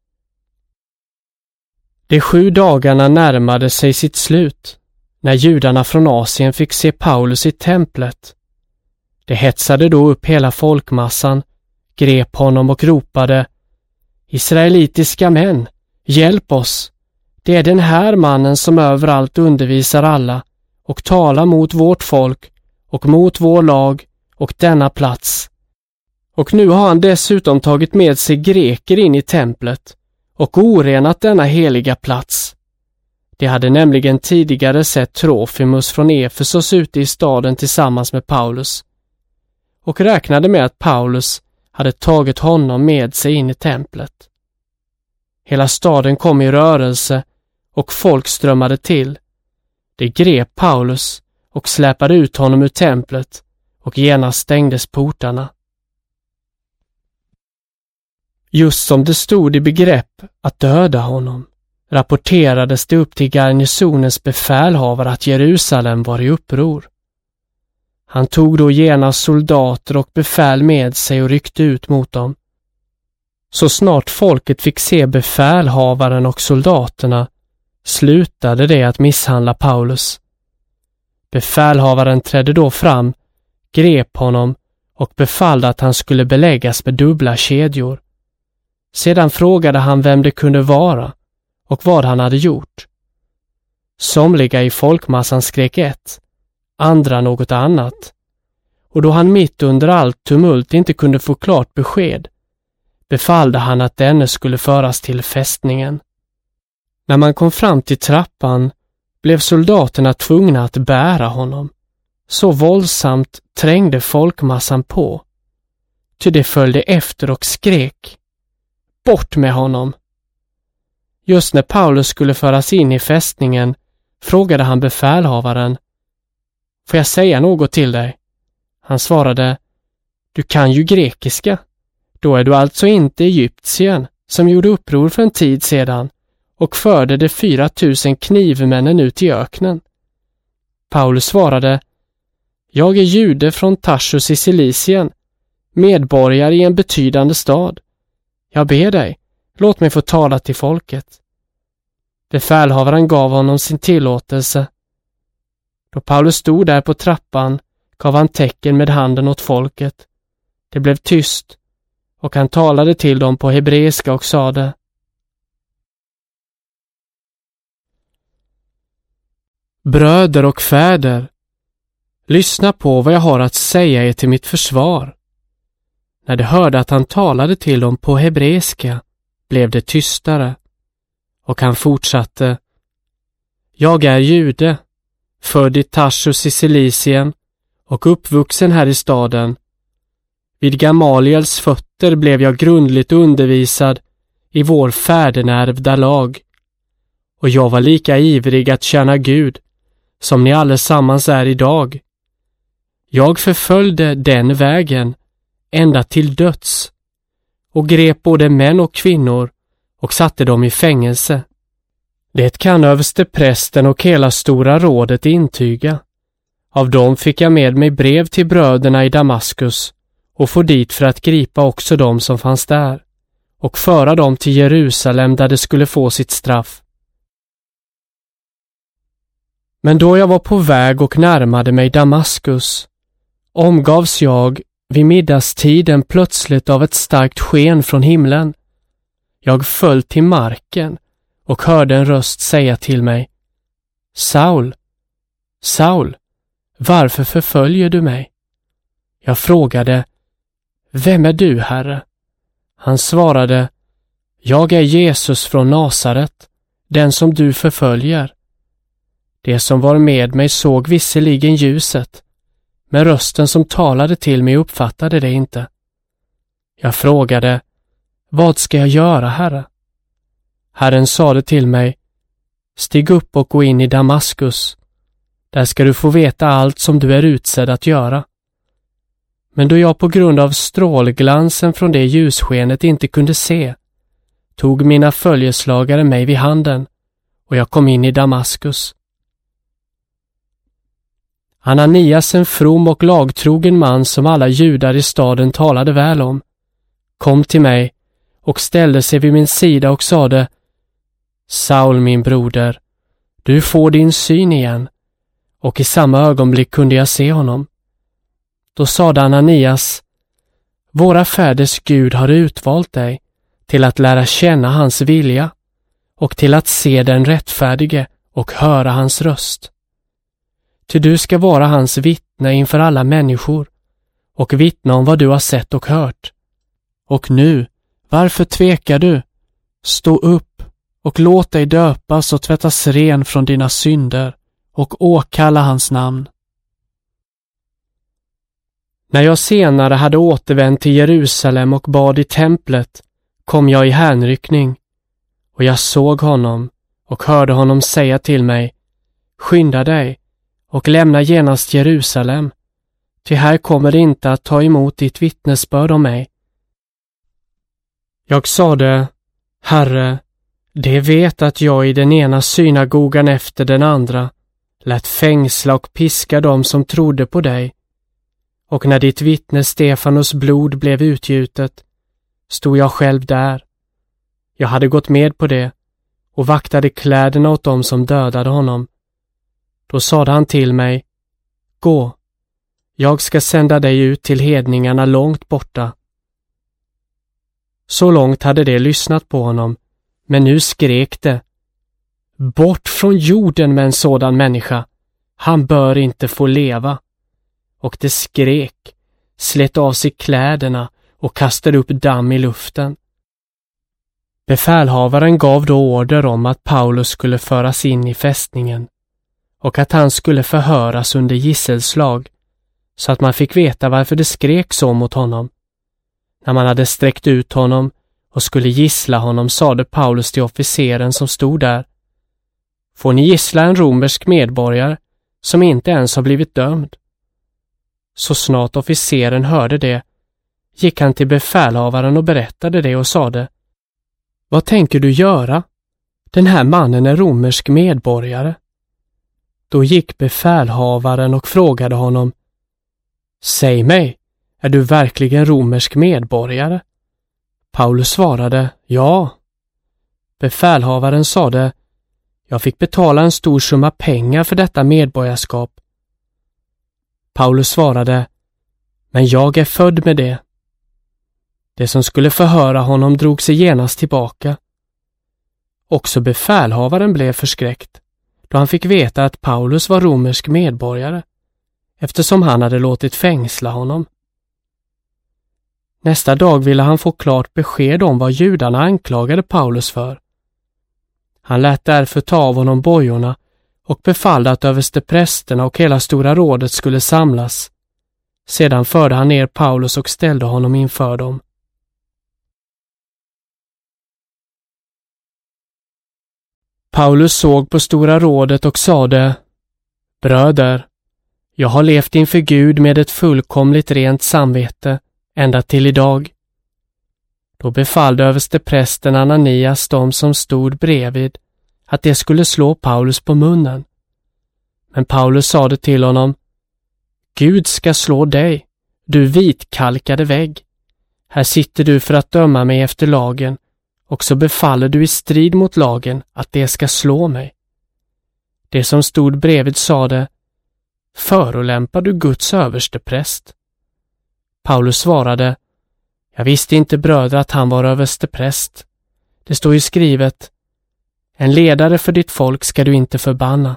Speaker 1: De 7 dagarna närmade sig sitt slut när judarna från Asien fick se Paulus i templet. De hetsade då upp hela folkmassan, grep honom och ropade: Israelitiska män, hjälp oss! Det är den här mannen som överallt undervisar alla och talar mot vårt folk och mot vår lag och denna plats. Och nu har han dessutom tagit med sig greker in i templet och orenat denna heliga plats. De hade nämligen tidigare sett Trofimus från Efesos ute i staden tillsammans med Paulus och räknade med att Paulus hade tagit honom med sig in i templet. Hela staden kom i rörelse och folk strömmade till. De grep Paulus och släpade ut honom ur templet och genast stängdes portarna. Just som det stod i begrepp att döda honom, rapporterades det upp till garnisonens befälhavare att Jerusalem var i uppror. Han tog då genast soldater och befäl med sig och ryckte ut mot dem. Så snart folket fick se befälhavaren och soldaterna slutade det att misshandla Paulus. Befälhavaren trädde då fram, grep honom och befallde att han skulle beläggas med dubbla kedjor. Sedan frågade han vem det kunde vara och vad han hade gjort. Somliga i folkmassan skrek ett, andra något annat. Och då han mitt under allt tumult inte kunde få klart besked, befallde han att denne skulle föras till fästningen. När man kom fram till trappan blev soldaterna tvungna att bära honom. Så våldsamt trängde folkmassan på. Ty det följde efter och skrek: bort med honom! Just när Paulus skulle föras in i fästningen frågade han befälhavaren: får jag säga något till dig? Han svarade: du kan ju grekiska. Då är du alltså inte egyptien som gjorde uppror för en tid sedan och förde de 4000 knivmännen ut i öknen. Paulus svarade: jag är jude från Tarsus i Cilicien, medborgare i en betydande stad. Jag ber dig, låt mig få tala till folket. Befälhavaren gav honom sin tillåtelse. Då Paulus stod där på trappan gav han tecken med handen åt folket. Det blev tyst och han talade till dem på hebreiska och sade: bröder och fäder, lyssna på vad jag har att säga er till mitt försvar. När de hörde att han talade till dem på hebreiska blev det tystare, och han fortsatte: jag är jude, född i Tarsus i Cilicien och uppvuxen här i staden. Vid Gamaliels fötter blev jag grundligt undervisad i vår fädernärvda lag, och jag var lika ivrig att tjäna Gud som ni allesammans är idag. Jag förföljde den vägen ända till döds och grep både män och kvinnor och satte dem i fängelse. Det kan översteprästen och hela stora rådet intyga. Av dem fick jag med mig brev till bröderna i Damaskus och få dit för att gripa också dem som fanns där och föra dem till Jerusalem där de skulle få sitt straff. Men då jag var på väg och närmade mig Damaskus omgavs jag vid middagstiden plötsligt av ett starkt sken från himlen. Jag föll till marken och hörde en röst säga till mig: Saul, Saul, varför förföljer du mig? Jag frågade: vem är du, Herre? Han svarade: jag är Jesus från Nasaret, den som du förföljer. Det som var med mig såg visserligen ljuset, men rösten som talade till mig uppfattade det inte. Jag frågade: vad ska jag göra, Herre? Herren sade till mig: stig upp och gå in i Damaskus. Där ska du få veta allt som du är utsedd att göra. Men då jag på grund av strålglansen från det ljusskenet inte kunde se, tog mina följeslagare mig vid handen och jag kom in i Damaskus. Ananias, en from och lagtrogen man som alla judar i staden talade väl om, kom till mig och ställde sig vid min sida och sade: Saul, min broder, du får din syn igen. Och i samma ögonblick kunde jag se honom. Då sade Ananias: våra fäders Gud har utvalt dig till att lära känna hans vilja och till att se den rättfärdige och höra hans röst. Ty du ska vara hans vittne inför alla människor och vittna om vad du har sett och hört. Och nu, varför tvekar du? Stå upp och låt dig döpas och tvättas ren från dina synder och åkalla hans namn. När jag senare hade återvänt till Jerusalem och bad i templet kom jag i hänryckning, och jag såg honom och hörde honom säga till mig: skynda dig och lämna genast Jerusalem, ty här kommer det inte att ta emot ditt vittnesbörd om mig. Jag sade, Herre, det vet att jag i den ena synagogan efter den andra lät fängsla och piska dem som trodde på dig. Och när ditt vittne Stefanos blod blev utgjutet, stod jag själv där. Jag hade gått med på det och vaktade kläderna åt dem som dödade honom. Då sade han till mig, gå, jag ska sända dig ut till hedningarna långt borta. Så långt hade det lyssnat på honom, men nu skrek det, bort från jorden med en sådan människa, han bör inte få leva. Och det skrek, slet av sig kläderna och kastade upp damm i luften. Befälhavaren gav då order om att Paulus skulle föras in i fästningen och att han skulle förhöras under gisselslag, så att man fick veta varför det skrek så mot honom. När man hade sträckt ut honom och skulle gissla honom sade Paulus till officeren som stod där, får ni gissla en romersk medborgare som inte ens har blivit dömd? Så snart officeren hörde det gick han till befälhavaren och berättade det och sade, vad tänker du göra? Den här mannen är romersk medborgare. Då gick befälhavaren och frågade honom, säg mig, är du verkligen romersk medborgare? Paulus svarade, ja. Befälhavaren sade, jag fick betala en stor summa pengar för detta medborgarskap. Paulus svarade, men jag är född med det. Det som skulle förhöra honom drog sig genast tillbaka. Också befälhavaren blev förskräckt, då han fick veta att Paulus var romersk medborgare, eftersom han hade låtit fängsla honom. Nästa dag ville han få klart besked om vad judarna anklagade Paulus för. Han lät därför ta av honom bojorna och befallde att översteprästerna och hela stora rådet skulle samlas. Sedan förde han ner Paulus och ställde honom inför dem. Paulus såg på stora rådet och sade, bröder, jag har levt inför Gud med ett fullkomligt rent samvete ända till idag. Då befallde översteprästen Ananias de som stod bredvid att det skulle slå Paulus på munnen. Men Paulus sade till honom, Gud ska slå dig, du vitkalkade vägg. Här sitter du för att döma mig efter lagen, och så befaller du i strid mot lagen att det ska slå mig. Det som stod bredvid sade, förolämpar du Guds överstepräst? Paulus svarade, jag visste inte bröder att han var överstepräst. Det står ju skrivet, en ledare för ditt folk ska du inte förbanna.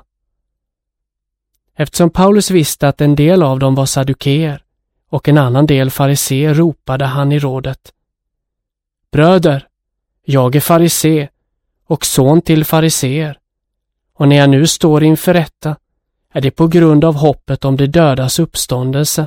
Speaker 1: Eftersom Paulus visste att en del av dem var saddukeer och en annan del fariseer ropade han i rådet, bröder, jag är farisé och son till fariseer, och när jag nu står inför rätta är det på grund av hoppet om de dödas uppståndelse.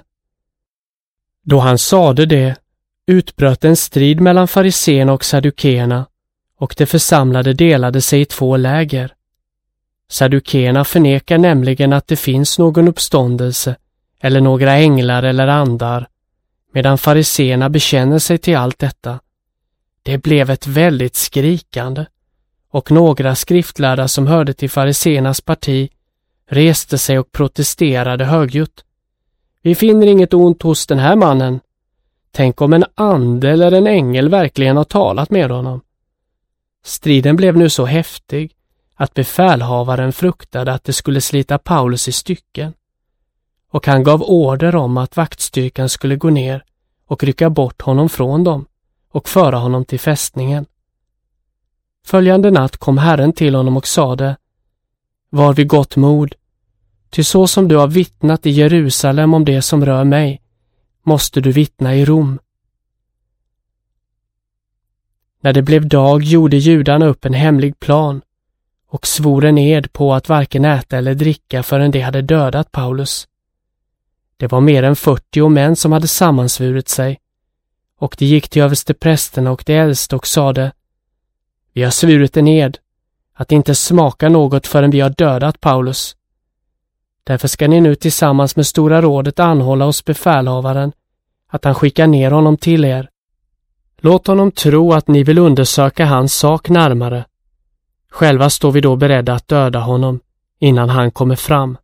Speaker 1: Då han sade det utbröt en strid mellan fariséerna och saddukeerna, och de församlade delade sig i två läger. Saddukeerna förnekar nämligen att det finns någon uppståndelse eller några änglar eller andar, medan fariséerna bekänner sig till allt detta. Det blev ett väldigt skrikande, och några skriftlärda som hörde till fariséernas parti reste sig och protesterade högljutt. Vi finner inget ont hos den här mannen. Tänk om en ande eller en ängel verkligen har talat med honom. Striden blev nu så häftig att befälhavaren fruktade att det skulle slita Paulus i stycken, och han gav order om att vaktstyrkan skulle gå ner och rycka bort honom från dem och föra honom till fästningen. Följande natt kom Herren till honom och sade, var vid gott mod, ty så som du har vittnat i Jerusalem om det som rör mig, måste du vittna i Rom. När det blev dag gjorde judarna upp en hemlig plan och svor en ed på att varken äta eller dricka förrän de hade dödat Paulus. Det var mer än 40 män som hade sammansvurit sig, och de gick till översteprästerna och de äldste och sade, vi har svurit en ed att inte smaka något förrän vi har dödat Paulus. Därför ska ni nu tillsammans med stora rådet anhålla hos befälhavaren att han skickar ner honom till er. Låt honom tro att ni vill undersöka hans sak närmare. Själva står vi då beredda att döda honom innan han kommer fram.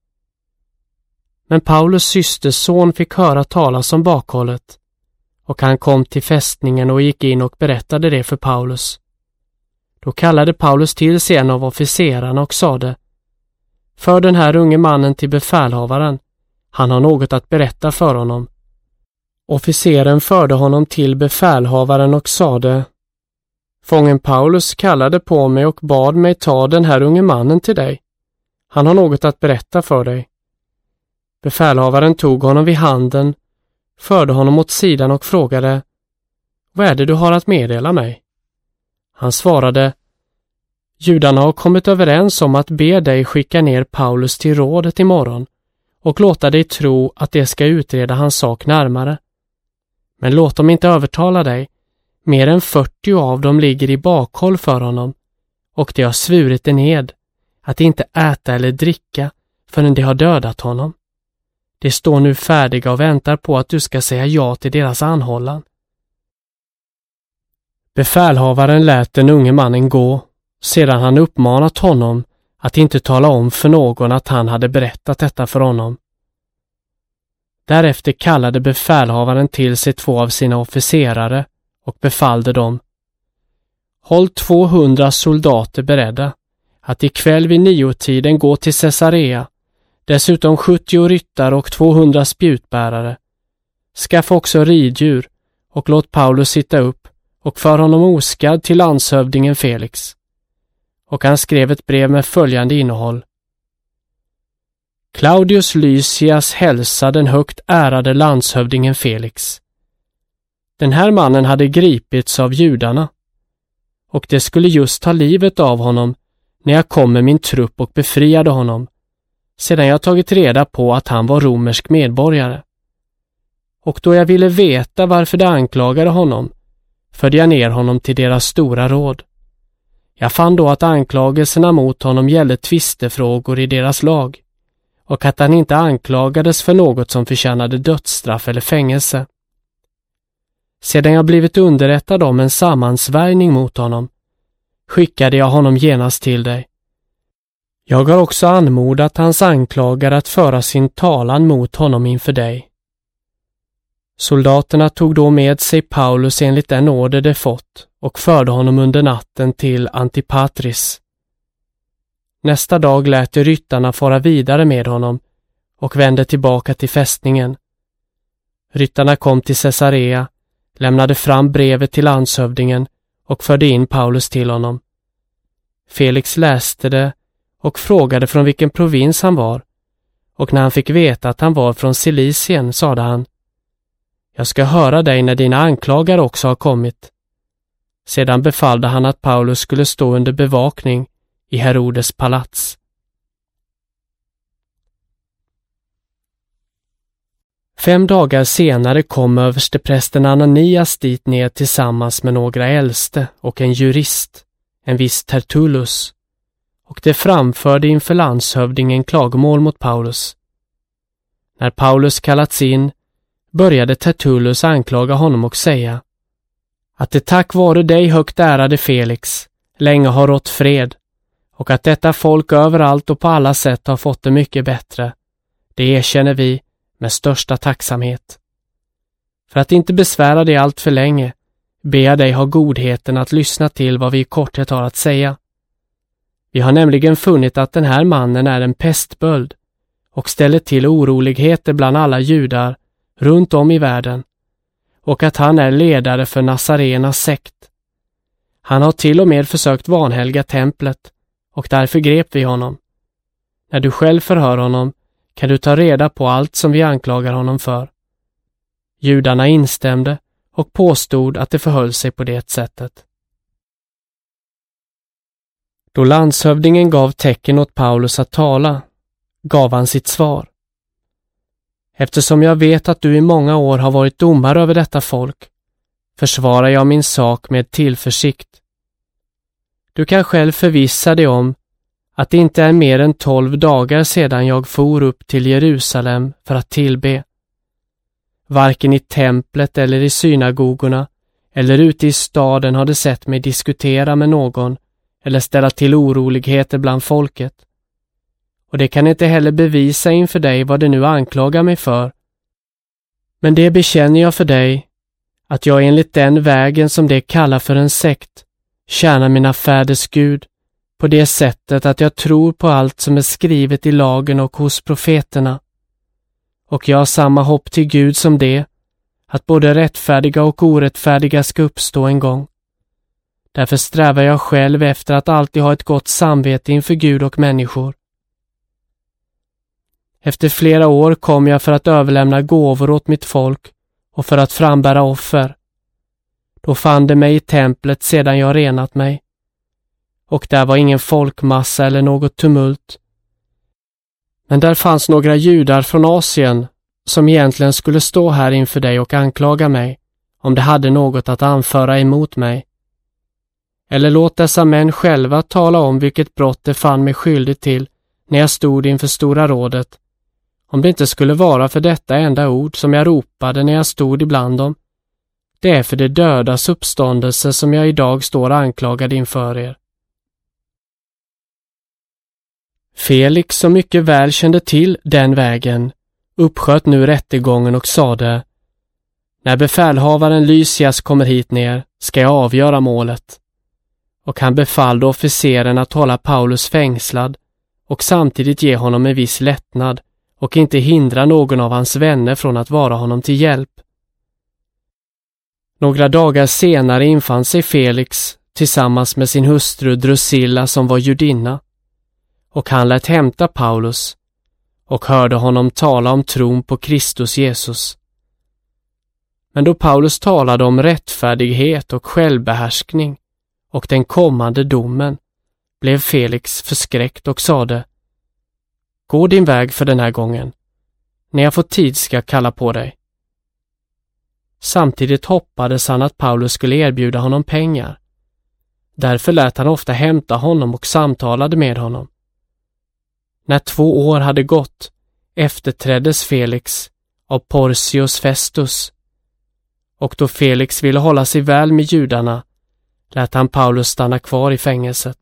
Speaker 1: Men Paulus systerson fick höra talas om bakhållet, och han kom till fästningen och gick in och berättade det för Paulus. Då kallade Paulus till sig en av officerarna och sade: för den här unge mannen till befälhavaren, han har något att berätta för honom. Officeren förde honom till befälhavaren och sade: fången Paulus kallade på mig och bad mig ta den här unge mannen till dig. Han har något att berätta för dig. Befälhavaren tog honom vid handen, förde honom åt sidan och frågade: vad är det du har att meddela mig? Han svarade: judarna har kommit överens om att be dig skicka ner Paulus till rådet imorgon och låta dig tro att det ska utreda hans sak närmare. Men låt dem inte övertala dig. Mer än 40 av dem ligger i bakhåll för honom, och de har svurit en ed att inte äta eller dricka förrän de har dödat honom. De står nu färdiga och väntar på att du ska säga ja till deras anhållan. Befälhavaren lät den unge mannen gå, sedan han uppmanat honom att inte tala om för någon att han hade berättat detta för honom. Därefter kallade befälhavaren till sig 2 av sina officerare och befallde dem: håll 200 soldater beredda att ikväll vid 9-tiden gå till Caesarea, dessutom 70 ryttare och 200 spjutbärare. Skaffa också riddjur och låt Paulus sitta upp och för honom oskadd till landshövdingen Felix. Och han skrev ett brev med följande innehåll: Claudius Lysias hälsar den högt ärade landshövdingen Felix. Den här mannen hade gripits av judarna, och det skulle just ta livet av honom när jag kom med min trupp och befriade honom, sedan jag tagit reda på att han var romersk medborgare. Och då jag ville veta varför de anklagade honom, förde jag ner honom till deras stora råd. Jag fann då att anklagelserna mot honom gällde tvistefrågor i deras lag, och att han inte anklagades för något som förtjänade dödsstraff eller fängelse. Sedan jag blivit underrättad om en sammansvärjning mot honom, skickade jag honom genast till dig. Jag har också anmodat hans anklagare att föra sin talan mot honom inför dig. Soldaterna tog då med sig Paulus enligt den order de fått och förde honom under natten till Antipatris. Nästa dag lät de ryttarna fara vidare med honom och vände tillbaka till fästningen. Ryttarna kom till Caesarea, lämnade fram brevet till landshövdingen och förde in Paulus till honom. Felix läste det och frågade från vilken provins han var, och när han fick veta att han var från Cilicien sade han: Jag ska höra dig när dina anklagare också har kommit. Sedan befallde han att Paulus skulle stå under bevakning i Herodes palats. Fem dagar senare kom översteprästen Ananias dit ner tillsammans med några äldste och en jurist, en viss Tertullus, och de framförde inför landshövdingen klagomål mot Paulus. När Paulus kallats in började Tertullus anklaga honom och säga att det tack vare dig, högt ärade Felix, länge har rått fred, och att detta folk överallt och på alla sätt har fått det mycket bättre. Det erkänner vi med största tacksamhet. För att inte besvära dig allt för länge ber jag dig ha godheten att lyssna till vad vi i korthet har att säga. Vi har nämligen funnit att den här mannen är en pestböld och ställer till oroligheter bland alla judar runt om i världen, och att han är ledare för Nazarenas sekt. Han har till och med försökt vanhelga templet, och därför grep vi honom. När du själv förhör honom kan du ta reda på allt som vi anklagar honom för. Judarna instämde och påstod att det förhöll sig på det sättet. Då landshövdingen gav tecken åt Paulus att tala, gav han sitt svar. Eftersom jag vet att du i många år har varit domare över detta folk, försvarar jag min sak med tillförsikt. Du kan själv förvissa dig om att det inte är mer än 12 dagar sedan jag for upp till Jerusalem för att tillbe. Varken i templet eller i synagogorna eller ute i staden hade sett mig diskutera med någon eller ställa till oroligheter bland folket. Och det kan inte heller bevisa inför dig vad det nu anklagar mig för. Men det bekänner jag för dig, att jag enligt den vägen som det kallar för en sekt tjänar mina fäders Gud på det sättet att jag tror på allt som är skrivet i lagen och hos profeterna. Och jag har samma hopp till Gud som det, att både rättfärdiga och orättfärdiga ska uppstå en gång. Därför strävar jag själv efter att alltid ha ett gott samvete inför Gud och människor. Efter flera år kom jag för att överlämna gåvor åt mitt folk och för att frambära offer. Då fann de mig i templet sedan jag renat mig. Och där var ingen folkmassa eller något tumult. Men där fanns några judar från Asien som egentligen skulle stå här inför dig och anklaga mig om de hade något att anföra emot mig. Eller låt dessa män själva tala om vilket brott de fann mig skyldig till när jag stod inför Stora rådet, om det inte skulle vara för detta enda ord som jag ropade när jag stod ibland dem. Det är för det dödas uppståndelse som jag idag står anklagad inför er. Felix, som mycket väl kände till den vägen, uppsköt nu rättegången och sade: när befälhavaren Lysias kommer hit ner ska jag avgöra målet. Och han befallde officeren att hålla Paulus fängslad och samtidigt ge honom en viss lättnad och inte hindra någon av hans vänner från att vara honom till hjälp. Några dagar senare infann sig Felix tillsammans med sin hustru Drusilla som var judinna, och han lät hämta Paulus och hörde honom tala om tron på Kristus Jesus. Men då Paulus talade om rättfärdighet och självbehärskning och den kommande domen blev Felix förskräckt och sade: gå din väg för den här gången. När jag får tid ska jag kalla på dig. Samtidigt hoppades han att Paulus skulle erbjuda honom pengar. Därför lät han ofta hämta honom och samtalade med honom. När 2 år hade gått efterträddes Felix av Porcius Festus. Och då Felix ville hålla sig väl med judarna lät han Paulus stanna kvar i fängelset.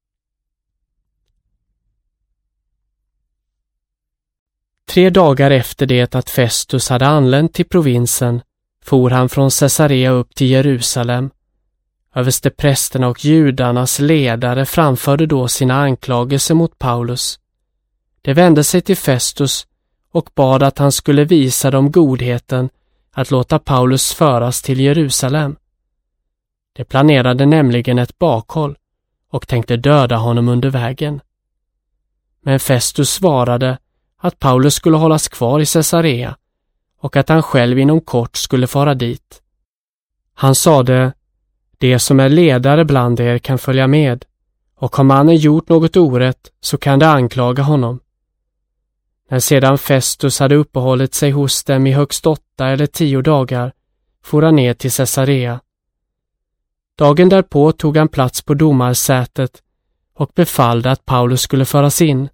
Speaker 1: Tre dagar efter det att Festus hade anlänt till provinsen for han från Caesarea upp till Jerusalem. Översteprästerna och judarnas ledare framförde då sina anklagelser mot Paulus. De vände sig till Festus och bad att han skulle visa dem godheten att låta Paulus föras till Jerusalem. De planerade nämligen ett bakhåll och tänkte döda honom under vägen. Men Festus svarade att Paulus skulle hållas kvar i Caesarea och att han själv inom kort skulle fara dit. Han sade: det som är ledare bland er kan följa med, och har mannen gjort något orätt så kan de anklaga honom. När sedan Festus hade uppehållit sig hos dem i högst 8 eller 10 dagar for han ner till Caesarea. Dagen därpå tog han plats på domarsätet och befallde att Paulus skulle föras in.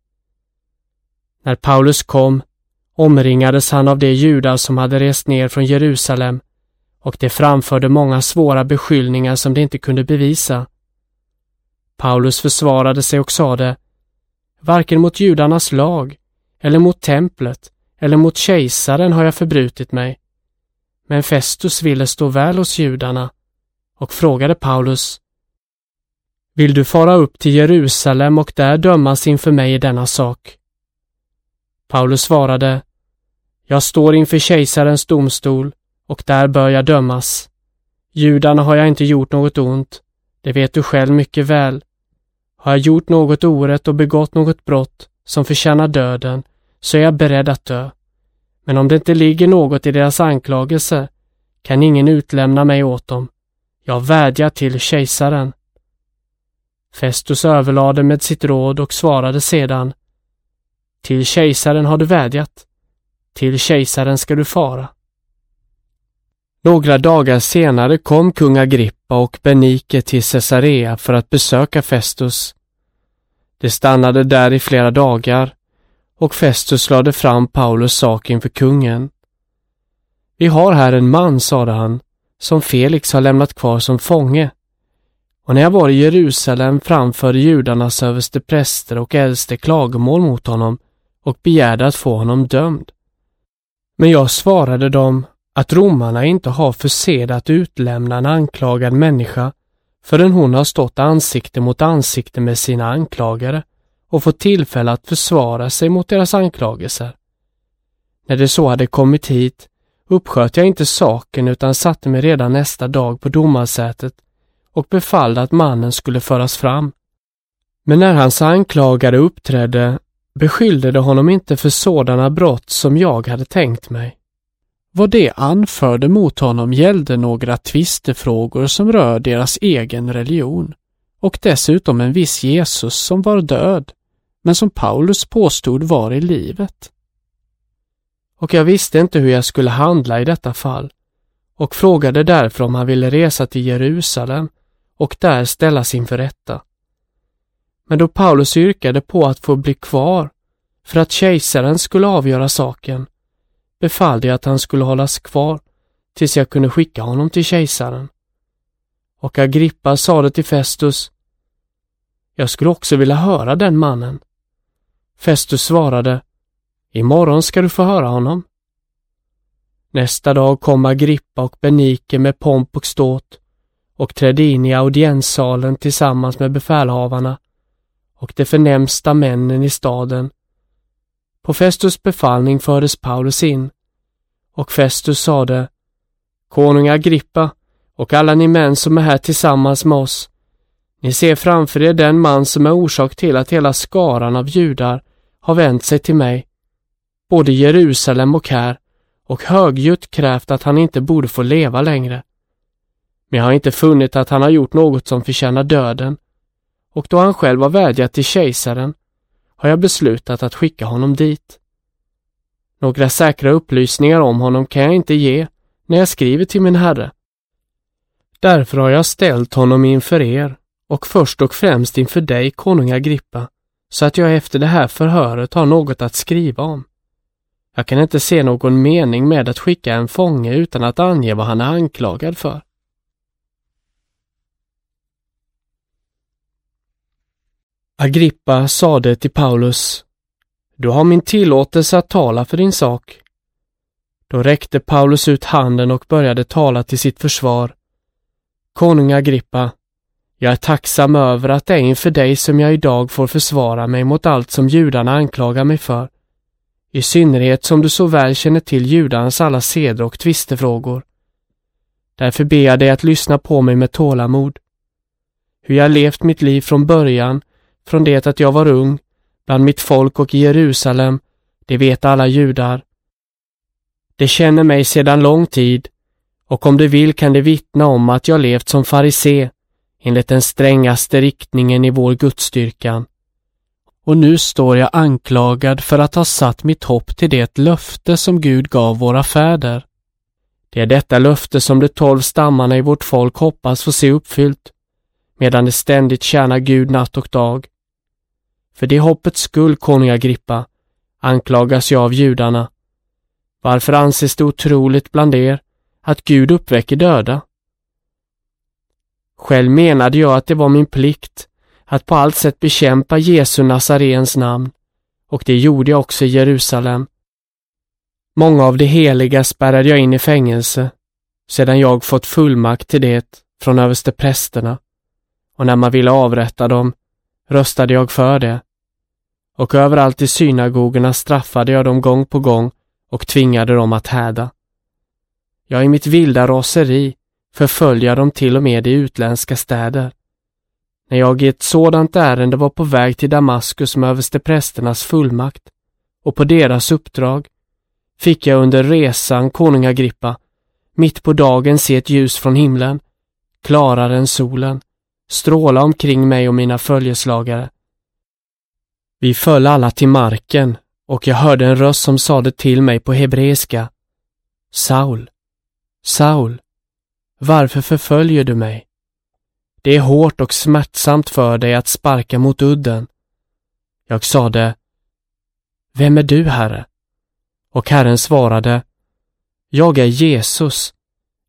Speaker 1: När Paulus kom omringades han av de judar som hade rest ner från Jerusalem, och de framförde många svåra beskyllningar som de inte kunde bevisa. Paulus försvarade sig och sade: varken mot judarnas lag eller mot templet eller mot kejsaren har jag förbrutit mig. Men Festus ville stå väl hos judarna och frågade Paulus: vill du fara upp till Jerusalem och där dömas inför mig i denna sak? Paulus svarade: jag står inför kejsarens domstol och där bör jag dömas. Judarna har jag inte gjort något ont, det vet du själv mycket väl. Har jag gjort något orätt och begått något brott som förtjänar döden, så är jag beredd att dö. Men om det inte ligger något i deras anklagelse kan ingen utlämna mig åt dem. Jag vädjar till kejsaren. Festus överlade med sitt råd och svarade sedan: till kejsaren har du vädjat. Till kejsaren ska du fara. Några dagar senare kom kung Agrippa och Bernike till Caesarea för att besöka Festus. De stannade där i flera dagar, och Festus lade fram Paulus sak inför kungen. Vi har här en man, sade han, som Felix har lämnat kvar som fånge. Och när jag var i Jerusalem framförde judarnas överstepräster och äldste klagomål mot honom och begärde att få honom dömd. Men jag svarade dem att romarna inte har för sed att utlämna en anklagad människa förrän hon har stått ansikte mot ansikte med sina anklagare och fått tillfälle att försvara sig mot deras anklagelser. När det så hade kommit hit uppsköt jag inte saken utan satte mig redan nästa dag på domarsätet och befallde att mannen skulle föras fram. Men när hans anklagare uppträdde beskyllde de honom inte för sådana brott som jag hade tänkt mig. Vad det anförde mot honom gällde några tvistefrågor som rör deras egen religion och dessutom en viss Jesus som var död men som Paulus påstod var i livet. Och jag visste inte hur jag skulle handla i detta fall och frågade därför om han ville resa till Jerusalem och där ställas inför rätta. Men då Paulus yrkade på att få bli kvar för att kejsaren skulle avgöra saken befallde jag att han skulle hållas kvar tills jag kunde skicka honom till kejsaren. Och Agrippa sade till Festus: jag skulle också vilja höra den mannen. Festus svarade: imorgon ska du få höra honom. Nästa dag kom Agrippa och Bernike med pomp och ståt och trädde in i audienssalen tillsammans med befälhavarna och de förnämsta männen i staden. På Festus befallning fördes Paulus in, och Festus sade: konung Agrippa och alla ni män som är här tillsammans med oss, ni ser framför er den man som är orsak till att hela skaran av judar har vänt sig till mig, både i Jerusalem och här, och högljutt krävt att han inte borde få leva längre. Men jag har inte funnit att han har gjort något som förtjänar döden, och då han själv har vädjat till kejsaren har jag beslutat att skicka honom dit. Några säkra upplysningar om honom kan jag inte ge när jag skriver till min herre. Därför har jag ställt honom inför er och först och främst inför dig, konung Agrippa, så att jag efter det här förhöret har något att skriva om. Jag kan inte se någon mening med att skicka en fånge utan att ange vad han är anklagad för. Agrippa sade till Paulus: du har min tillåtelse att tala för din sak. Då räckte Paulus ut handen och började tala till sitt försvar. Konung Agrippa, jag är tacksam över att det är inför dig som jag idag får försvara mig mot allt som judarna anklagar mig för. I synnerhet som du så väl känner till judans alla seder och tvistefrågor. Därför ber jag dig att lyssna på mig med tålamod. Hur jag levt mitt liv från början, från det att jag var ung, bland mitt folk och i Jerusalem, det vet alla judar. De känner mig sedan lång tid, och om de vill kan de vittna om att jag levt som farisé, enligt den strängaste riktningen i vår gudsdyrkan. Och nu står jag anklagad för att ha satt mitt hopp till det löfte som Gud gav våra fäder. Det är detta löfte som de 12 stammarna i vårt folk hoppas få se uppfyllt, medan de ständigt tjänar Gud natt och dag. För det hoppets skull, konung Agrippa, anklagas jag av judarna. Varför anses det otroligt bland er att Gud uppväcker döda? Själv menade jag att det var min plikt att på allt sätt bekämpa Jesu Nazarens namn, och det gjorde jag också i Jerusalem. Många av de heliga spärrade jag in i fängelse, sedan jag fått fullmakt till det från översteprästerna, och när man ville avrätta dem röstade jag för det. Och överallt i synagogorna straffade jag dem gång på gång och tvingade dem att häda. Jag i mitt vilda raseri förföljer dem till och med i utländska städer. När jag i ett sådant ärende var på väg till Damaskus med översteprästernas fullmakt och på deras uppdrag, fick jag under resan, konung Agrippa, mitt på dagen se ett ljus från himlen, klarare än solen, stråla omkring mig och mina följeslagare. Vi föll alla till marken, och jag hörde en röst som sade till mig på hebreiska: Saul, Saul, varför förföljer du mig? Det är hårt och smärtsamt för dig att sparka mot udden. Jag sade: vem är du, Herre? Och Herren svarade: jag är Jesus,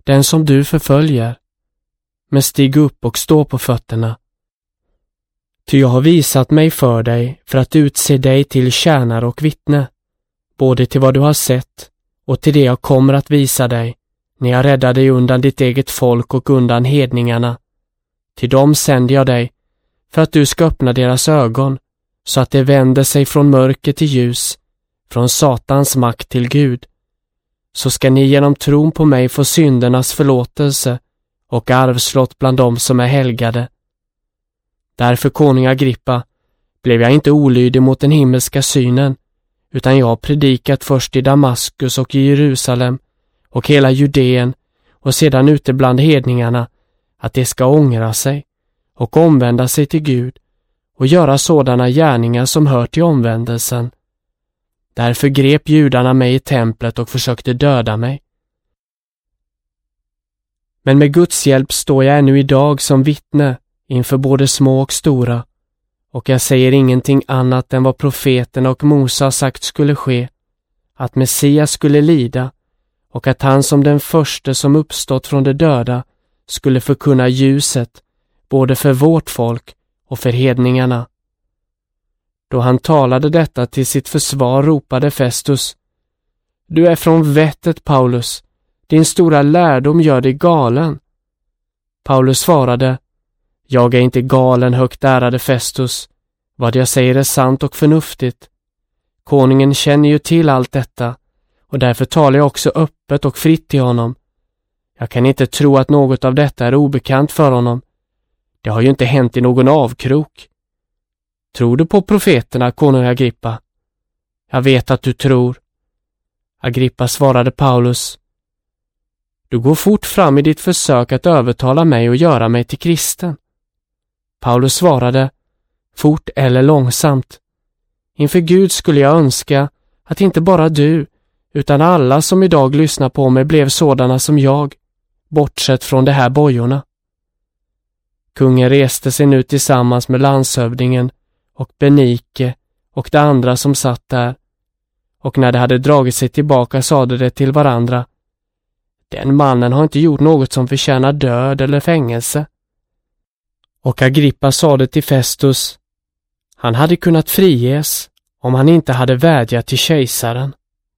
Speaker 1: den som du förföljer. Men stig upp och stå på fötterna. Ty jag har visat mig för dig för att utse dig till tjänare och vittne, både till vad du har sett och till det jag kommer att visa dig, när jag räddar dig undan ditt eget folk och undan hedningarna. Till dem sänder jag dig, för att du ska öppna deras ögon, så att de vänder sig från mörker till ljus, från Satans makt till Gud. Så ska ni genom tron på mig få syndernas förlåtelse och arvslott bland dem som är helgade. Därför, konung Agrippa, blev jag inte olydig mot den himmelska synen, utan jag har predikat först i Damaskus och i Jerusalem och hela Judeen och sedan ute bland hedningarna, att de ska ångra sig och omvända sig till Gud och göra sådana gärningar som hör till omvändelsen. Därför grep judarna mig i templet och försökte döda mig. Men med Guds hjälp står jag ännu idag som vittne inför både små och stora, och jag säger ingenting annat än vad profeterna och Mose sagt skulle ske, att Messias skulle lida och att han som den förste som uppstått från de döda skulle förkunna ljuset både för vårt folk och för hedningarna. Då han talade detta till sitt försvar ropade Festus: Du är från vettet, Paulus. Din stora lärdom gör dig galen. Paulus svarade: Jag är inte galen, högt ärade Festus. Vad jag säger är sant och förnuftigt. Konungen känner ju till allt detta, och därför talar jag också öppet och fritt till honom. Jag kan inte tro att något av detta är obekant för honom. Det har ju inte hänt i någon avkrok. Tror du på profeterna, konung Agrippa? Jag vet att du tror. Agrippa svarade Paulus: Du går fort fram i ditt försök att övertala mig och göra mig till kristen. Paulus svarade: Fort eller långsamt. Inför Gud skulle jag önska att inte bara du, utan alla som idag lyssnar på mig blev sådana som jag, bortsett från de här bojorna. Kungen reste sig nu tillsammans med landshövdingen och Benike och de andra som satt där, och när de hade dragit sig tillbaka sade de till varandra: Den mannen har inte gjort något som förtjänar död eller fängelse. Och Agrippa sade till Festus: Han hade kunnat friges om han inte hade vädjat till kejsaren.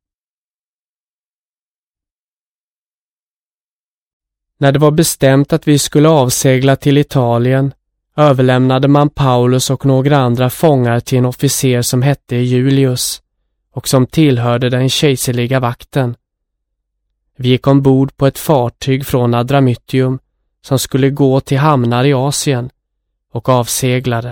Speaker 1: När det var bestämt att vi skulle avsegla till Italien överlämnade man Paulus och några andra fångar till en officer som hette Julius och som tillhörde den kejserliga vakten. Vi gick ombord på ett fartyg från Adramyttium som skulle gå till hamnar i Asien och avseglade.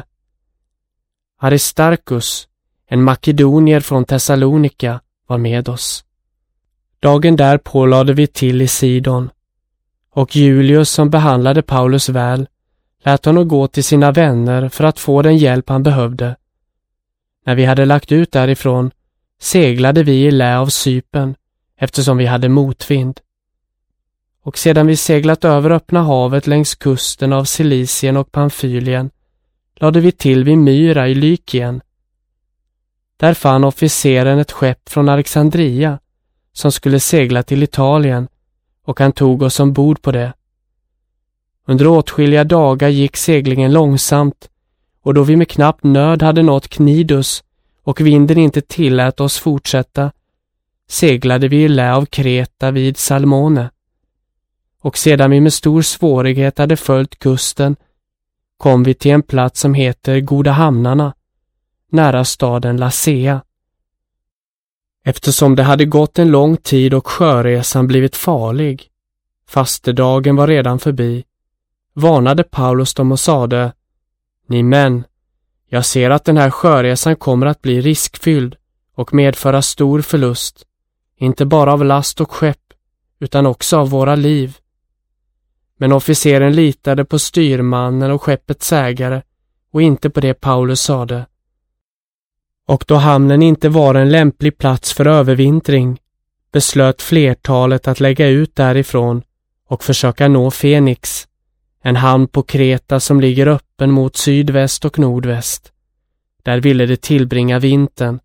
Speaker 1: Aristarchus, en makedonier från Thessalonika, var med oss. Dagen därpå lade vi till i Sidon, och Julius, som behandlade Paulus väl, lät honom gå till sina vänner för att få den hjälp han behövde. När vi hade lagt ut därifrån seglade vi i lä av Cypern, eftersom vi hade motvind. Och sedan vi seglat över öppna havet längs kusten av Cilicien och Pamfylien lade vi till vid Myra i Lykien. Där fann officeren ett skepp från Alexandria som skulle segla till Italien, och han tog oss ombord på det. Under åtskilliga dagar gick seglingen långsamt, och då vi med knapp nöd hade nått Knidus och vinden inte tillät oss fortsätta, seglade vi i lä av Kreta vid Salmone. Och sedan vi med stor svårighet hade följt kusten kom vi till en plats som heter Goda hamnarna, nära staden Lasea. Eftersom det hade gått en lång tid och sjöresan blivit farlig, fastedagen var redan förbi, varnade Paulus dem och sade: Ni män, jag ser att den här sjöresan kommer att bli riskfylld och medföra stor förlust, inte bara av last och skepp, utan också av våra liv. Men officeren litade på styrmannen och skeppets ägare och inte på det Paulus sade. Och då hamnen inte var en lämplig plats för övervintring beslöt flertalet att lägga ut därifrån och försöka nå Fenix, en hamn på Kreta som ligger öppen mot sydväst och nordväst. Där ville de tillbringa vintern.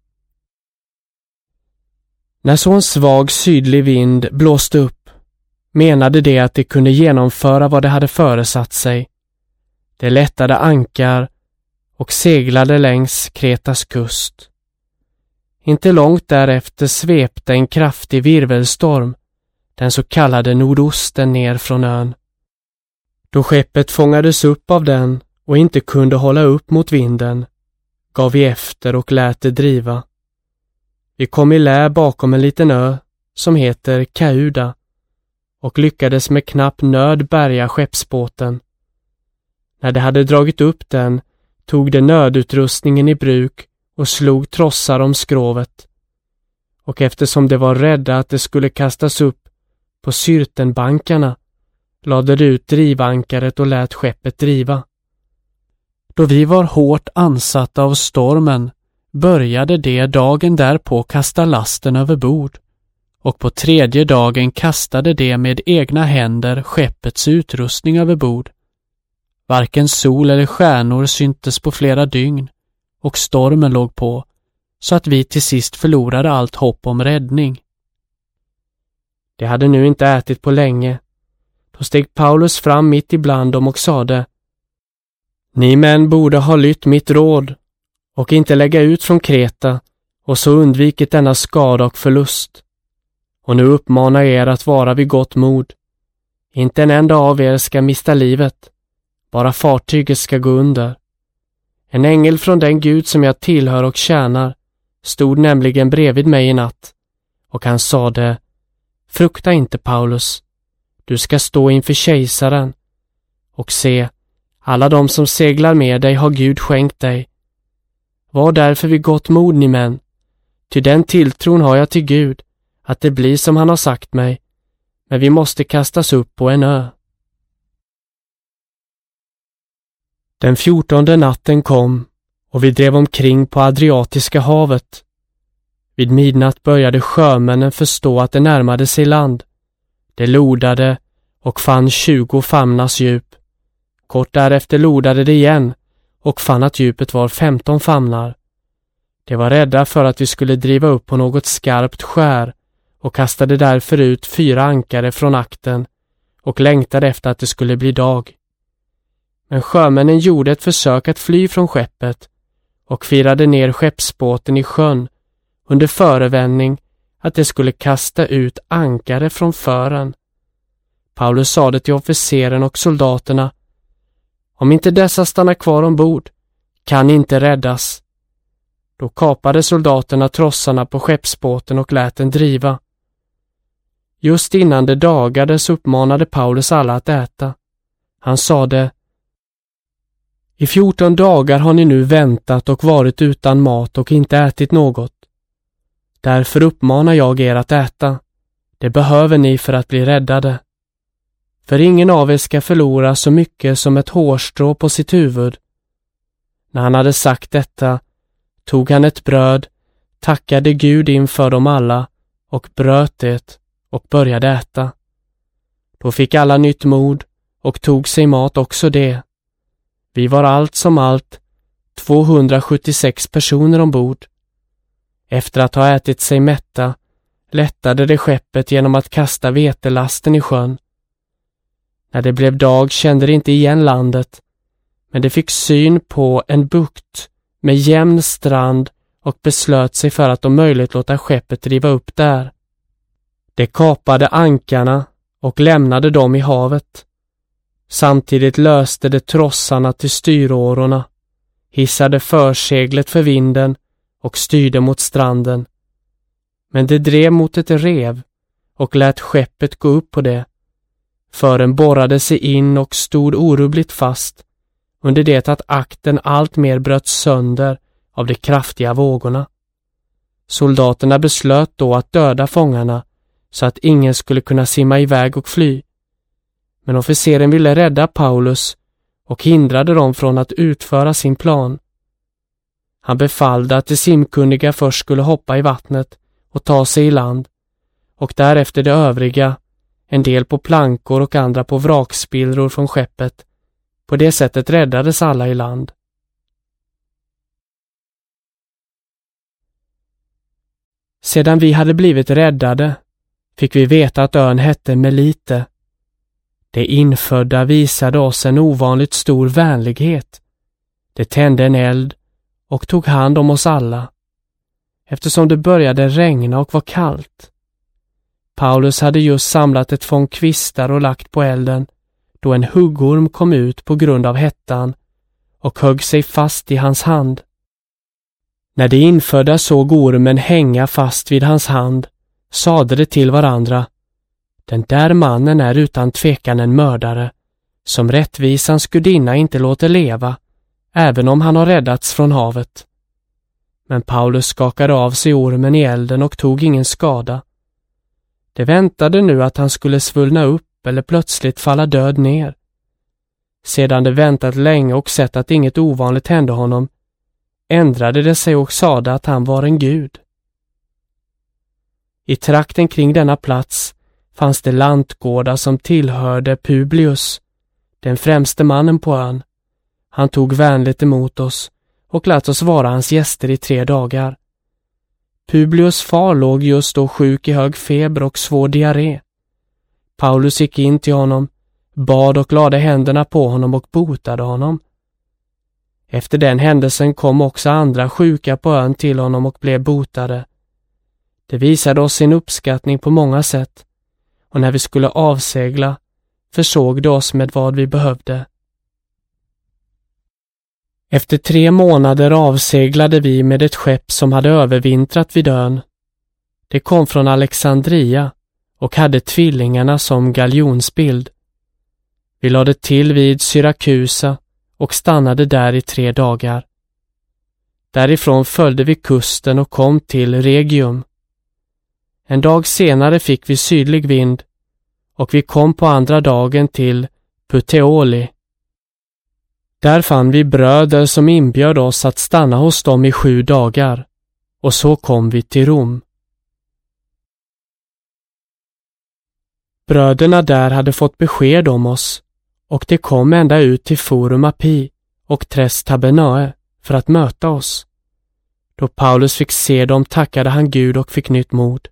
Speaker 1: När så en svag sydlig vind blåste upp menade de att de kunde genomföra vad de hade föresatt sig. De lättade ankar och seglade längs Kretas kust. Inte långt därefter svepte en kraftig virvelstorm, den så kallade nordosten, ner från ön. Då skeppet fångades upp av den och inte kunde hålla upp mot vinden, gav vi efter och lät det driva. Vi kom i lä bakom en liten ö som heter Kauda och lyckades med knapp nöd bärga skeppsbåten. När de hade dragit upp den tog de nödutrustningen i bruk och slog trossar om skrovet. Och eftersom de var rädda att det skulle kastas upp på Syrtenbankarna lade de ut drivankaret och lät skeppet driva. Då vi var hårt ansatta av stormen började de dagen därpå kasta lasten över bord, och på tredje dagen kastade de med egna händer skeppets utrustning över bord. Varken sol eller stjärnor syntes på flera dygn, och stormen låg på, så att vi till sist förlorade allt hopp om räddning. De hade nu inte ätit på länge. Då steg Paulus fram mitt ibland dem och sade: Ni män borde ha lytt mitt råd och inte lägga ut från Kreta och så undvikit denna skada och förlust. Och nu uppmanar er att vara vid gott mod. Inte en enda av er ska mista livet, bara fartyget ska gå under. En ängel från den Gud som jag tillhör och tjänar stod nämligen bredvid mig i natt, och han sade: Frukta inte, Paulus, du ska stå inför kejsaren, och se, alla de som seglar med dig har Gud skänkt dig. Var därför vid gott mod, ni män, ty den tilltron har jag till Gud, att det blir som han har sagt mig, men vi måste kastas upp på en ö. Den 14:e natten kom, och vi drev omkring på Adriatiska havet. Vid midnatt började sjömännen förstå att det närmade sig land. De lodade och fann 20 famnars djup. Kort därefter lodade de igen och fann att djupet var 15 famnar. De var rädda för att vi skulle driva upp på något skarpt skär och kastade därför ut 4 ankare från akten och längtade efter att det skulle bli dag. Men sjömännen gjorde ett försök att fly från skeppet och firade ner skeppsbåten i sjön under förevändning att det skulle kasta ut ankare från fören. Paulus sade till officeren och soldaterna: Om inte dessa stannar kvar ombord kan inte räddas. Då kapade soldaterna trossarna på skeppsbåten och lät den driva. Just innan det dagades uppmanade Paulus alla att äta. Han sade: I 14 dagar har ni nu väntat och varit utan mat och inte ätit något. Därför uppmanar jag er att äta. Det behöver ni för att bli räddade. För ingen av er ska förlora så mycket som ett hårstrå på sitt huvud. När han hade sagt detta tog han ett bröd, tackade Gud inför dem alla och bröt det och började äta. Då fick alla nytt mod och tog sig mat också det. Vi var allt som allt 276 personer ombord. Efter att ha ätit sig mätta lättade det skeppet genom att kasta vetelasten i sjön. När det blev dag kände det inte igen landet, men det fick syn på en bukt med jämn strand och beslöt sig för att om möjligt låta skeppet driva upp där. Det kapade ankarna och lämnade dem i havet. Samtidigt löste det trossarna till styrårorna, hissade förseglet för vinden och styrde mot stranden. Men det drev mot ett rev och lät skeppet gå upp på det. Fören borrade sig in och stod orubbligt fast, under det att akten allt mer bröt sönder av de kraftiga vågorna. Soldaterna beslöt då att döda fångarna så att ingen skulle kunna simma iväg och fly. Men officeren ville rädda Paulus och hindrade dem från att utföra sin plan. Han befallde att de simkunniga först skulle hoppa i vattnet och ta sig i land, och därefter de övriga, en del på plankor och andra på vrakspillror från skeppet. På det sättet räddades alla i land. Sedan vi hade blivit räddade fick vi veta att ön hette Melite. De infödda visade oss en ovanligt stor vänlighet. De tände en eld och tog hand om oss alla, eftersom det började regna och var kallt. Paulus hade just samlat ett fång kvistar och lagt på elden, då en huggorm kom ut på grund av hettan och högg sig fast i hans hand. När de infödda såg ormen hänga fast vid hans hand, sade de till varandra: den där mannen är utan tvekan en mördare, som rättvisans gudinna inte låter leva, även om han har räddats från havet. Men Paulus skakade av sig ormen i elden och tog ingen skada. De väntade nu att han skulle svullna upp eller plötsligt falla död ner. Sedan de väntat länge och sett att inget ovanligt hände honom, ändrade det sig och sade att han var en gud. I trakten kring denna plats fanns det lantgårdar som tillhörde Publius, den främste mannen på ön. Han tog vänligt emot oss och lät oss vara hans gäster i 3 dagar. Publius far låg just då sjuk i hög feber och svår diarré. Paulus gick in till honom, bad och lade händerna på honom och botade honom. Efter den händelsen kom också andra sjuka på ön till honom och blev botade. Det visade oss sin uppskattning på många sätt, och när vi skulle avsegla försåg det oss med vad vi behövde. Efter 3 månader avseglade vi med ett skepp som hade övervintrat vid ön. Det kom från Alexandria och hade tvillingarna som galjonsbild. Vi lade till vid Syrakusa och stannade där i 3 dagar. Därifrån följde vi kusten och kom till Regium. En dag senare fick vi sydlig vind och vi kom på andra dagen till Puteoli. Där fann vi bröder som inbjöd oss att stanna hos dem i 7 dagar, och så kom vi till Rom. Bröderna där hade fått besked om oss, och de kom ända ut till Forum Appi och Tres Tabernae för att möta oss. Då Paulus fick se dem tackade han Gud och fick nytt mod.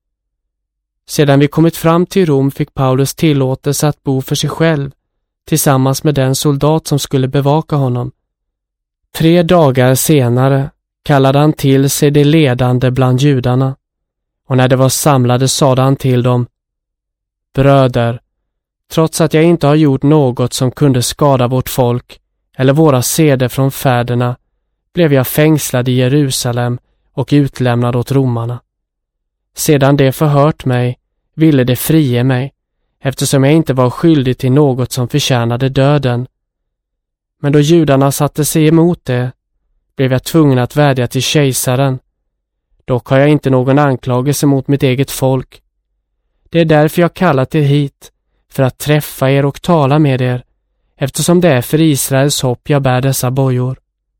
Speaker 1: Sedan vi kommit fram till Rom fick Paulus tillåtelse att bo för sig själv tillsammans med den soldat som skulle bevaka honom. 3 dagar senare kallade han till sig de ledande bland judarna, och när de var samlade sade han till dem: bröder, trots att jag inte har gjort något som kunde skada vårt folk eller våra seder från fäderna, blev jag fängslad i Jerusalem och utlämnad åt romarna. Sedan de förhört mig ville de frige mig, eftersom jag inte var skyldig till något som förtjänade döden. Men då judarna satte sig emot det, blev jag tvungen att vädja till kejsaren. Dock har jag inte någon anklagelse mot mitt eget folk. Det är därför jag kallat er hit, för att träffa er och tala med er, eftersom det är för Israels hopp jag bär dessa bojor.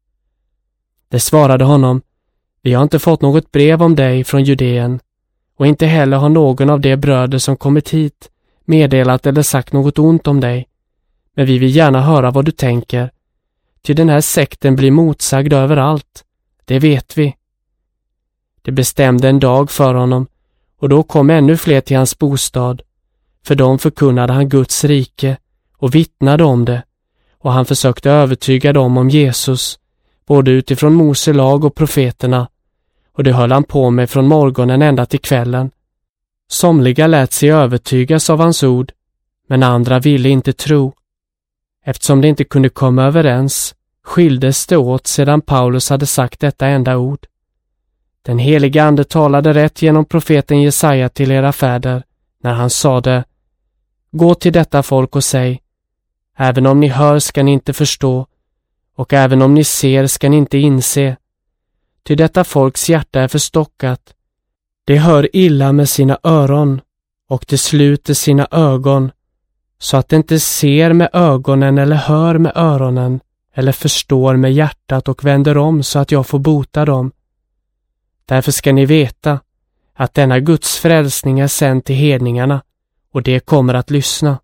Speaker 1: Det svarade honom: vi har inte fått något brev om dig från Judeen, och inte heller har någon av de bröder som kommit hit meddelat eller sagt något ont om dig. Men vi vill gärna höra vad du tänker, ty den här sekten blir motsagd överallt, det vet vi. Det bestämde en dag för honom, och då kom ännu fler till hans bostad. För dem förkunnade han Guds rike och vittnade om det, och han försökte övertyga dem om Jesus, både utifrån Mose lag och profeterna, och det höll han på med från morgonen ända till kvällen. Somliga lät sig övertygas av hans ord, men andra ville inte tro. Eftersom de inte kunde komma överens, skildes det åt sedan Paulus hade sagt detta enda ord. Den heliga ande talade rätt genom profeten Jesaja till era fäder, när han sade: gå till detta folk och säg: även om ni hör ska ni inte förstå, och även om ni ser ska ni inte inse. Ty detta folks hjärta är förstockat. De hör illa med sina öron, och de sluter sina ögon, så att de inte ser med ögonen eller hör med öronen, eller förstår med hjärtat och vänder om så att jag får bota dem. Därför ska ni veta att denna Guds frälsning är sänd till hedningarna, och det kommer att lyssna.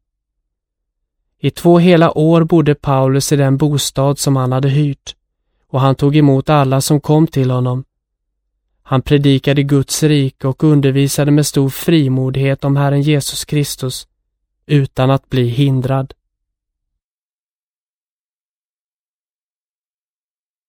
Speaker 1: I 2 hela år bodde Paulus i den bostad som han hade hyrt, och han tog emot alla som kom till honom. Han predikade Guds rike och undervisade med stor frimodighet om Herren Jesus Kristus utan att bli hindrad.